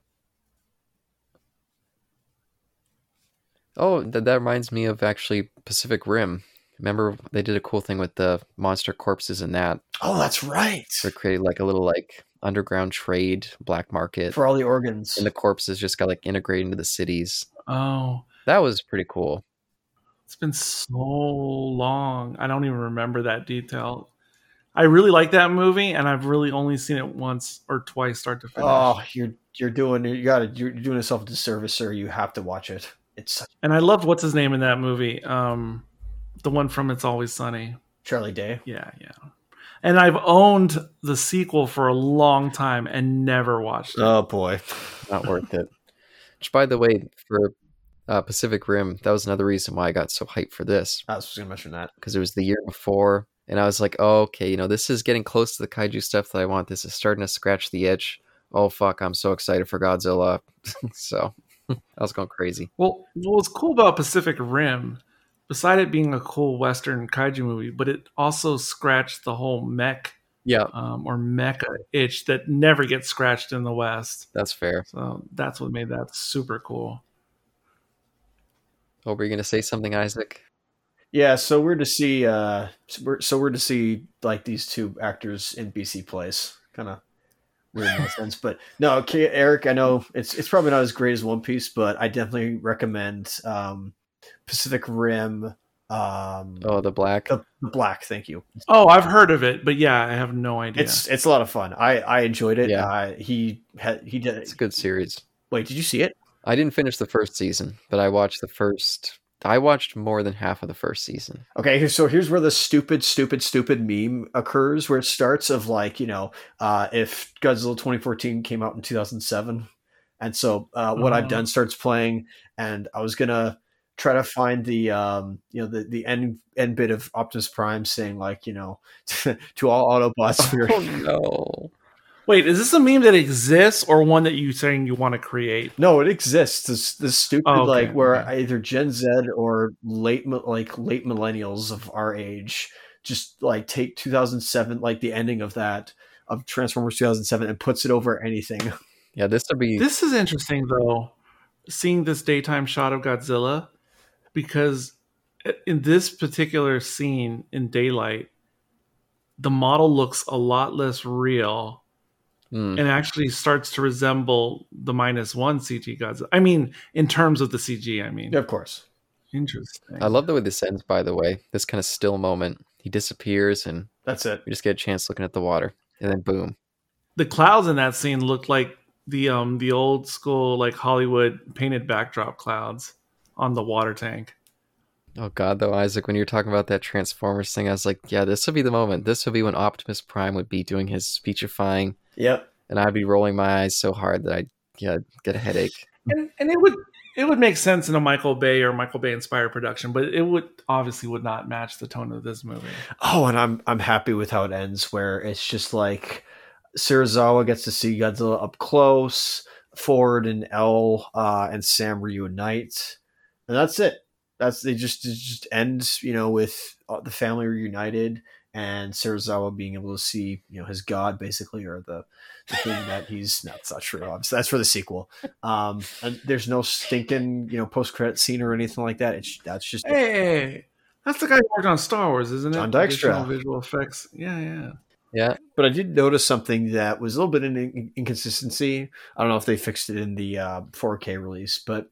Oh, that that reminds me of actually Pacific Rim. Remember they did a cool thing with the monster corpses in that. Oh, that's right. They created like a little like underground trade, black market, For all the organs. and the corpses just got like integrated into the cities. Oh, That was pretty cool. it's been so long. I don't even remember that detail. I really like that movie, and I've really only seen it once or twice, start to finish. Oh, you're you're doing you got to you're doing yourself a disservice, sir. You have to watch it. It's such And I loved what's his name in that movie, um, the one from It's Always Sunny. Charlie Day. Yeah, yeah. And I've owned the sequel for a long time and never watched it. Oh boy. Not worth it. Which, by the way, for uh, Pacific Rim, that was another reason why I got so hyped for this, I was just gonna mention that. because it was the year before, and I was like, oh, okay, you know, this is getting close to the kaiju stuff that I want. This is starting to scratch the itch. Oh, fuck, I'm so excited for Godzilla. So I was going crazy. Well, what was cool about Pacific Rim, beside it being a cool Western kaiju movie, but it also scratched the whole mech Yeah, um, or mecha itch that never gets scratched in the West. that's fair. So that's what made that super cool. Oh, were you going to say something, Isaac? Yeah, so we're to see uh so we're, so we're to see like these two actors in B C plays. Kind of weird in that sense, but no, okay, Eric, I know it's it's probably not as great as One Piece, but I definitely recommend um Pacific Rim um Oh, the black. the, the Black, thank you. Oh, I've heard of it, but yeah, I have no idea. It's it's a lot of fun. I I enjoyed it. Yeah. Uh, he had he did It's a good series. Wait, did you see it? I didn't finish the first season, but I watched the first. I watched more than half of the first season. Okay, here- so here's where the stupid, stupid, stupid meme occurs, where it starts of like, you know, uh, if Godzilla twenty fourteen came out in two thousand seven, and so uh, what I've Uh-huh. done starts playing, and I was gonna try to find the, um, you know, the the end end bit of Optimus Prime saying like, you know, to all Autobots, we're Oh no! Wait, is this a meme that exists or one that you saying you want to create? no, it exists. This this stupid Oh, okay, like where okay. either Gen Z or late mi- like late millennials of our age just like take two thousand seven, like the ending of that of Transformers two thousand seven, and puts it over anything. Yeah, this would be. This is interesting though, seeing this daytime shot of Godzilla, because in this particular scene in daylight, the model looks a lot less real Hmm. and actually starts to resemble the minus one C G Godzilla. I mean, in terms of the C G, I mean. Yeah, of course. Interesting. I love the way this ends. By the way, this kind of still moment. He disappears, and That's it. we just get a chance looking at the water, and then boom. The clouds in that scene looked like the um the old school like Hollywood painted backdrop clouds on the water tank. Oh god, though, Isaac, when you were talking about that Transformers thing, I was like, yeah, this would be the moment. This would be when Optimus Prime would be doing his speechifying, Yep. and I'd be rolling my eyes so hard that I'd yeah get a headache. And and it would it would make sense in a Michael Bay or Michael Bay inspired production, but it would obviously would not match the tone of this movie. Oh, and I'm I'm happy with how it ends, where it's just like Serizawa gets to see Godzilla up close, Ford and L uh, and Sam reunite, and that's it. That's they just it just ends, you know, with uh, the family reunited and Serizawa being able to see, you know, his god basically, or the, the thing that he's no, that's not true. Obviously, that's for the sequel. Um, and there's no stinking, you know, post credit scene or anything like that. It's that's just Hey, that's the guy who worked on Star Wars, isn't it? John Dykstra. Additional visual effects. Yeah, yeah. Yeah. But I did notice something that was a little bit in, in inconsistency. I don't know if they fixed it in the uh, four K release, but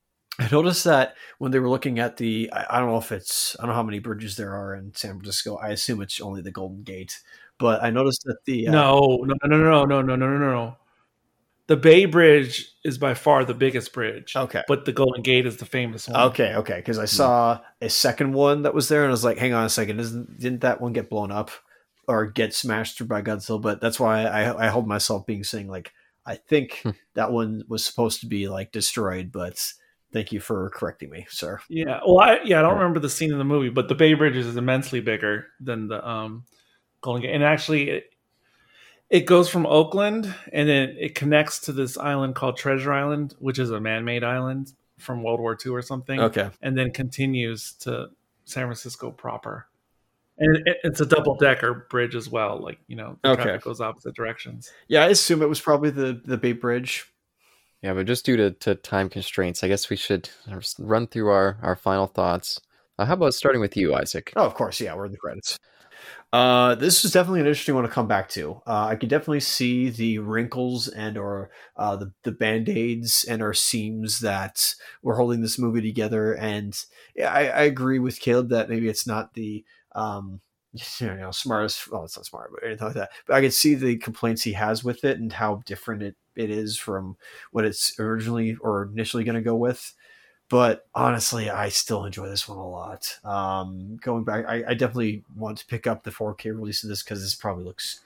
I noticed that when they were looking at the, I, I don't know if it's, I don't know how many bridges there are in San Francisco. I assume it's only the Golden Gate, but I noticed that the uh, no, no, no, no, no, no, no, no, no. The Bay Bridge is by far the biggest bridge. Okay, but the Golden Gate is the famous one. Okay, okay, because I saw a second one that was there, and I was like, "Hang on a second, isn't didn't that one get blown up or get smashed through by Godzilla?" But that's why I I hold myself being saying like I think that one was supposed to be like destroyed, but. Thank you for correcting me, sir. Yeah, well, I, yeah, I don't remember the scene in the movie, but the Bay Bridge is immensely bigger than the um, Golden Gate, and actually, it, it goes from Oakland and then it connects to this island called Treasure Island, which is a man-made island from World War Two or something. Okay, and then continues to San Francisco proper, and it, it's a double-decker bridge as well. Like you know, the okay. traffic goes opposite directions. Yeah, I assume it was probably the the Bay Bridge. Yeah, but just due to, to time constraints, I guess we should run through our, our final thoughts. Uh, how about starting with you, Isaac? Oh, of course. Yeah, we're in the credits. Uh, this is definitely an interesting one to come back to. Uh, I could definitely see the wrinkles and or uh, the, the Band-Aids and or seams that were holding this movie together. And yeah, I, I agree with Caleb that maybe it's not the um, you know, smartest, well, it's not smart, but anything like that. But I could see the complaints he has with it and how different it it is from what it's originally or initially going to go with. But honestly, I still enjoy this one a lot. Um, going back, I, I definitely want to pick up the four K release of this because this probably looks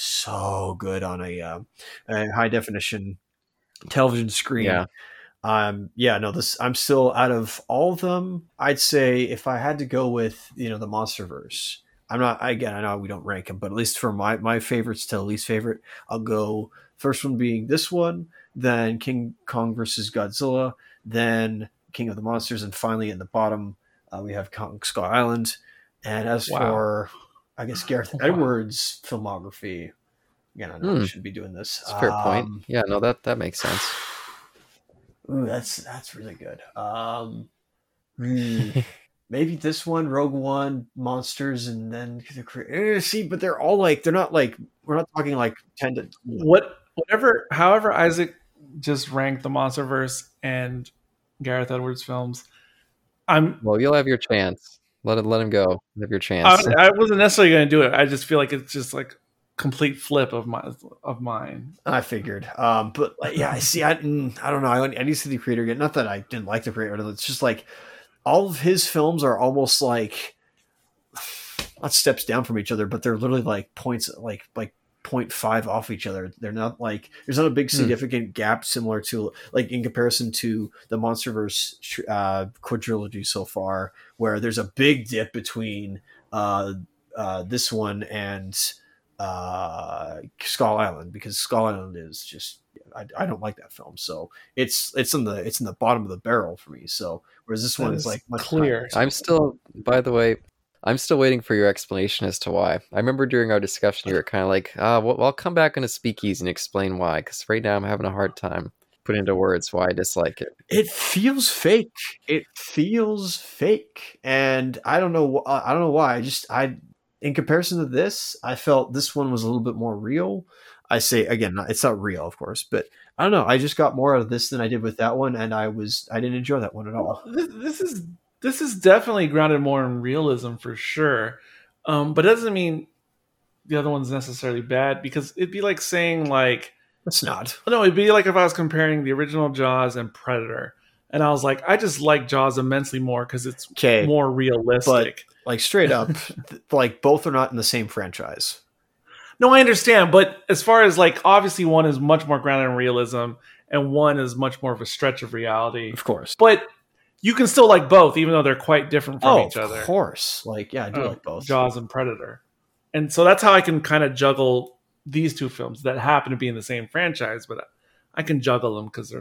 so good on a, uh, a high definition television screen. Yeah. Um, yeah, no, this, I'm still out of all of them. I'd say if I had to go with, you know, the Monsterverse, I'm not, again, I know we don't rank them, but at least for my, my favorites to least favorite, I'll go first one being this one, then King Kong versus Godzilla, then King of the Monsters, and finally in the bottom, uh, we have Kong Skull Island. And as wow. for, I guess, Gareth wow. Edwards' filmography, again, I know mm. I should be doing this. That's a fair um, point. Yeah, no, that, that makes sense. Ooh, that's, that's really good. Um, maybe this one, Rogue One, Monsters, and then the see, but they're all like they're not like we're not talking like ten to you know. what whatever. However, Isaac just ranked the Monsterverse and Gareth Edwards films. I'm well. You'll have your chance. Let it. Let him go. Have your chance. I, I wasn't necessarily going to do it. I just feel like it's just like complete flip of my of mine. I figured, um, but like, yeah, I see. I I don't know. I, I need to see the creator again. Not that I didn't like the creator. It's just like. All of his films are almost like not steps down from each other, but they're literally like points, like like point five off each other. They're not like there's not a big significant hmm. gap similar to like in comparison to the Monsterverse uh, quadrilogy so far, where there's a big dip between uh, uh, this one and uh, Skull Island because Skull Island is just. I, I don't like that film, so it's it's in the it's in the bottom of the barrel for me. So whereas this that one is like much clear. I'm still, by the way, I'm still waiting for your explanation as to why. I remember during our discussion, you were kind of like, "Ah, well, I'll come back in a speakeasy and explain why." Because right now, I'm having a hard time putting into words why I dislike it. It feels fake. It feels fake, and I don't know. I don't know why. I just I, in comparison to this, I felt this one was a little bit more real. I say again, it's not real, of course, but I don't know. I just got more out of this than I did with that one, and I was I didn't enjoy that one at all. This, this is this is definitely grounded more in realism for sure, um, but it doesn't mean the other one's necessarily bad because it'd be like saying like it's not. No, it'd be like if I was comparing the original Jaws and Predator, and I was like, I just like Jaws immensely more because it's okay, more realistic. But like straight up, like both are not in the same franchise. No, I understand, but as far as like, obviously one is much more grounded in realism and one is much more of a stretch of reality. Of course. But you can still like both, even though they're quite different from oh, each other. Of course. Like, yeah, I do oh, like both. Jaws and Predator. And so that's how I can kind of juggle these two films that happen to be in the same franchise, but I can juggle them because they're like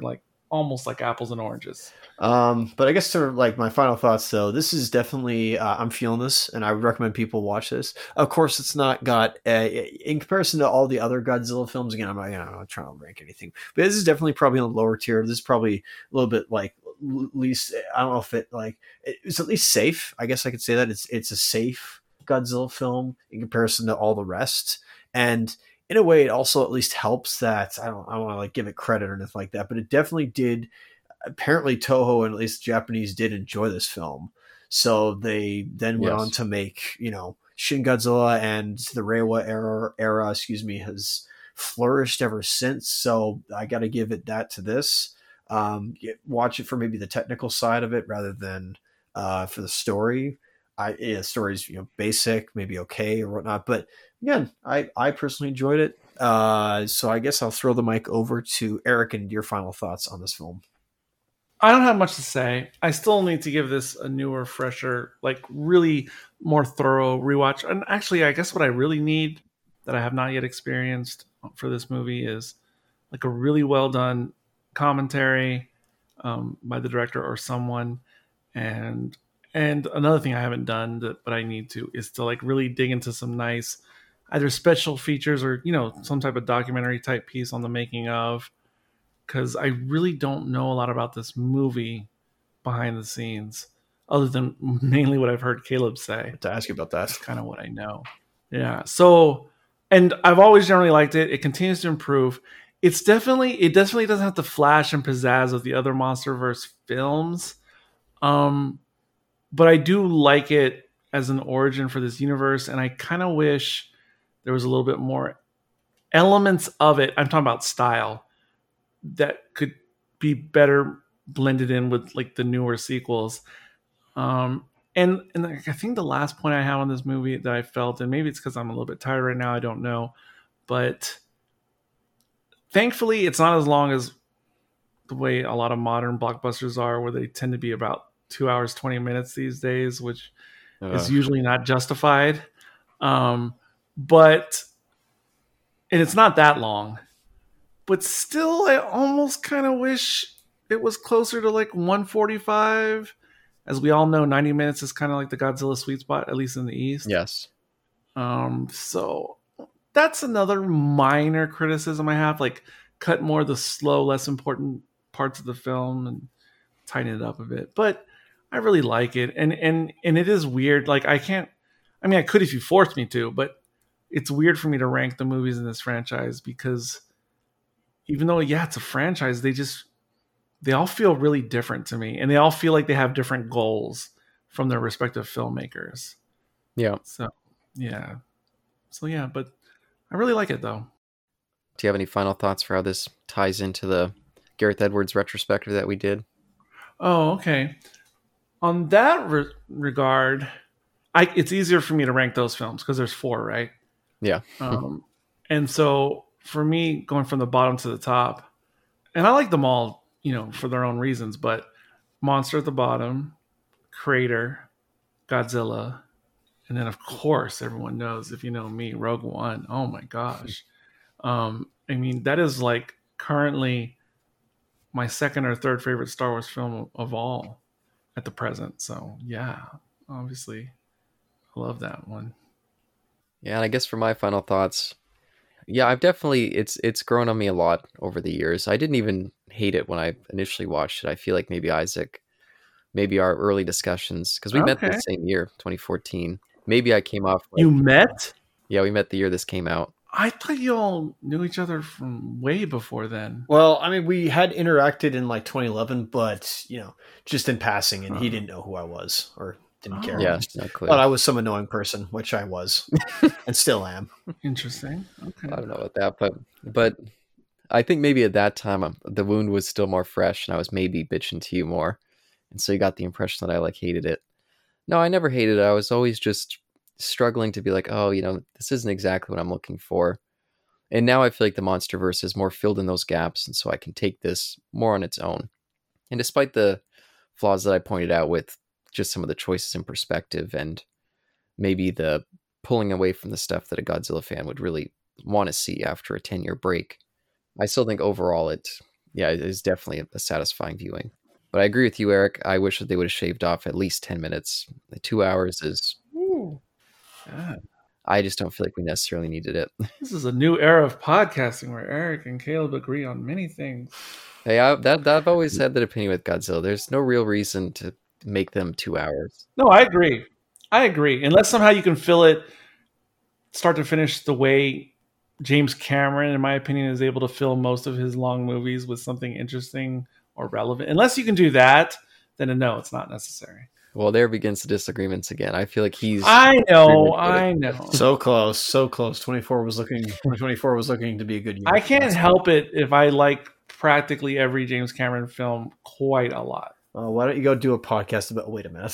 almost like apples and oranges. Um, but I guess to like my final thoughts though, this is definitely uh, I'm feeling this, and I would recommend people watch this. Of course, it's not got uh, in comparison to all the other Godzilla films. Again, I'm not, you know, I'm not trying to rank anything, but this is definitely probably on the lower tier. This is probably a little bit like at least I don't know if it like it's at least safe. I guess I could say that it's it's a safe Godzilla film in comparison to all the rest, and in a way, it also at least helps that I don't I don't want to like give it credit or anything like that, but it definitely did. Apparently Toho and at least the Japanese did enjoy this film. So they then went Yes. on to make, you know, Shin Godzilla, and the Reiwa era, era, excuse me, has flourished ever since. So I got to give it that to this. Um, watch it for maybe the technical side of it rather than uh, for the story. I, yeah, the story's, you know, basic, maybe okay or whatnot. But again, I, I personally enjoyed it. Uh, so I guess I'll throw the mic over to Eric and your final thoughts on this film. I don't have much to say. I still need to give this a newer, fresher, like really more thorough rewatch. And actually, I guess what I really need that I have not yet experienced for this movie is like a really well done commentary um, by the director or someone. And and another thing I haven't done that, but I need to is to like really dig into some nice either special features or, you know, some type of documentary type piece on the making of. Because I really don't know a lot about this movie behind the scenes, other than mainly what I've heard Caleb say. To ask you about that. That's kind of what I know. Yeah. So, and I've always generally liked it. It continues to improve. It's definitely, it definitely doesn't have the flash and pizzazz of the other MonsterVerse films. Um, but I do like it as an origin for this universe. And I kind of wish there was a little bit more elements of it. I'm talking about style that could be better blended in with like the newer sequels. Um, and and I think the last point I have on this movie that I felt, and maybe it's because I'm a little bit tired right now, I don't know, but thankfully it's not as long as the way a lot of modern blockbusters are, where they tend to be about two hours, twenty minutes these days, which uh. is usually not justified. Um, but, and it's not that long. But still, I almost kind of wish it was closer to like one forty-five. As we all know, ninety minutes is kind of like the Godzilla sweet spot, at least in the East. Yes. Um. So that's another minor criticism I have. Like, cut more of the slow, less important parts of the film and tighten it up a bit. But I really like it, and and and it is weird. Like, I can't. I mean, I could if you forced me to, but it's weird for me to rank the movies in this franchise because, even though, yeah, it's a franchise, they just, they all feel really different to me. And they all feel like they have different goals from their respective filmmakers. Yeah. So, yeah. So, yeah, but I really like it, though. Do you have any final thoughts for how this ties into the Gareth Edwards retrospective that we did? Oh, okay. On that re- regard, I it's easier for me to rank those films because there's four, right? Yeah. um, and so... for me, going from the bottom to the top, and I like them all, you know, for their own reasons, but Monster at the bottom, Crater, Godzilla, and then, of course, everyone knows, if you know me, Rogue One. Oh, my gosh. Um, I mean, that is, like, currently my second or third favorite Star Wars film of all at the present. So, yeah, obviously, I love that one. Yeah, and I guess for my final thoughts... yeah, I've definitely, it's it's grown on me a lot over the years. I didn't even hate it when I initially watched it. I feel like maybe Isaac, maybe our early discussions, because we okay. met the same year, twenty fourteen. Maybe I came off. Like, you met? Yeah, we met the year this came out. I thought you all knew each other from way before then. Well, I mean, we had interacted in like twenty eleven, but, you know, just in passing, and uh-huh. he didn't know who I was or didn't oh. care. Yeah, not clear. Thought I was some annoying person, which I was and still am. Interesting. Okay. I don't know about that, but but I think maybe at that time um, the wound was still more fresh, and I was maybe bitching to you more, and so you got the impression that I like hated it. No, I never hated it. I was always just struggling to be like, oh, you know, this isn't exactly what I'm looking for. And now I feel like the MonsterVerse is more filled in those gaps, and so I can take this more on its own. And despite the flaws that I pointed out with just some of the choices in perspective and maybe the pulling away from the stuff that a Godzilla fan would really want to see after a ten-year break, I still think overall it yeah, it is definitely a satisfying viewing. But I agree with you, Eric. I wish that they would have shaved off at least ten minutes. The two hours is... Ooh. Yeah. I just don't feel like we necessarily needed it. This is a new era of podcasting where Eric and Caleb agree on many things. Hey, I, that, I've always had that opinion with Godzilla. There's no real reason to make them two hours. No, I agree. I agree. Unless somehow you can fill it start to finish the way James Cameron, in my opinion, is able to fill most of his long movies with something interesting or relevant. Unless you can do that, then no, it's not necessary. Well, there begins the disagreements again. I feel like he's... I know, I know. So close, so close. twenty-four was looking twenty twenty-four was looking to be a good year. I can't help it if I like practically every James Cameron film quite a lot. Uh, why don't you go do a podcast about... Wait a minute.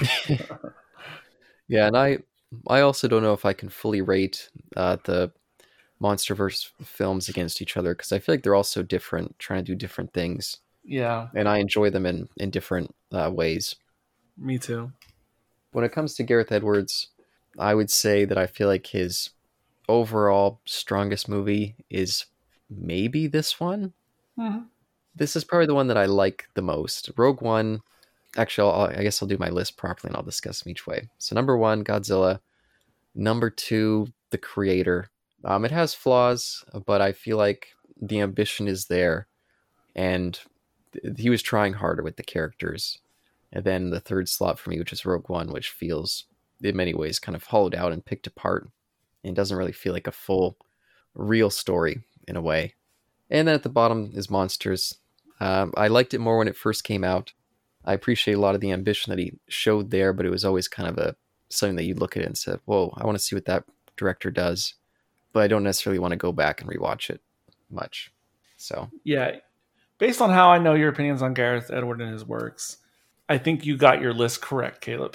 Yeah, and I I also don't know if I can fully rate uh, the MonsterVerse films against each other, because I feel like they're all so different, trying to do different things. Yeah. And I enjoy them in, in different uh, ways. Me too. When it comes to Gareth Edwards, I would say that I feel like his overall strongest movie is maybe this one. Mm-hmm. This is probably the one that I like the most. Rogue One, actually, I'll, I guess I'll do my list properly and I'll discuss them each way. So number one, Godzilla. Number two, The Creator. Um, it has flaws, but I feel like the ambition is there. And th- he was trying harder with the characters. And then the third slot for me, which is Rogue One, which feels in many ways kind of hollowed out and picked apart and doesn't really feel like a full, real story in a way. And then at the bottom is Monsters. Um, I liked it more when it first came out. I appreciate a lot of the ambition that he showed there, but it was always kind of a something that you look at it and say, whoa, I want to see what that director does. But I don't necessarily want to go back and rewatch it much. So yeah, based on how I know your opinions on Gareth Edwards and his works, I think you got your list correct, Caleb.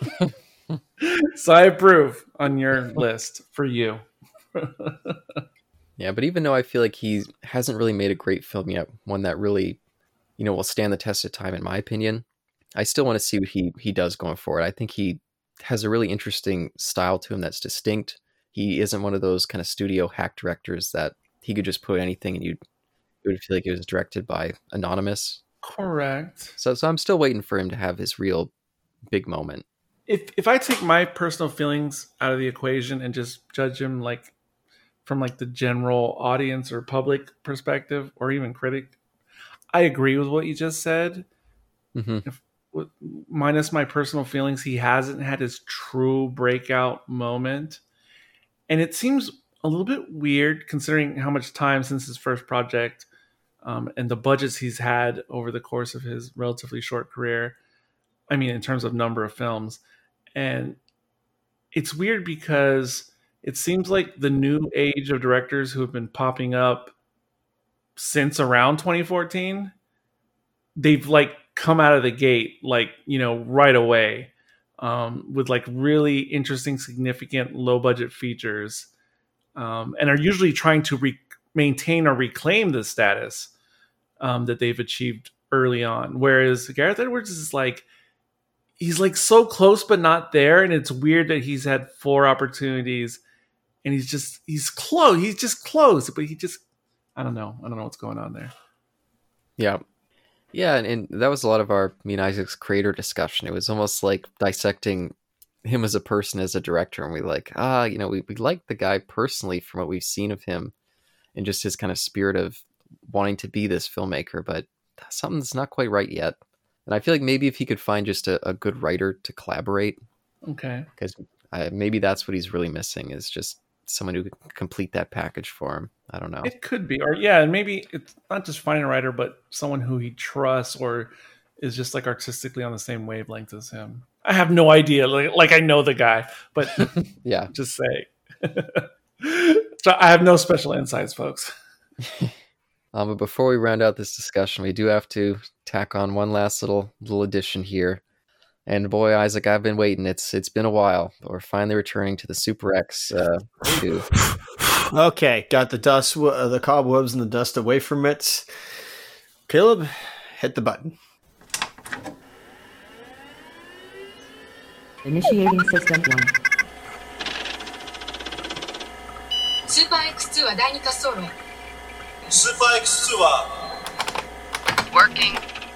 So I approve on your list for you. Yeah, but even though I feel like he hasn't really made a great film yet, one that really, you know, will stand the test of time, in my opinion, I still want to see what he, he does going forward. I think he has a really interesting style to him that's distinct. He isn't one of those kind of studio hack directors that he could just put anything and you'd, you would feel like it was directed by Anonymous. Correct. So, so I'm still waiting for him to have his real big moment. If if I take my personal feelings out of the equation and just judge him like from like the general audience or public perspective or even critic, I agree with what you just said. Mm-hmm. If, with, minus my personal feelings, he hasn't had his true breakout moment. And it seems a little bit weird considering how much time since his first project um, and the budgets he's had over the course of his relatively short career. I mean, in terms of number of films. And it's weird because it seems like the new age of directors who have been popping up since around twenty fourteen, they've like come out of the gate, like, you know, right away um, with like really interesting, significant low budget features um, and are usually trying to re- maintain or reclaim the status um, that they've achieved early on. Whereas Gareth Edwards is like, he's like so close, but not there. And it's weird that he's had four opportunities and he's just, he's close. He's just close, but he just, I don't know. I don't know what's going on there. Yeah. Yeah. And, and that was a lot of our, me and Isaac's creator discussion. It was almost like dissecting him as a person, as a director. And we like, ah, you know, we, we like the guy personally from what we've seen of him and just his kind of spirit of wanting to be this filmmaker, but something's not quite right yet. And I feel like maybe if he could find just a, a good writer to collaborate. Okay. Because uh, maybe that's what he's really missing, is just someone who could complete that package for him. I don't know. It could be. Or yeah, and maybe it's not just finding a writer, but someone who he trusts or is just like artistically on the same wavelength as him. I have no idea. Like, like I know the guy, but yeah, just say. So I have no special insights, folks. Um, but before we round out this discussion, we do have to tack on one last little little addition here. And boy, Isaac, I've been waiting. It's it's been a while, but we're finally returning to the Super X uh, two. Okay, got the dust, uh, the cobwebs and the dust away from it. Caleb, hit the button. Initiating system one. スーパー エックスツー は第二滑走路へ。 スーパー エックスツー は working.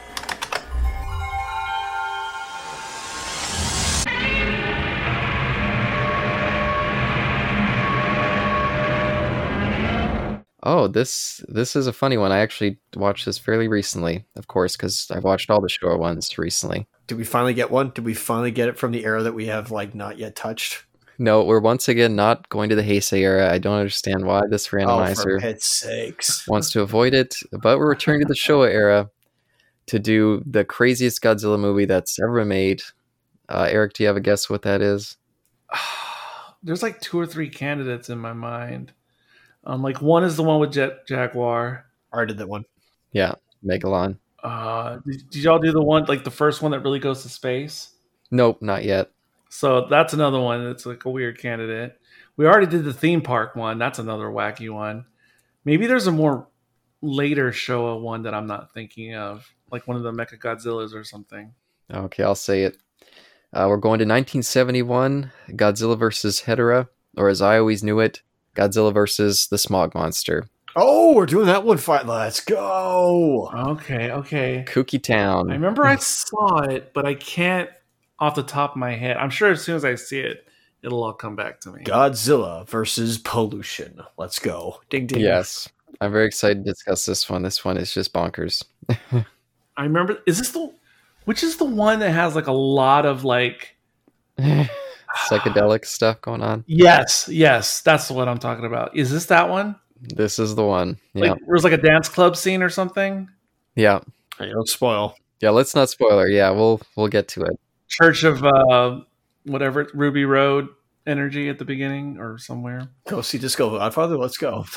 Oh, this this is a funny one. I actually watched this fairly recently, of course, because I watched all the Showa ones recently. Did we finally get one? Did we finally get it from the era that we have like not yet touched? No, we're once again not going to the Heisei era. I don't understand why this Oh, for randomizer Pete's sakes. wants to avoid it, but we're returning to the Showa era to do the craziest Godzilla movie that's ever been made. Uh, Eric, do you have a guess what that is? There's like two or three candidates in my mind. Um, like one is the one with Jet Jaguar. I did that one. Yeah, Megalon. Uh, did, did y'all do the one like the first one that really goes to space? Nope, not yet. So that's another one that's like a weird candidate. We already did the theme park one. That's another wacky one. Maybe there's a more later Showa one that I'm not thinking of, like one of the Mecha Godzillas or something. Okay, I'll say it. Uh, we're going to nineteen seventy-one, Godzilla versus Hedorah, or as I always knew it, Godzilla versus the Smog Monster. Oh, we're doing that one fight. Let's go. Okay, okay. Kooky Town. I remember I saw it, but I can't off the top of my head. I'm sure as soon as I see it, it'll all come back to me. Godzilla versus pollution. Let's go. Ding ding. Yes. I'm very excited to discuss this one. This one is just bonkers. I remember, is this the, which is the one that has like a lot of like, Psychedelic stuff going on. yes, yes, that's what I'm talking about. Is this that one? This is the one. Yeah. Like, there was like a dance club scene or something? Yeah. Hey, don't spoil. Yeah, let's not spoiler. Yeah, we'll we'll get to it. Church of, uh, whatever, Ruby Road energy at the beginning or somewhere. Go see Disco Godfather. Let's go.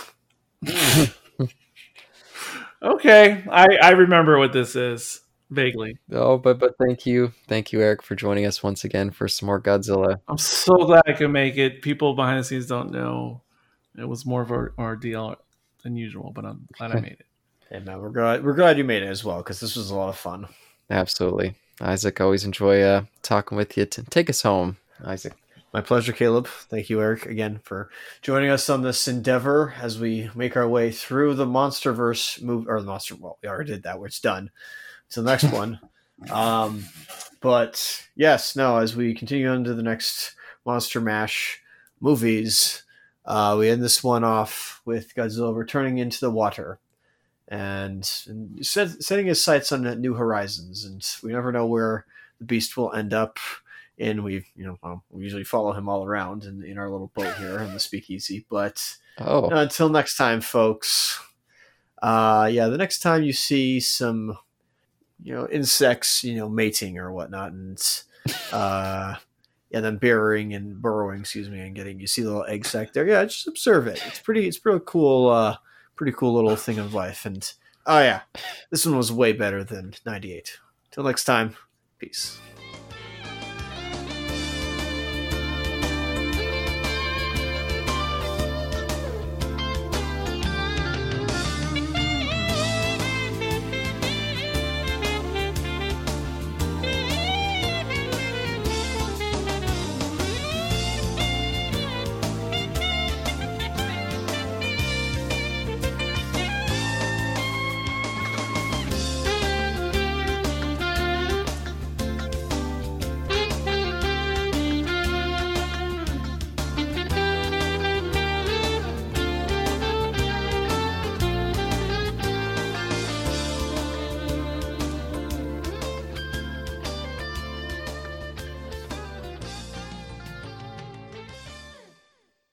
Okay, I, I remember what this is. Vaguely. Oh, but but thank you. Thank you, Eric, for joining us once again for some more Godzilla. I'm so glad I could make it. People behind the scenes don't know. It was more of an ordeal than usual, but I'm glad I made it. Hey man, we're glad we're glad you made it as well because this was a lot of fun. Absolutely. Isaac, always enjoy uh, talking with you. To take us home, Isaac. My pleasure, Caleb. Thank you, Eric, again for joining us on this endeavor as we make our way through the MonsterVerse movie, or the Monster. Well, we already did that. Where it's done. To the next one. Um, but yes, no, as we continue on to the next Monster Mash movies, uh, we end this one off with Godzilla returning into the water and, and set, setting his sights on new horizons. And we never know where the beast will end up. And we, you know, well, we usually follow him all around in, in our little boat here in the Speakeasy. But Oh, uh, until next time, folks. Uh, yeah, the next time you see some, you know, insects, you know, mating or whatnot, and uh, yeah, then burrowing and burrowing, excuse me, and getting you see the little egg sac there. Yeah, just observe it. It's pretty. It's pretty cool. Uh, pretty cool little thing of life. And oh yeah, this one was way better than ninety-eight. Till next time, peace.